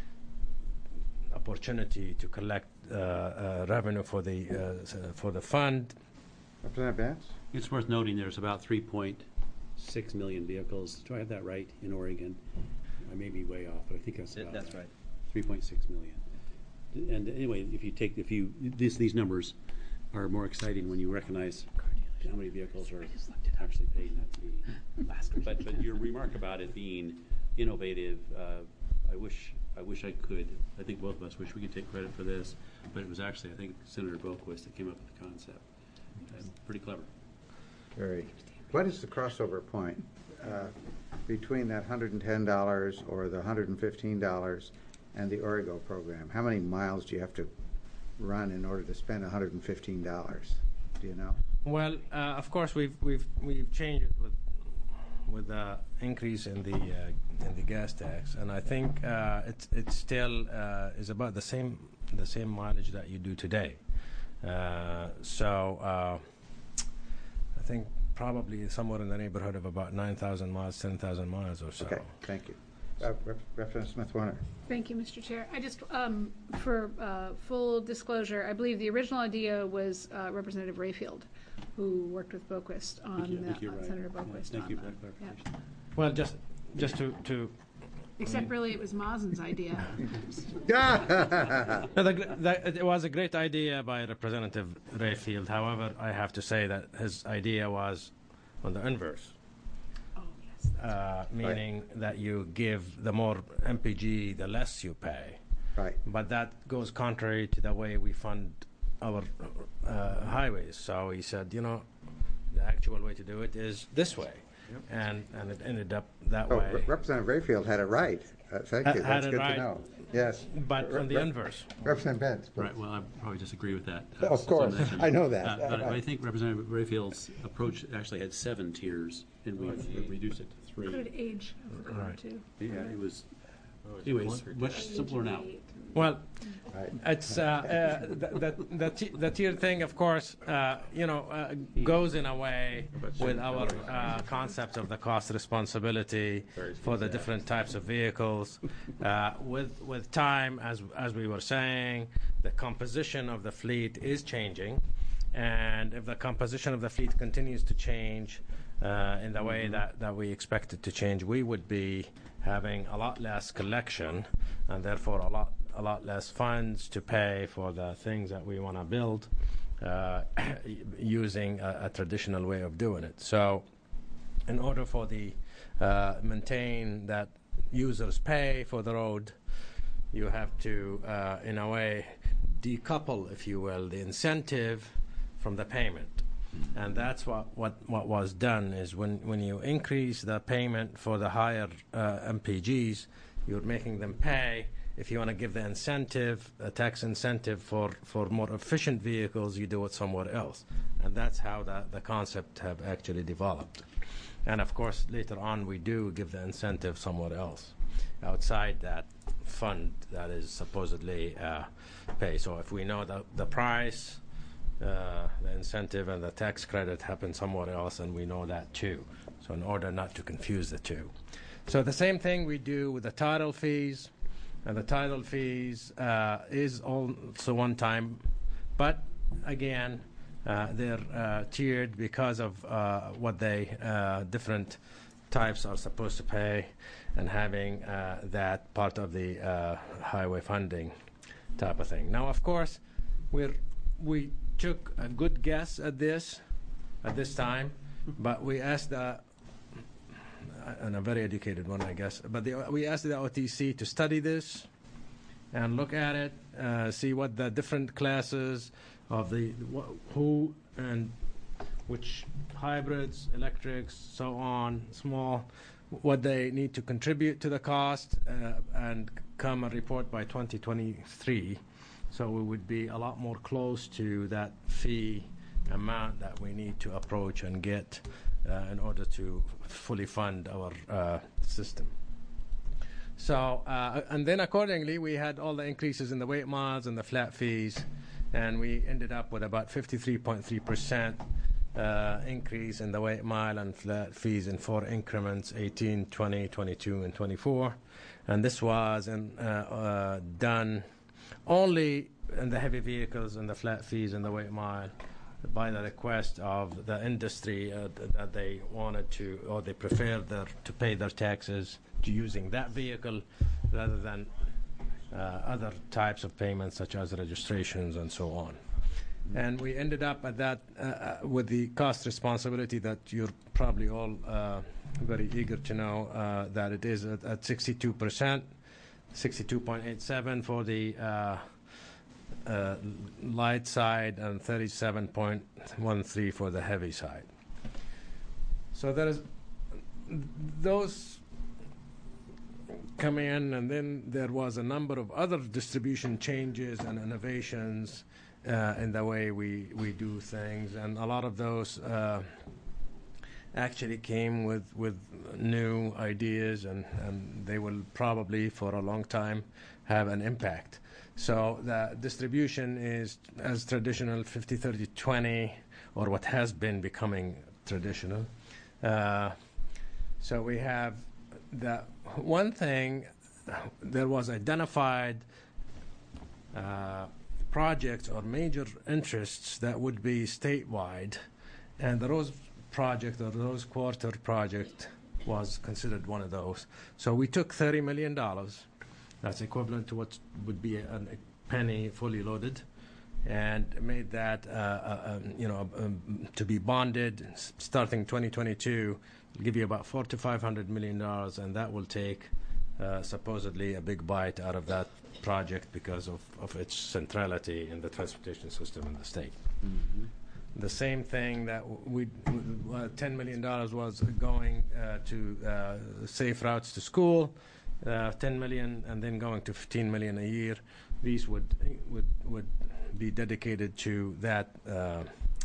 Speaker 13: opportunity to collect uh, uh, revenue for the uh, for the fund.
Speaker 3: Representative Vance?
Speaker 5: It's worth noting there's about three point six million vehicles. Do I have that right in Oregon? I may be way off, but I think that's about
Speaker 2: That's right.
Speaker 5: three point six million. And anyway, if you take, if you, this, these numbers are more exciting when you recognize how many vehicles are actually paid not to be. But, but your remark about it being innovative, uh, I wish, I wish I could, I think both of us wish we could take credit for this, but it was actually, I think, Senator Boquist that came up with the concept. Uh, pretty clever.
Speaker 3: Very. What is the crossover point uh, between that one hundred ten dollars or the one hundred fifteen dollars and the Origo program? How many miles do you have to run in order to spend one hundred fifteen dollars? Do you know?
Speaker 13: Well, uh, of course, we've we've we've changed it with with the increase in the uh, in the gas tax, and I think uh, it's it still uh, is about the same the same mileage that you do today. Uh, so uh, I think probably somewhere in the neighborhood of about nine thousand miles, ten thousand miles or so.
Speaker 3: Okay, thank you. Uh, Rep- Representative Smith-Warner.
Speaker 12: Thank you, Mister Chair. I just, um, for uh, full disclosure, I believe the original idea was uh, Representative Rayfield, who worked with Boquist on
Speaker 5: Thank you. I think
Speaker 12: the,
Speaker 5: you're
Speaker 12: on
Speaker 5: right.
Speaker 12: Senator
Speaker 5: Yeah,
Speaker 12: Boquist.
Speaker 5: thank
Speaker 12: on
Speaker 5: you for
Speaker 12: that.
Speaker 5: that clarification.
Speaker 12: Yeah.
Speaker 13: Well, just just to to.
Speaker 12: Except really it was Mazen's idea.
Speaker 13: No, the, gr- the, it was a great idea by Representative Rayfield. However, I have to say that his idea was on the inverse.
Speaker 12: Oh, yes.
Speaker 13: Uh, meaning that you give the more M P G, the less you pay.
Speaker 3: Right.
Speaker 13: But that goes contrary to the way we fund our uh, highways. So he said, you know, the actual way to do it is this way. Yep. And and it ended up that
Speaker 3: Oh,
Speaker 13: way.
Speaker 3: Re- Representative Rayfield had it right. Uh, thank
Speaker 13: Ha-
Speaker 3: you.
Speaker 13: had
Speaker 3: That's
Speaker 13: it
Speaker 3: good
Speaker 13: right.
Speaker 3: to know. Yes.
Speaker 13: But
Speaker 3: Re-
Speaker 13: on the
Speaker 3: Rep-
Speaker 13: inverse.
Speaker 3: Representative Benz. please.
Speaker 5: Right, well, I probably disagree with that.
Speaker 3: Of
Speaker 5: It's
Speaker 3: course.
Speaker 5: on that.
Speaker 3: I know that.
Speaker 5: Uh, But I think Representative Rayfield's approach actually had seven tiers, and we we reduced it to three.
Speaker 12: Good age of the car,
Speaker 13: Right.
Speaker 12: too.
Speaker 5: Yeah, it was, anyways, much simpler now.
Speaker 13: Well,
Speaker 3: Right.
Speaker 13: it's uh, uh, the, the, the, t- the tier thing, of course, uh, you know, uh, goes in a way with our uh, concept of the cost responsibility for the different types of vehicles. Uh, with with time, as as we were saying, the composition of the fleet is changing, and if the composition of the fleet continues to change uh, in the way that, that we expect it to change, we would be having a lot less collection, and therefore a lot a lot less funds to pay for the things that we want to build uh, using a, a traditional way of doing it. So in order for the uh, maintain that users pay for the road, you have to, uh, in a way, decouple, if you will, the incentive from the payment. And that's what, what, what was done is when, when you increase the payment for the higher uh, M P Gs, you're making them pay. If you want to give the incentive, a tax incentive for, for more efficient vehicles, you do it somewhere else. And that's how the, the concept have actually developed. And of course, later on, we do give the incentive somewhere else, outside that fund that is supposedly uh, pay. So if we know the, the price, uh, the incentive, and the tax credit happen somewhere else, and we know that too. So in order not to confuse the two. So the same thing we do with the title fees, and the title fees uh, is also one time, but again, uh, they're uh, tiered because of uh, what they uh, different types are supposed to pay, and having uh, that part of the uh, highway funding type of thing. Now, of course, we're we took a good guess at this at this time, but we asked the and a very educated one, I guess. But the, we asked the O T C to study this and look at it, uh, see what the different classes of the wh- who and which hybrids, electrics, so on, small, what they need to contribute to the cost, uh, and come a report by twenty twenty-three. So we would be a lot more close to that fee amount that we need to approach and get uh, in order to fully fund our uh, system. So, uh, and then accordingly, we had all the increases in the weight miles and the flat fees, and we ended up with about fifty-three point three percent uh, increase in the weight mile and flat fees in four increments, eighteen, twenty, twenty-two, and twenty-four. And this was in, uh, uh, done only in the heavy vehicles and the flat fees and the weight mile by the request of the industry uh, th- that they wanted to, or they preferred their, to pay their taxes to using that vehicle rather than uh, other types of payments such as registrations and so on. And we ended up at that uh, uh, with the cost responsibility that you're probably all uh, very eager to know uh, that it is at, at sixty-two percent, sixty-two point eight seven for the uh, uh, light side and thirty-seven point one three for the heavy side. So there is those come in, and then there was a number of other distribution changes and innovations uh, in the way we, we do things, and a lot of those uh, actually came with, with new ideas, and, and they will probably for a long time have an impact. So the distribution is as traditional fifty thirty twenty, or what has been becoming traditional. Uh, so we have the one thing, there was identified uh, projects or major interests that would be statewide, and the Rose project or the Rose Quarter project was considered one of those. So we took thirty million dollars, that's equivalent to what would be a, a penny fully loaded, and made that uh, uh, um, you know um, to be bonded starting twenty twenty-two. It'll give you about four to five hundred million dollars, and that will take uh, supposedly a big bite out of that project because of, of its centrality in the transportation system in the state. Mm-hmm. The same thing that we uh, ten million dollars was going uh, to uh, safe routes to school, uh, ten million, and then going to fifteen million a year. These would would would be dedicated to that uh, uh,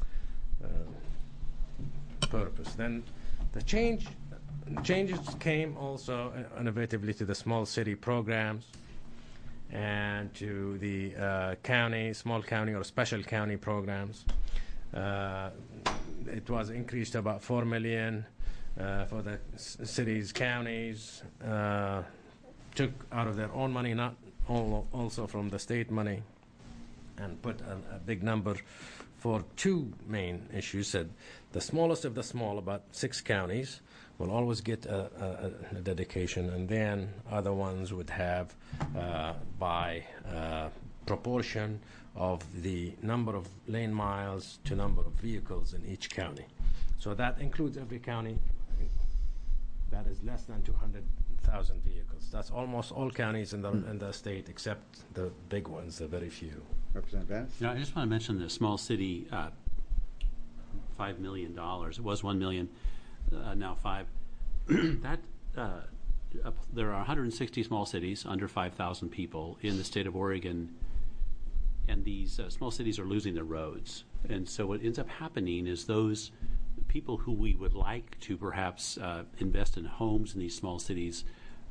Speaker 13: purpose. Then the change changes came also uh, innovatively to the small city programs and to the uh, county, small county or special county programs. Uh, it was increased to about four million uh, for the s- cities, counties. Uh, took out of their own money, not all, also from the state money, and put a, a big number for two main issues. Said the smallest of the small, about six counties, will always get a, a, a dedication, and then other ones would have uh, by uh, proportion of the number of lane miles to number of vehicles in each county. So that includes every county that is less than two hundred thousand vehicles. That's almost all counties in the mm. in the state except the big ones, the very few.
Speaker 3: Representative Vance?
Speaker 5: Yeah, I just want to mention the small city, uh, five million dollars. It was one million, uh, now five. that uh, uh, there are one hundred sixty small cities under five thousand people in the state of Oregon, and these uh, small cities are losing their roads. And so what ends up happening is those people who we would like to perhaps uh, invest in homes in these small cities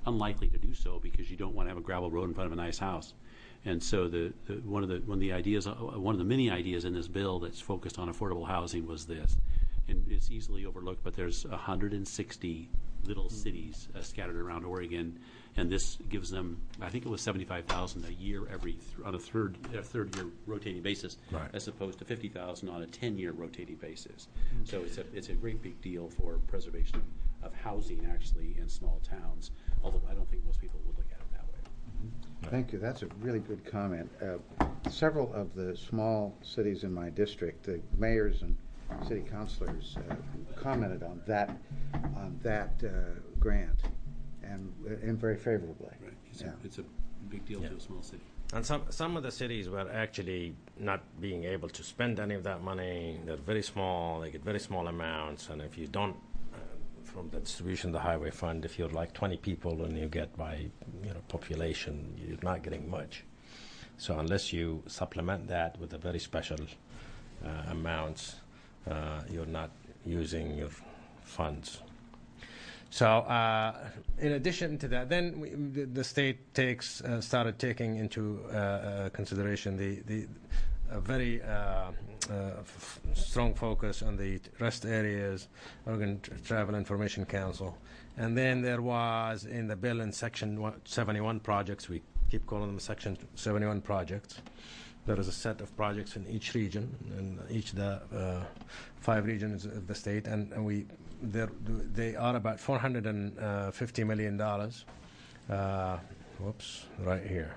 Speaker 5: unlikely to do so because you don't want to have a gravel road in front of a nice house. And so the, the one of the one of the ideas, uh, one of the many ideas in this bill that's focused on affordable housing was this, and it's easily overlooked. But there's one hundred sixty little cities uh, scattered around Oregon, and this gives them, I think it was seventy-five thousand a year every th- on a third a third year rotating basis,
Speaker 13: right,
Speaker 5: as opposed to fifty thousand on a ten year rotating basis. Mm-hmm. So it's a it's a great big deal for preservation of housing actually in small towns. Although I don't think most people would look at it that way.
Speaker 3: Mm-hmm. Thank you. That's a really good comment. Uh, several of the small cities in my district, the mayors and city councilors uh, commented on that on that uh, grant, and and very favorably.
Speaker 5: Right. It's,
Speaker 3: yeah.
Speaker 5: a, it's a big deal
Speaker 13: Yeah.
Speaker 5: to a small city.
Speaker 13: And some some of the cities were actually not being able to spend any of that money. They're very small. They get very small amounts, and if you don't, uh, from the distribution of the highway fund, if you're like twenty people and you get by you know population, you're not getting much. So unless you supplement that with a very special uh, amounts, uh, you're not using your funds. So, uh, in addition to that, then we, the, the state takes uh, started taking into uh, uh, consideration the the a very uh, uh, f- strong focus on the rest areas, Oregon Tra- Travel Information Council, and then there was in the bill in Section seventy-one projects. We keep calling them Section seventy-one projects. There is a set of projects in each region, in each of the uh, five regions of the state, and, and we. They are about four hundred fifty million dollars. Uh, whoops, right here.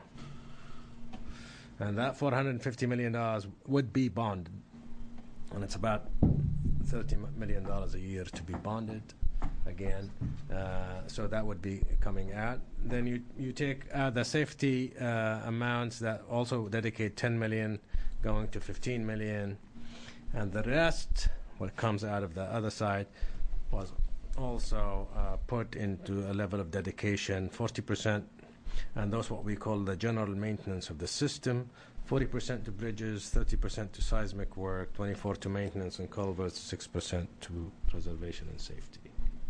Speaker 13: And that four hundred fifty million dollars would be bonded. And it's about thirty million dollars a year to be bonded again. Uh, so that would be coming out. Then you, you take uh, the safety uh, amounts that also dedicate ten million dollars going to fifteen million dollars. And the rest, what comes out of the other side, was also uh, put into a level of dedication, forty percent, and that's what we call the general maintenance of the system, forty percent to bridges, thirty percent to seismic work, twenty-four percent to maintenance and culverts, six percent to preservation and safety.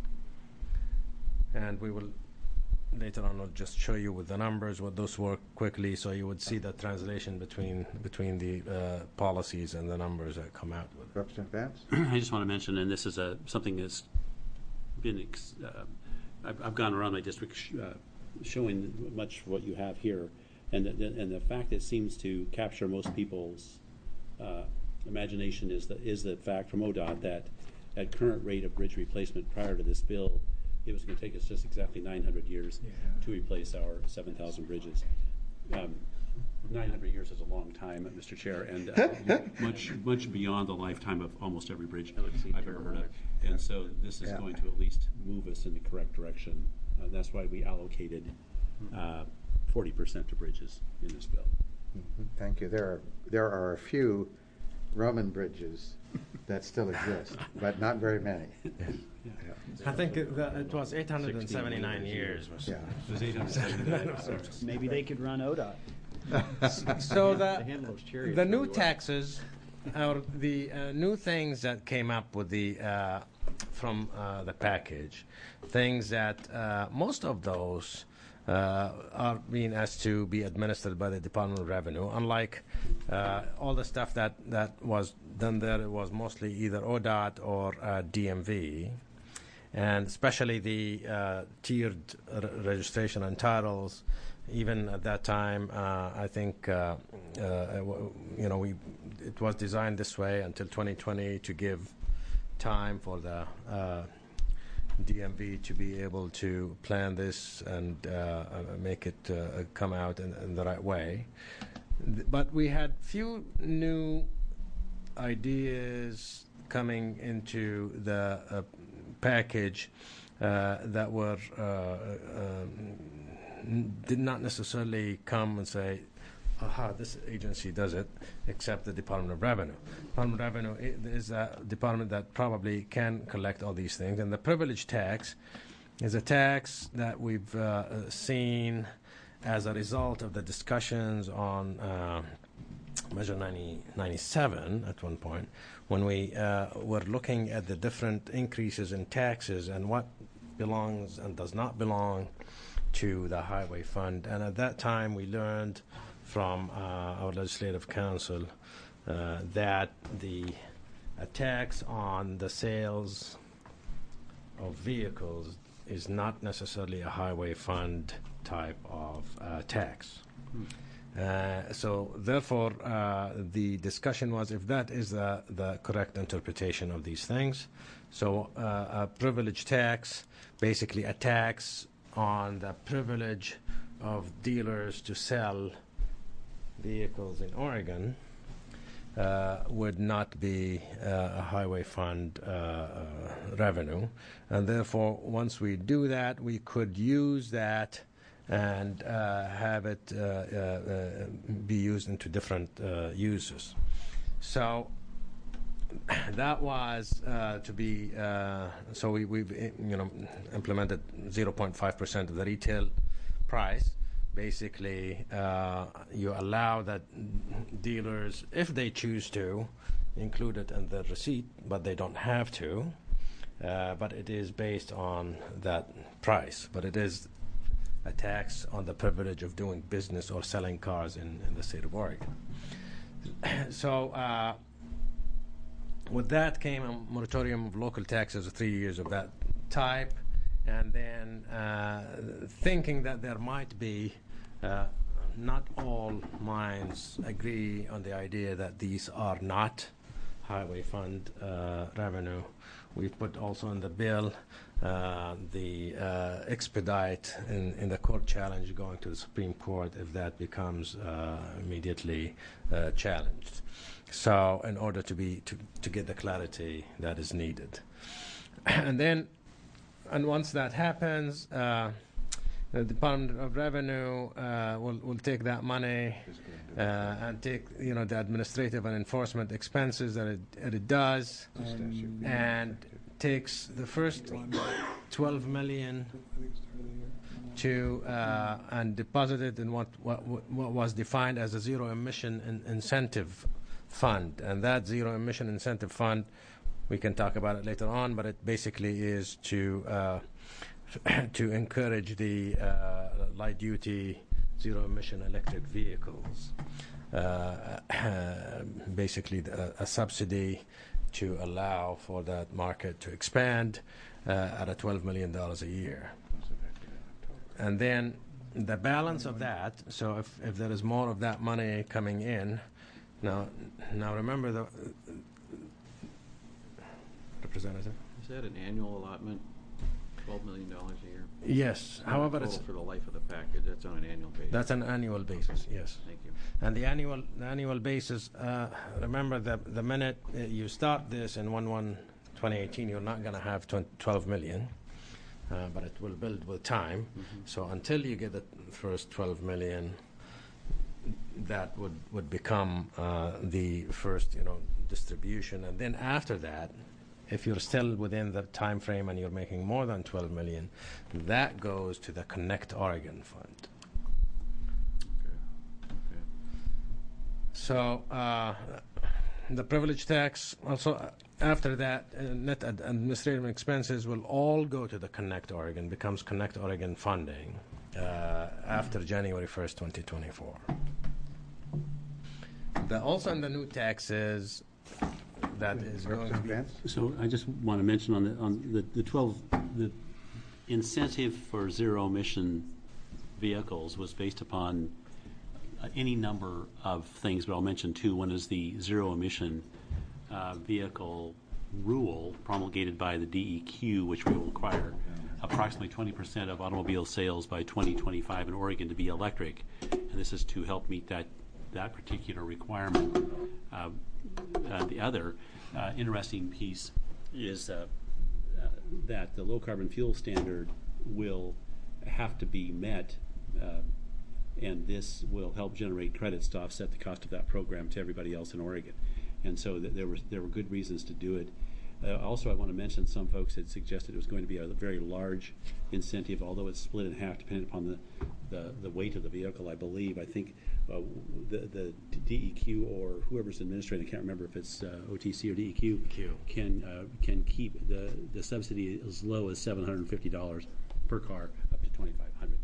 Speaker 13: And we will later on I'll just show you with the numbers what those work quickly, so you would see the translation between between the uh, policies and the numbers that come out with it.
Speaker 3: Representative Vance?
Speaker 5: I just want to mention, and this is a, something that's been, ex- uh, I've, I've gone around my district sh- uh, showing much of what you have here, and the, the, and the fact that seems to capture most people's uh, imagination is the, is the fact from O D O T that at current rate of bridge replacement prior to this bill, it was going to take us just exactly nine hundred years yeah. to replace our seven thousand bridges. Um, nine hundred years is a long time, Mister Chair, and uh, much much beyond the lifetime of almost every bridge I've ever heard of. And so this is yeah. going to at least move us in the correct direction. Uh, that's why we allocated uh, forty percent to bridges in this bill.
Speaker 3: Mm-hmm. Thank you. There are, there are a few Roman bridges that still exist, but not very many.
Speaker 5: Yeah.
Speaker 13: I think it, the, it was eight hundred seventy-nine years.
Speaker 3: Yeah.
Speaker 5: It was eight hundred seventy-nine.
Speaker 2: Maybe they could run O D O T.
Speaker 13: So the, the new taxes, or the uh, new things that came up with the uh, from uh, the package, things that uh, most of those uh, are being asked to be administered by the Department of Revenue. Unlike uh, all the stuff that, that was done there, it was mostly either O D O T or uh, D M V. And especially the uh, tiered r- registration and titles, even at that time, uh, I think uh, uh, you know we it was designed this way until twenty twenty to give time for the uh, D M V to be able to plan this and uh, uh, make it uh, come out in, in the right way. Th- but we had few new ideas coming into the uh, package uh, that were uh, um, n- did not necessarily come and say, aha, this agency does it, except the Department of Revenue. Department of Revenue i- is a department that probably can collect all these things. And the privilege tax is a tax that we've uh, seen as a result of the discussions on uh, Measure ninety, ninety-seven at one point, when we uh, were looking at the different increases in taxes and what belongs and does not belong to the highway fund. And at that time, we learned from uh, our legislative council uh, that the a tax on the sales of vehicles is not necessarily a highway fund type of uh, tax. Uh, so therefore, uh, the discussion was if that is the, the correct interpretation of these things. So uh, a privilege tax, basically a tax on the privilege of dealers to sell vehicles in Oregon, uh, would not be uh, a highway fund uh, uh, revenue. And therefore, once we do that, we could use that and uh, have it uh, uh, uh, be used into different uh, uses. So that was uh, to be, uh, so we, we've you know implemented zero point five percent of the retail price. Basically, uh, you allow that dealers, if they choose to, include it in their receipt, but they don't have to. Uh, but it is based on that price. But it is a tax on the privilege of doing business or selling cars in, in the state of Oregon. So uh, with that came a moratorium of local taxes of three years of that type, and then uh, thinking that there might be, uh, not all minds agree on the idea that these are not highway fund uh, revenue. We've put also in the bill uh, the uh, expedite in, in the court challenge going to the Supreme Court if that becomes uh, immediately uh, challenged. So in order to be to, to get the clarity that is needed. And then, and once that happens, uh, the Department of Revenue uh, will, will take that money uh, and take, you know, the administrative and enforcement expenses that it, that it does, and takes the first twelve million to uh, and deposit it in what, what what was defined as a zero emission in incentive fund, and that zero emission incentive fund, we can talk about it later on, but it basically is to uh, to encourage the uh, light duty zero emission electric vehicles. Uh, basically, the, a subsidy to allow for that market to expand uh, at a twelve million dollars a year. And then the balance of that, so if, if there is more of that money coming in, now, now remember the, uh, Representative?
Speaker 11: Is that an annual allotment, twelve million dollars a year?
Speaker 13: Yes.
Speaker 11: Not
Speaker 13: However,
Speaker 11: total
Speaker 13: it's
Speaker 11: for the life of the package. That's on an annual basis.
Speaker 13: That's an annual basis, yes.
Speaker 11: Thank you.
Speaker 13: And the annual the annual basis, uh, remember the the minute uh, you start this in one one twenty eighteen, you're not going to have twelve million, uh, but it will build with time.
Speaker 11: Mm-hmm.
Speaker 13: So until you get the first twelve million, that would would become uh, the first, you know, distribution, and then after that, if you're still within the time frame and you're making more than twelve million, that goes to the Connect Oregon Fund.
Speaker 11: Okay. Okay.
Speaker 13: So uh, the privilege tax also, uh, after that, uh, net ad- administrative expenses will all go to the Connect Oregon, becomes Connect Oregon funding uh, after January first, twenty twenty-four. The, also in the new taxes, that is going to be.
Speaker 5: So I just want to mention on the on the, the twelve the incentive for zero emission vehicles was based upon uh, any number of things, but I'll mention two. One is the zero emission uh, vehicle rule promulgated by the D E Q, which will require approximately twenty percent of automobile sales by twenty twenty-five in Oregon to be electric, and this is to help meet that that particular requirement. Uh, Uh, the other uh, interesting piece is uh, uh, that the low carbon fuel standard will have to be met, uh, and this will help generate credits to offset the cost of that program to everybody else in Oregon. And so th- there were there were good reasons to do it. Uh, also, I want to mention some folks had suggested it was going to be a very large incentive, although it's split in half depending upon the, the, the weight of the vehicle, I believe. I think uh, the, the D E Q or whoever's administrating, I can't remember if it's uh, O T C or D E Q,
Speaker 13: Q.
Speaker 5: can uh, can keep the, the subsidy as low as seven hundred fifty dollars per car up to twenty-five hundred dollars.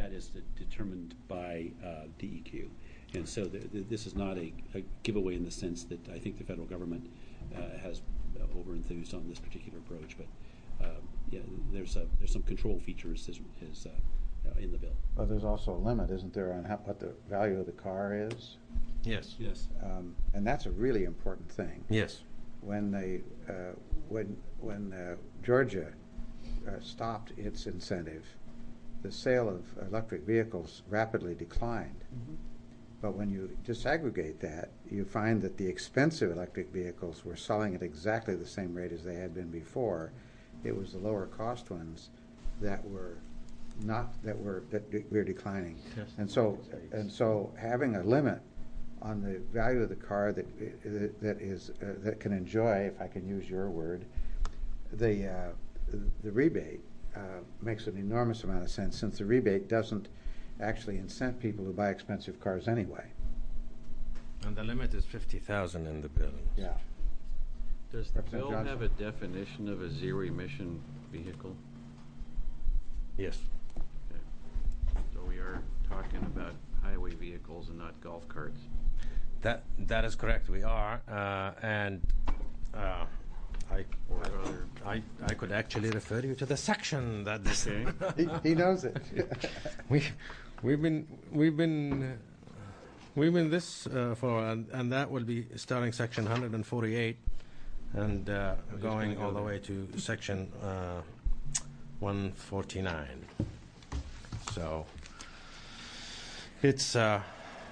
Speaker 5: that is de- determined by uh, D E Q. And so the, the, this is not a, a giveaway in the sense that I think the federal government uh, has uh, over-enthused on this particular approach, but uh, yeah, there's a, there's some control features is, is uh, uh, in the bill.
Speaker 3: Well, there's also a limit, isn't there, on how, what the value of the car is?
Speaker 13: Yes.
Speaker 5: Yes.
Speaker 3: Um, and that's a really important thing.
Speaker 13: Yes.
Speaker 3: When they, uh, when when uh, Georgia uh, stopped its incentive, the sale of electric vehicles rapidly declined.
Speaker 5: Mm-hmm.
Speaker 3: But when you disaggregate that, you find that the expensive electric vehicles were selling at exactly the same rate as they had been before. It was the lower cost ones that were not that were that de- were declining.
Speaker 11: Yes.
Speaker 3: And so and so having a limit on the value of the car that that is uh, that can enjoy, if I can use your word, the uh, the rebate uh, makes an enormous amount of sense, since the rebate doesn't actually incent people to buy expensive cars anyway.
Speaker 13: And the limit is fifty thousand in the bill.
Speaker 3: Yeah.
Speaker 11: Does the
Speaker 3: Representative
Speaker 11: bill
Speaker 3: Johnson?
Speaker 11: have a definition of a zero-emission vehicle?
Speaker 13: Yes.
Speaker 11: Okay. So we are talking about highway vehicles and not golf carts.
Speaker 13: That that is correct. We are, uh, and uh, I,
Speaker 11: Or other.
Speaker 13: I I could actually refer you to the section that this.
Speaker 11: Okay.
Speaker 3: he, he knows it.
Speaker 13: we we've been we've been we've been this uh, for, and, and that will be starting section one forty-eight, and uh, going
Speaker 11: go
Speaker 13: all the
Speaker 11: there.
Speaker 13: way to section uh, one forty-nine. So it's. Uh,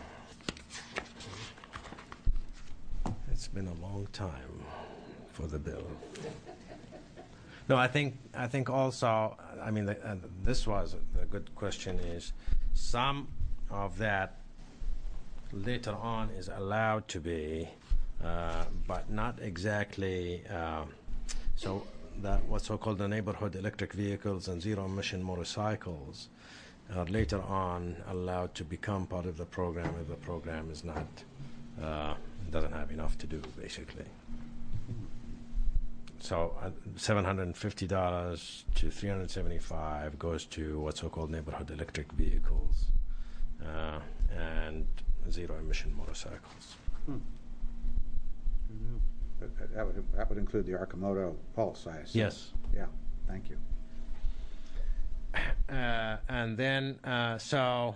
Speaker 13: It's been a long time for the bill. No, I think I think also. I mean, the, uh, this was a good question. Is some of that later on is allowed to be, uh, but not exactly. Uh, so that what's so-called the neighborhood electric vehicles and zero-emission motorcycles are later on allowed to become part of the program if the program is not. Uh, doesn't have enough to do, basically. So uh, seven hundred fifty dollars to three hundred seventy-five dollars goes to what's so-called neighborhood electric vehicles uh, and zero-emission motorcycles.
Speaker 11: Hmm.
Speaker 3: That- that would that would include the Arcimoto Pulse, I assume.
Speaker 13: Yes.
Speaker 3: Yeah. Thank you.
Speaker 13: Uh, and then, uh, so...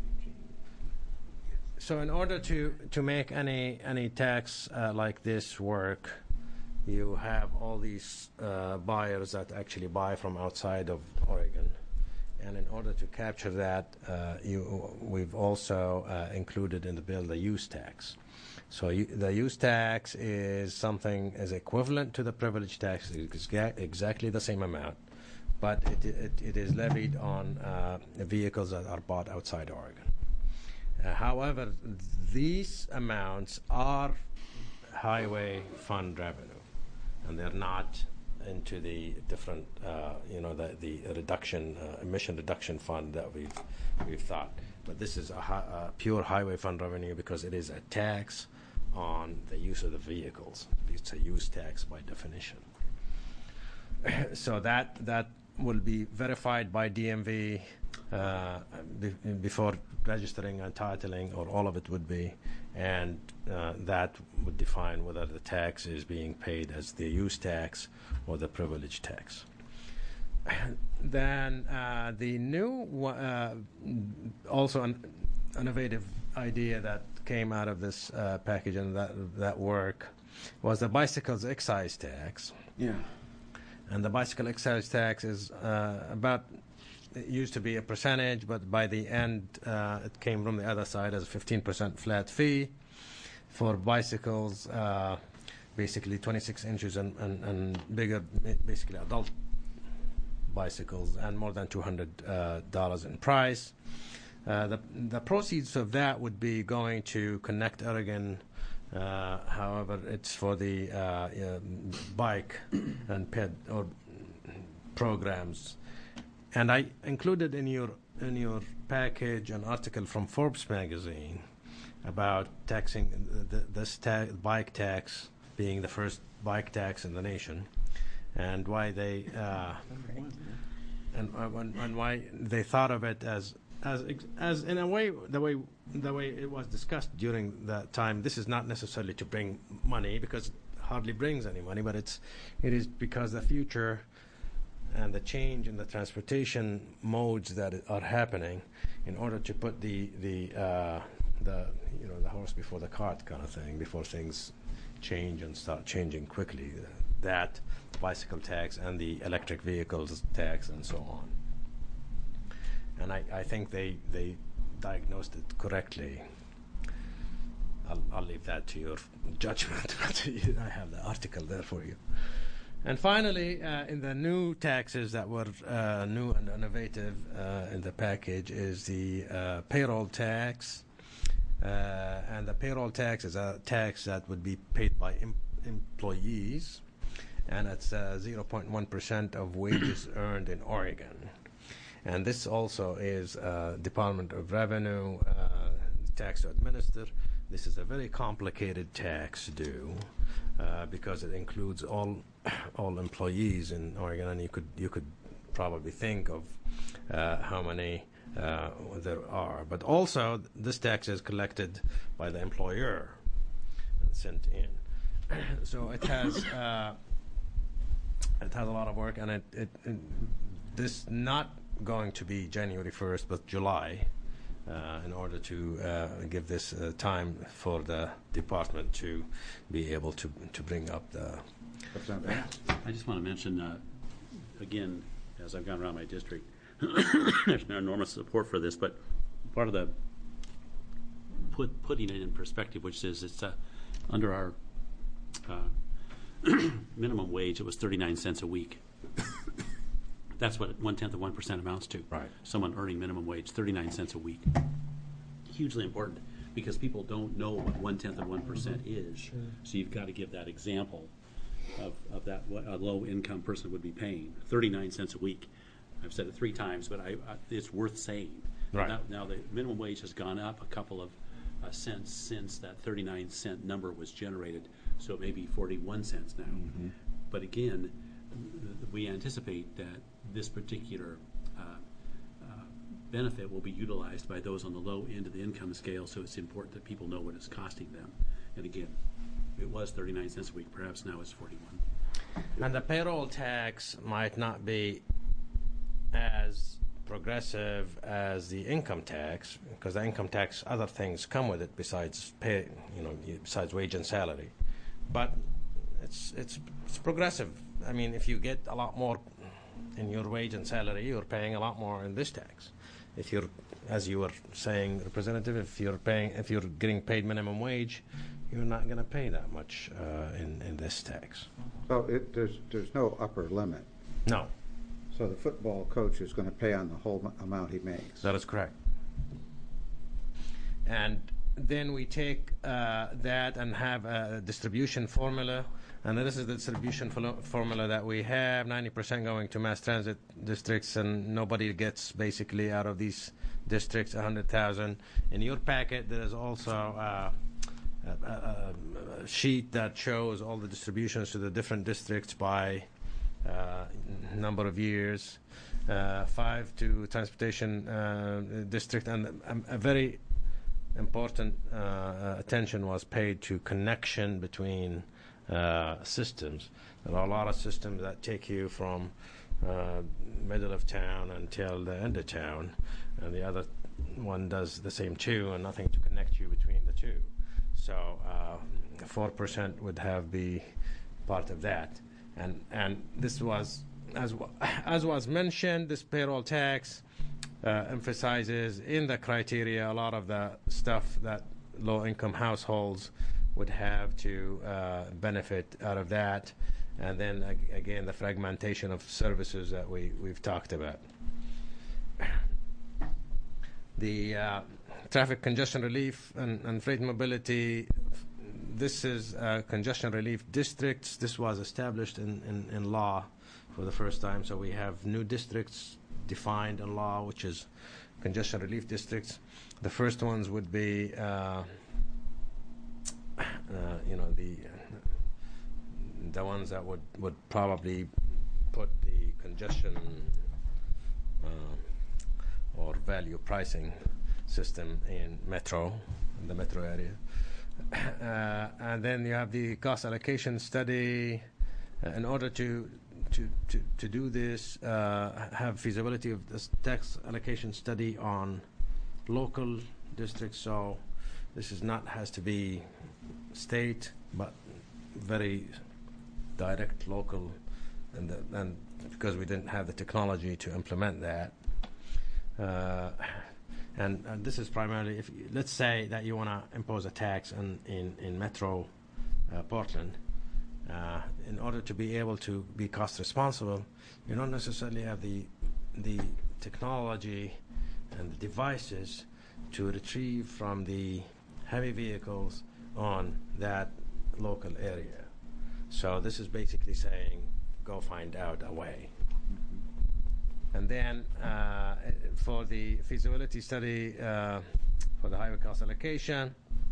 Speaker 13: So in order to, to make any any tax uh, like this work, you have all these uh, buyers that actually buy from outside of Oregon, and in order to capture that, uh, you we've also uh, included in the bill the use tax. So you, the use tax is something is equivalent to the privilege tax. It's exa- exactly the same amount, but it it, it is levied on uh, vehicles that are bought outside Oregon. Uh, however, th- these amounts are highway fund revenue, and they're not into the different, uh, you know, the, the reduction, uh, emission reduction fund that we've we've thought. But this is a, hi- a pure highway fund revenue because it is a tax on the use of the vehicles. It's a use tax by definition. So that that will be verified by D M V uh, be- before registering and titling, or all of it would be, and uh, that would define whether the tax is being paid as the use tax or the privilege tax. Then uh, the new, uh, also an innovative idea that came out of this uh, package and that that work was the bicycles excise tax.
Speaker 3: Yeah.
Speaker 13: And the bicycle excise tax is uh, about, it used to be a percentage, but by the end uh, it came from the other side as a fifteen percent flat fee for bicycles, uh, basically twenty-six inches and, and, and bigger, basically adult bicycles, and more than two hundred dollars uh, in price. Uh, the, the proceeds of that would be going to Connect Oregon. Uh, however, it's for the uh, uh, bike and ped or programs. And I included in your in your package an article from Forbes magazine about taxing the, this ta- bike tax being the first bike tax in the nation, and why they uh, and, uh, and, and why they thought of it as as ex- as in a way the way the way it was discussed during that time, this is not necessarily to bring money, because it hardly brings any money, but it's it is because the future and the change in the transportation modes that are happening, in order to put the the uh, the you know the horse before the cart kind of thing, before things change and start changing quickly. That bicycle tax and the electric vehicles tax and so on. And I, I think they they diagnosed it correctly. I'll, I'll leave that to your judgment. But I have the article there for you. And finally, uh, in the new taxes that were uh, new and innovative uh, in the package is the uh, payroll tax. Uh, and the payroll tax is a tax that would be paid by em- employees, and it's uh, zero point one percent of wages earned in Oregon. And this also is uh, Department of Revenue uh, tax to administer. This is a very complicated tax due uh, because it includes all all employees in Oregon, and you could you could probably think of uh, how many uh, there are. But also, this tax is collected by the employer and sent in. So it has uh, it has a lot of work, and it, it, it this not going to be January first, but July. Uh, in order to uh, give this uh, time for the department to be able to to bring up the.
Speaker 5: I just want to mention, uh, again, as I've gone around my district, there's enormous support for this, but part of the put, putting it in perspective, which is it's uh, under our uh, minimum wage, it was thirty-nine cents a week. That's what one-tenth of one percent amounts to.
Speaker 13: Right.
Speaker 5: Someone earning minimum wage, thirty-nine cents a week. Hugely important, because people don't know what one-tenth of one percent is. Sure. So you've got to give that example of, of that, what a low-income person would be paying. thirty-nine cents a week. I've said it three times, but I, I, it's worth saying.
Speaker 13: Right.
Speaker 5: Now, now the minimum wage has gone up a couple of uh, cents since that thirty-nine cent number was generated, so it may be forty-one cents now. Mm-hmm. But again, we anticipate that this particular uh, uh, benefit will be utilized by those on the low end of the income scale, so it's important that people know what it's costing them. And again, it was thirty-nine cents a week, perhaps now it's forty-one.
Speaker 13: And the payroll tax might not be as progressive as the income tax, because the income tax, other things come with it besides pay, you know, besides wage and salary. But it's it's it's progressive. I mean, if you get a lot more in your wage and salary, you're paying a lot more in this tax. If you're, as you were saying, Representative, if you're paying, if you're getting paid minimum wage, you're not going to pay that much uh, in in this tax.
Speaker 3: So it, there's there's no upper limit.
Speaker 13: No.
Speaker 3: So the football coach is going to pay on the whole m- amount he makes.
Speaker 13: That is correct. And then we take uh, that and have a distribution formula. And this is the distribution fo- formula that we have, ninety percent going to mass transit districts, and nobody gets basically out of these districts one hundred thousand. In your packet, there is also uh, a, a, a sheet that shows all the distributions to the different districts by uh, number of years, uh, five to transportation uh, district, and a, a very important uh, attention was paid to connection between Uh, systems. There are a lot of systems that take you from uh, middle of town until the end of town, and the other one does the same too, and nothing to connect you between the two. So uh, four percent would have be part of that. And and this was, as w- as was mentioned, this payroll tax uh, emphasizes in the criteria a lot of the stuff that low-income households would have to uh, benefit out of that, and then ag- again the fragmentation of services that we, we've talked about. The uh, traffic congestion relief and, and freight mobility, this is uh, congestion relief districts. This was established in, in, in law for the first time, so we have new districts defined in law, which is congestion relief districts. The first ones would be uh, Uh, you know, the the ones that would, would probably put the congestion uh, or value pricing system in metro, in the metro area. Uh, and then you have the cost allocation study. Uh, in order to to, to, to do this, uh, have feasibility of this tax allocation study on local districts. So this is not has to be state, but very direct local, and the, and because we didn't have the technology to implement that. Uh, and, and this is primarily, if you, let's say that you want to impose a tax in, in, in Metro uh, Portland. Uh, in order to be able to be cost responsible, you don't necessarily have the the technology and the devices to retrieve from the heavy vehicles on that local area. So this is basically saying, go find out a way. And then uh, for the feasibility study uh, for the highway cost allocation,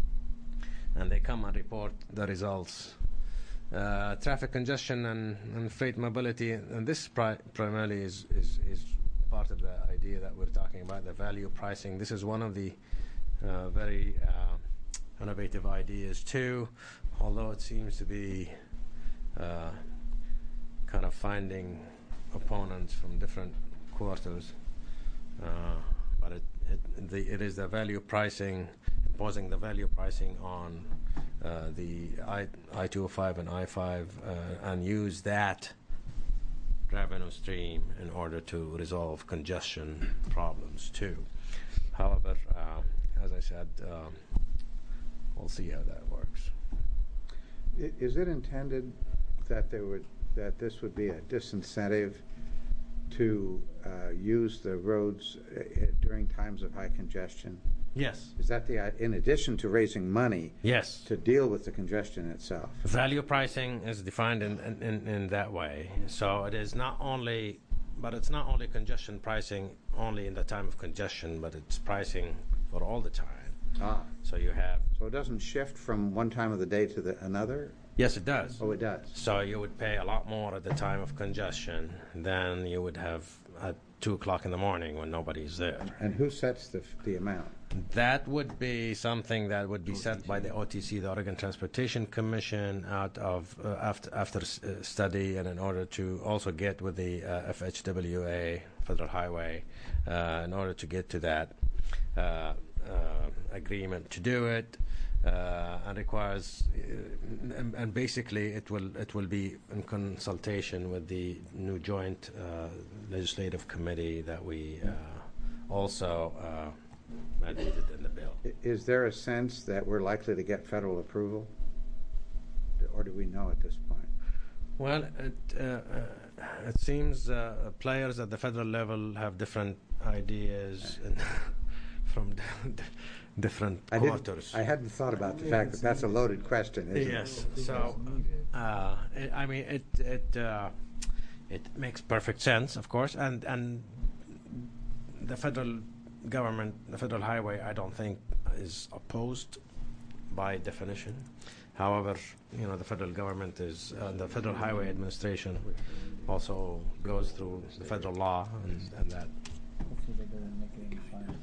Speaker 13: and they come and report the results. Uh, traffic congestion and, and freight mobility, and this pri primarily is, is, is part of the idea that we're talking about, the value pricing. This is one of the uh, very uh, innovative ideas too, although it seems to be uh, kind of finding opponents from different quarters. Uh, but it, it, the, it is the value pricing, imposing the value pricing on uh, the I two oh five and I five uh, and use that revenue stream in order to resolve congestion problems too. However, uh, as I said, um, we'll see how that works.
Speaker 3: I- Is it intended that there would, that this would be a disincentive to uh, use the roads uh, uh, during times of high congestion?
Speaker 13: Yes.
Speaker 3: Is that the, i- in addition to raising money?
Speaker 13: Yes.
Speaker 3: To deal with the congestion itself?
Speaker 13: Value pricing is defined in, in, in, in that way. So it is not only, but it's not only congestion pricing only in the time of congestion, but it's pricing for all the time.
Speaker 3: Ah.
Speaker 13: So you have.
Speaker 3: So it doesn't shift from one time of the day to the another?
Speaker 13: Yes, it does.
Speaker 3: Oh, it does.
Speaker 13: So you would pay a lot more at the time of congestion than you would have at two o'clock in the morning when nobody's there.
Speaker 3: And who sets the, the amount?
Speaker 13: That would be something that would be set by the O T C, the Oregon Transportation Commission, out of uh, after after uh, study, and in order to also get with the uh, F H W A, Federal Highway, uh, in order to get to that uh, uh, agreement to do it. Uh, and requires, uh, and, and basically it will it will be in consultation with the new joint uh, legislative committee that we uh, also uh, mandated in the bill.
Speaker 3: I- Is there a sense that we're likely to get federal approval? Or do we know at this point?
Speaker 13: Well, it uh, uh, it seems uh, players at the federal level have different ideas and from different
Speaker 3: I didn't-
Speaker 13: quarters.
Speaker 3: I hadn't thought about the fact that that's a loaded question, isn't it?
Speaker 13: Yes. So, uh, it, I mean, it it uh, it makes perfect sense, of course, and and the federal government, the federal highway, I don't think is opposed by definition. However, you know, the federal government is uh, the Federal Highway Administration also goes through the federal law, and, and that.
Speaker 9: Hopefully they don't make any fines.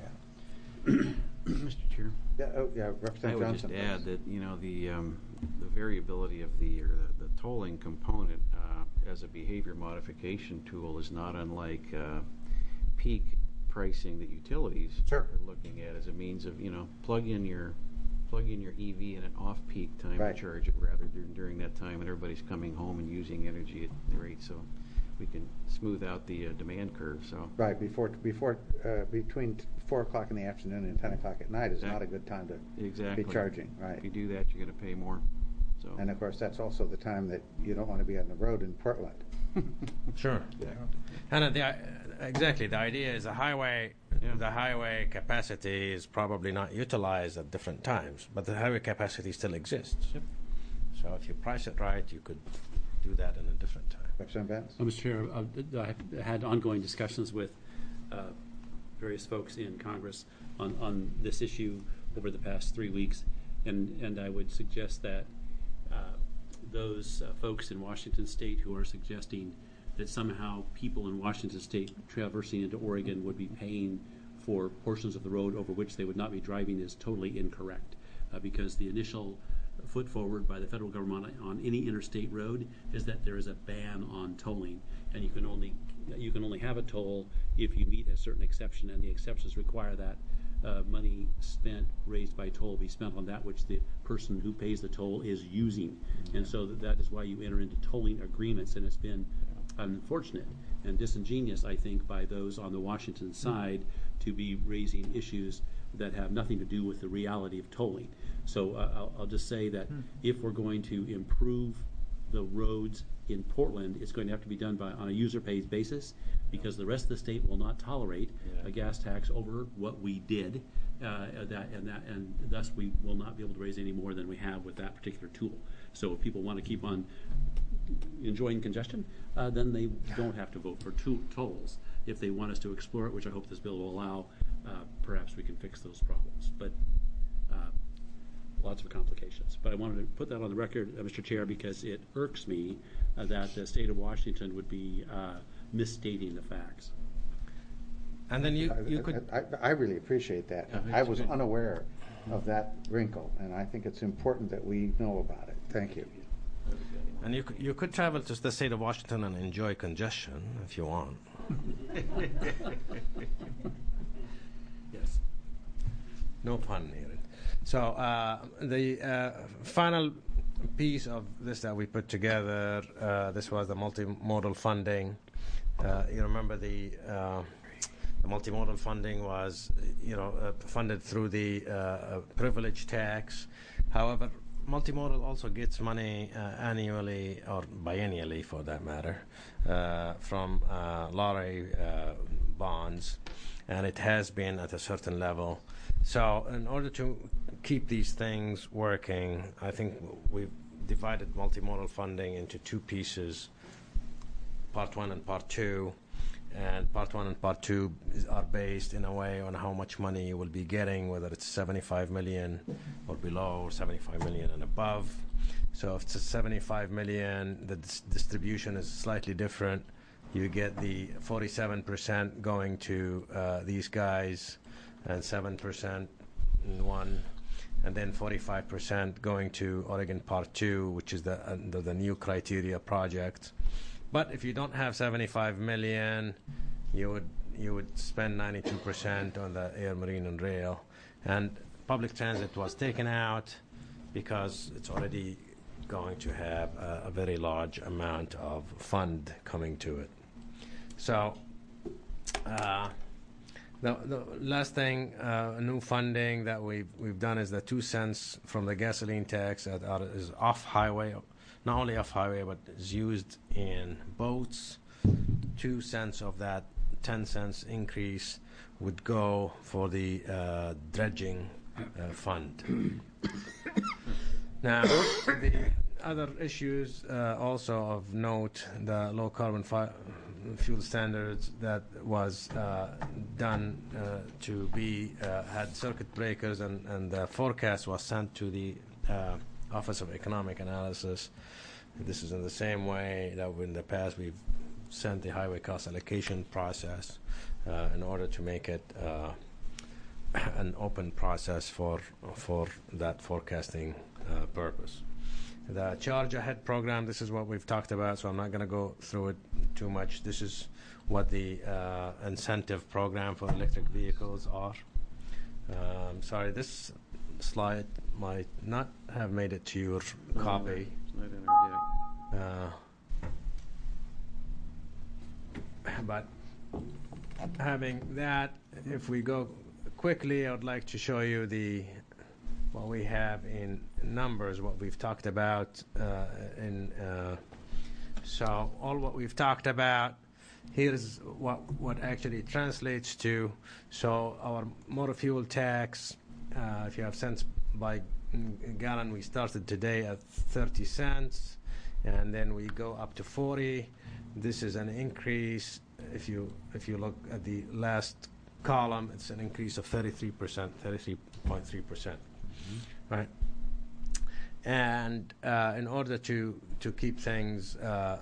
Speaker 11: Mister Chair?
Speaker 3: Yeah, oh, yeah, Representative
Speaker 11: I would
Speaker 3: Johnson,
Speaker 11: just add
Speaker 3: please.
Speaker 11: that, you know, the, um, the variability of the, or the, the tolling component uh, as a behavior modification tool is not unlike uh, peak pricing that utilities
Speaker 3: Sure.
Speaker 11: are looking at as a means of, you know, plug in your plug in your E V in an off-peak time
Speaker 3: Right.
Speaker 11: and charge it rather than during that time when everybody's coming home and using energy at the rate, so we can smooth out the uh, demand curve. So
Speaker 3: Right, before, before, uh, between t- four o'clock in the afternoon and ten o'clock at night is not a good time to
Speaker 11: exactly
Speaker 3: be charging,
Speaker 11: If
Speaker 3: right?
Speaker 11: you do that, you're going to pay more. So
Speaker 3: And of course, that's also the time that you don't want to be on the road in Portland.
Speaker 13: Sure. And uh, the, uh, exactly, the idea is the highway,
Speaker 11: Yeah.
Speaker 13: the highway capacity is probably not utilized at different times, but the highway capacity still exists.
Speaker 11: Yep.
Speaker 13: So if you price it right, you could do that in a different time.
Speaker 3: Representative Benz?
Speaker 14: Uh, Mister Chair, uh, I've had ongoing discussions with uh, various folks in Congress on, on this issue over the past three weeks, and, and I would suggest that uh, those uh, folks in Washington State who are suggesting that somehow people in Washington State traversing into Oregon would be paying for portions of the road over which they would not be driving is totally incorrect, uh, because the initial foot forward by the federal government on any interstate road is that there is a ban on tolling, and you can only you can only have a toll if you meet a certain exception, and the exceptions require that uh, money spent raised by toll be spent on that which the person who pays the toll is using, mm-hmm. and so that, that is why you enter into tolling agreements, and it's been unfortunate and disingenuous, I think, by those on the Washington side to be raising issues that have nothing to do with the reality of tolling. So uh, I'll, I'll just say that hmm. if we're going to improve the roads in Portland, it's going to have to be done by on a user-pays basis, because the rest of the state will not tolerate yeah. a gas tax over what we did, uh, that and that, and thus we will not be able to raise any more than we have with that particular tool. So if people want to keep on enjoying congestion, uh, then they don't have to vote for to tolls. If they want us to explore it, which I hope this bill will allow, uh, perhaps we can fix those problems. But uh, lots of complications. But I wanted to put that on the record, uh, Mister Chair, because it irks me uh, that the state of Washington would be uh, misstating the facts.
Speaker 13: And then you, you
Speaker 3: I,
Speaker 13: could...
Speaker 3: I, I really appreciate that.
Speaker 13: Yeah,
Speaker 3: I was
Speaker 13: good.
Speaker 3: unaware of that wrinkle, and I think it's important that we know about it. Thank you.
Speaker 13: And you could, you could travel to the state of Washington and enjoy congestion if you want.
Speaker 14: Yes.
Speaker 13: No pun here. So uh, the uh, final piece of this that we put together, uh, this was the multimodal funding. Uh, you remember the, uh, the multimodal funding was, you know, uh, funded through the uh, privilege tax. However, multimodal also gets money uh, annually or biennially, for that matter, uh, from uh, lottery uh, bonds, and it has been at a certain level. So in order to keep these things working, I think we've divided multimodal funding into two pieces, part one and part two. And part one and part two is, are based in a way on how much money you will be getting, whether it's seventy-five million or below, or seventy-five million and above. So if it's a seventy-five million, the dis distribution is slightly different. You get the forty-seven percent going to uh, these guys, and seven percent in one, and then forty-five percent going to Oregon Part two, which is the, uh, the, the new criteria project. But if you don't have seventy-five million, you would you would spend ninety-two percent on the air, marine, and rail. And public transit was taken out because it's already going to have a, a very large amount of fund coming to it. So uh, the, the last thing, uh, new funding that we've we've done is the two cents from the gasoline tax that are, is off highway. Not only off highway, but is used in boats. Two cents of that ten cents increase would go for the uh, dredging uh, fund. Now, the other issues uh, also of note, the low carbon fi fuel standards that was uh, done uh, to be, uh, had circuit breakers, and, and the forecast was sent to the uh, Office of Economic Analysis. This is in the same way that in the past we've sent the highway cost allocation process uh, in order to make it uh, an open process for for that forecasting uh, purpose. The Charge Ahead program, this is what we've talked about, so I'm not going to go through it too much. This is what the uh, incentive program for electric vehicles are. Um, sorry, this slide might not have made it to your no, copy.
Speaker 11: It's not in our
Speaker 13: deck. Uh, but having that, if we go quickly, I would like to show you the what we have in numbers, what we've talked about. Uh, in uh, so all what we've talked about. Here's what what actually translates to. So our motor fuel tax. Uh, if you have cents by gallon, we started today at thirty cents, and then we go up to forty. This is an increase. If you if you look at the last column, it's an increase of thirty-three percent, thirty-three point three percent, mm-hmm. right? And uh, in order to to keep things uh,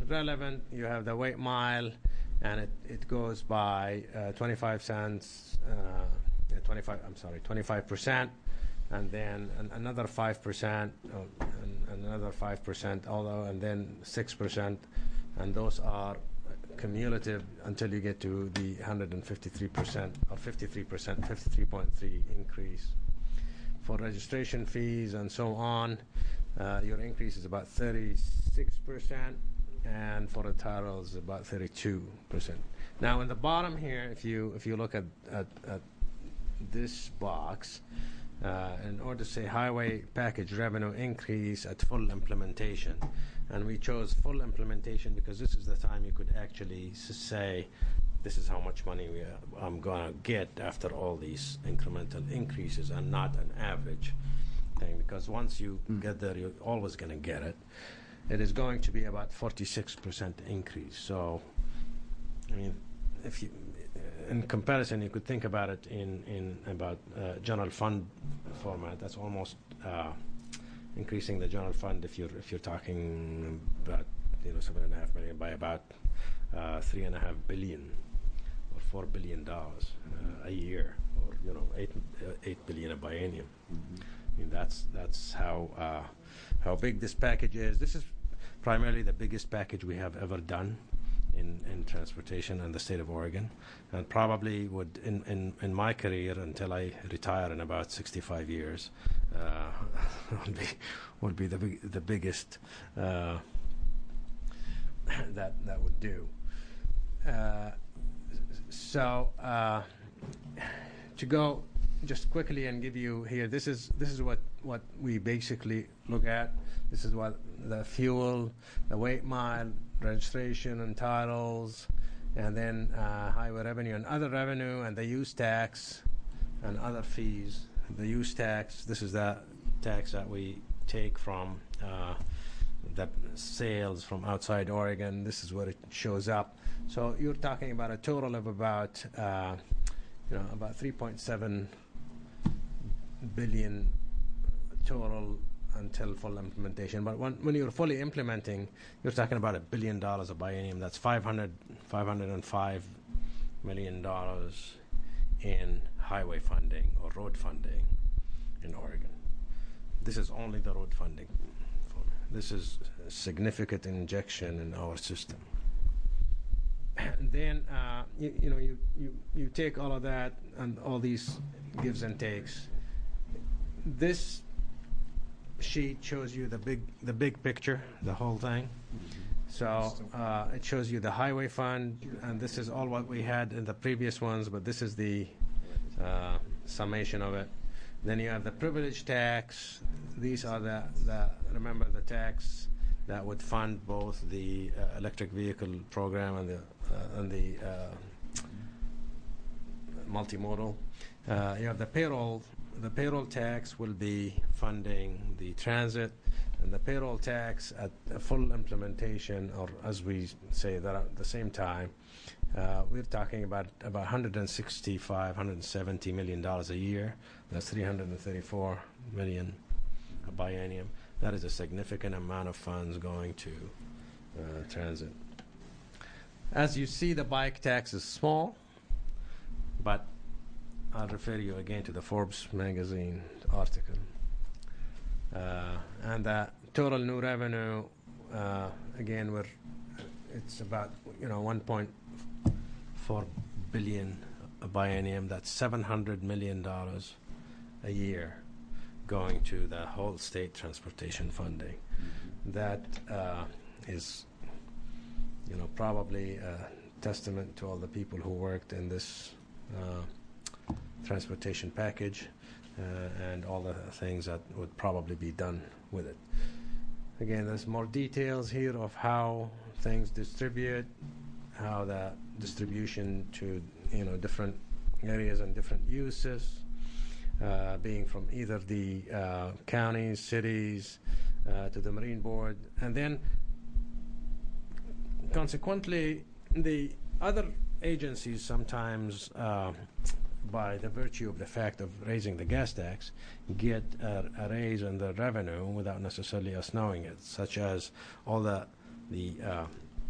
Speaker 13: relevant, you have the weight mile, and it, it goes by uh, twenty-five cents, uh, twenty-five, I'm sorry, twenty-five percent, and then an, another five percent, uh, and another five percent, although, and then six percent, and those are cumulative until you get to the one hundred fifty-three percent or fifty-three percent, fifty-three point three increase. For registration fees and so on, uh, your increase is about thirty-six percent, and for the titles about thirty-two percent. Now, in the bottom here, if you if you look at at, at this box, uh, in order to say highway package revenue increase at full implementation, and we chose full implementation because this is the time you could actually s- say, this is how much money we are, I'm going to get after all these incremental increases, and not an average thing, because once you mm. get there, you're always going to get it. It is going to be about forty-six percent increase. So, I mean, if you, in comparison, you could think about it in, in about uh, general fund format. That's almost uh, increasing the general fund if you're if you're talking about, you know, seven and a half million by about uh, three and a half billion or four billion dollars uh, a year, or you know, eight uh, eight billion a biennium. Mm-hmm. I mean, that's that's how uh, how big this package is. This is primarily the biggest package we have ever done in, in transportation in the state of Oregon, and probably would in, in, in my career until I retire in about sixty-five years, uh, would be would be the big, the biggest uh, that that would do. Uh, so uh, to go just quickly and give you here, this is this is what, what we basically look at. This is what the fuel, the weight mile, registration and titles, and then uh, highway revenue and other revenue, and the use tax and other fees. The use tax, this is the tax that we take from uh, the sales from outside Oregon. This is where it shows up. So you're talking about a total of about, uh, you know, about three point seven billion total until full implementation. But when, when you're fully implementing, you're talking about a billion dollars a biennium. That's five hundred, five hundred five million dollars in highway funding or road funding in Oregon. This is only the road funding. This is a significant injection in our system. And then uh, you, you know you, you you take all of that and all these gives and takes. This sheet shows you the big the big picture, the whole thing. So uh, it shows you the highway fund, and this is all what we had in the previous ones, but this is the uh, summation of it. Then you have the privilege tax. These are the, the remember the tax that would fund both the uh, electric vehicle program and the uh, and the uh, multimodal. Uh, you have the payroll. The payroll tax will be funding the transit, and the payroll tax at a full implementation, or as we say that at the same time, uh, we're talking about about one hundred sixty-five, one hundred seventy million dollars a year. That's three hundred thirty-four million a biennium. That is a significant amount of funds going to uh, transit. As you see, the bike tax is small, but I'll refer you again to the Forbes magazine article. Uh, and the total new revenue, uh, again, we're, it's about, you know, one point four billion a biennium. That's seven hundred million dollars a year going to the whole state transportation funding. That uh, is, you know, probably a testament to all the people who worked in this uh, transportation package uh, and all the things that would probably be done with it. Again, there's more details here of how things distribute, how the distribution to, you know, different areas and different uses, uh, being from either the uh, counties, cities, uh, to the Marine Board, and then consequently the other agencies sometimes, uh, by the virtue of the fact of raising the gas tax, get a, a raise in the revenue without necessarily us knowing it, such as all the the uh,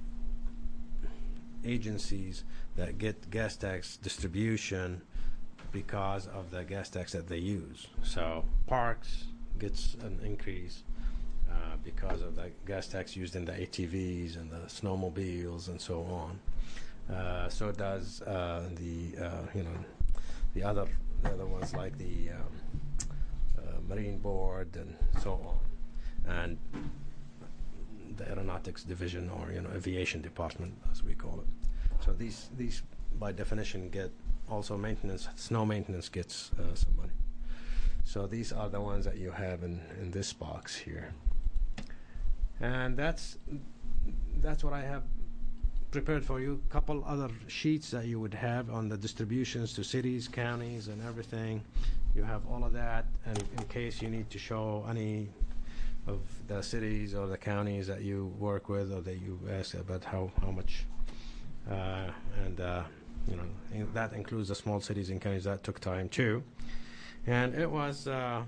Speaker 13: agencies that get gas tax distribution because of the gas tax that they use. So Parks gets an increase uh, because of the gas tax used in the A T Vs and the snowmobiles and so on. Uh, so does uh, the uh, you know the other the other ones like the um, uh, Marine Board and so on, and the Aeronautics Division, or you know Aviation Department as we call it. So these these by definition get also maintenance. Snow maintenance gets uh, some money. So these are the ones that you have in, in this box here. And that's that's what I have prepared for you. A couple other sheets that you would have on the distributions to cities, counties, and everything. You have all of that, and in case you need to show any of the cities or the counties that you work with or that you ask about how, how much, uh, and uh, you know in, that includes the small cities and counties. That took time too. And it was, uh,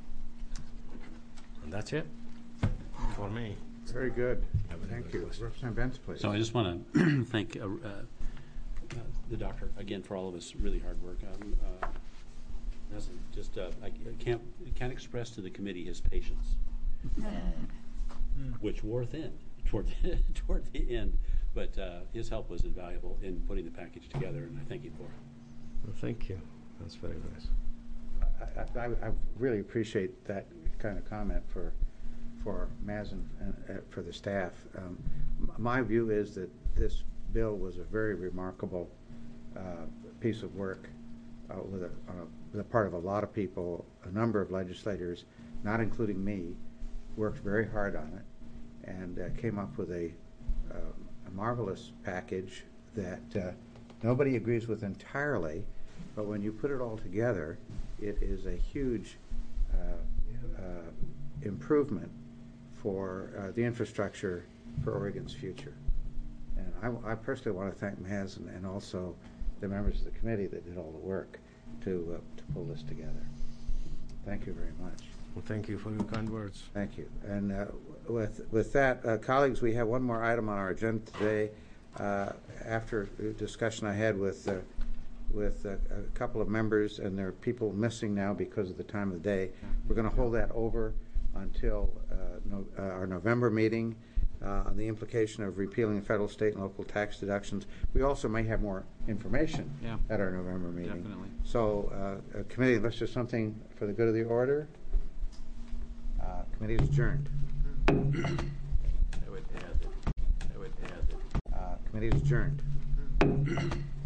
Speaker 13: and that's it for me.
Speaker 3: Very good. Thank you. Representative Bentz, please.
Speaker 14: So I just want to thank uh, uh, the doctor again for all of his really hard work. Um, uh, that's just uh, I can't can't express to the committee his patience, which wore thin toward the, toward the end. But uh, his help was invaluable in putting the package together, and I thank you for it.
Speaker 13: Well, thank you. That's very nice.
Speaker 3: I, I, I really appreciate that kind of comment for for Maz and, and uh, for the staff. Um, m- my view is that this bill was a very remarkable uh, piece of work uh, with, a, uh, with a part of a lot of people. A number of legislators, not including me, worked very hard on it and uh, came up with a, um, a marvelous package that uh, nobody agrees with entirely, but when you put it all together, it is a huge uh, uh, improvement for uh, the infrastructure for Oregon's future. And I, I personally want to thank Maz and, and also the members of the committee that did all the work to uh, to pull this together. Thank you very much.
Speaker 13: Well, thank you for your kind words.
Speaker 3: Thank you. And uh, with with that, uh, colleagues, we have one more item on our agenda today. Uh, after the discussion I had with uh, with uh, a couple of members, and there are people missing now because of the time of the day, we're going to hold that over until uh, no, uh, our November meeting uh, on the implication of repealing federal, state, and local tax deductions. We also may have more information
Speaker 2: Yeah,
Speaker 3: at our November meeting.
Speaker 2: definitely.
Speaker 3: So, uh, uh, committee, unless there's something for the good of the order, uh, committee is adjourned.
Speaker 11: I would add that, I would add that
Speaker 3: Uh, committee is adjourned.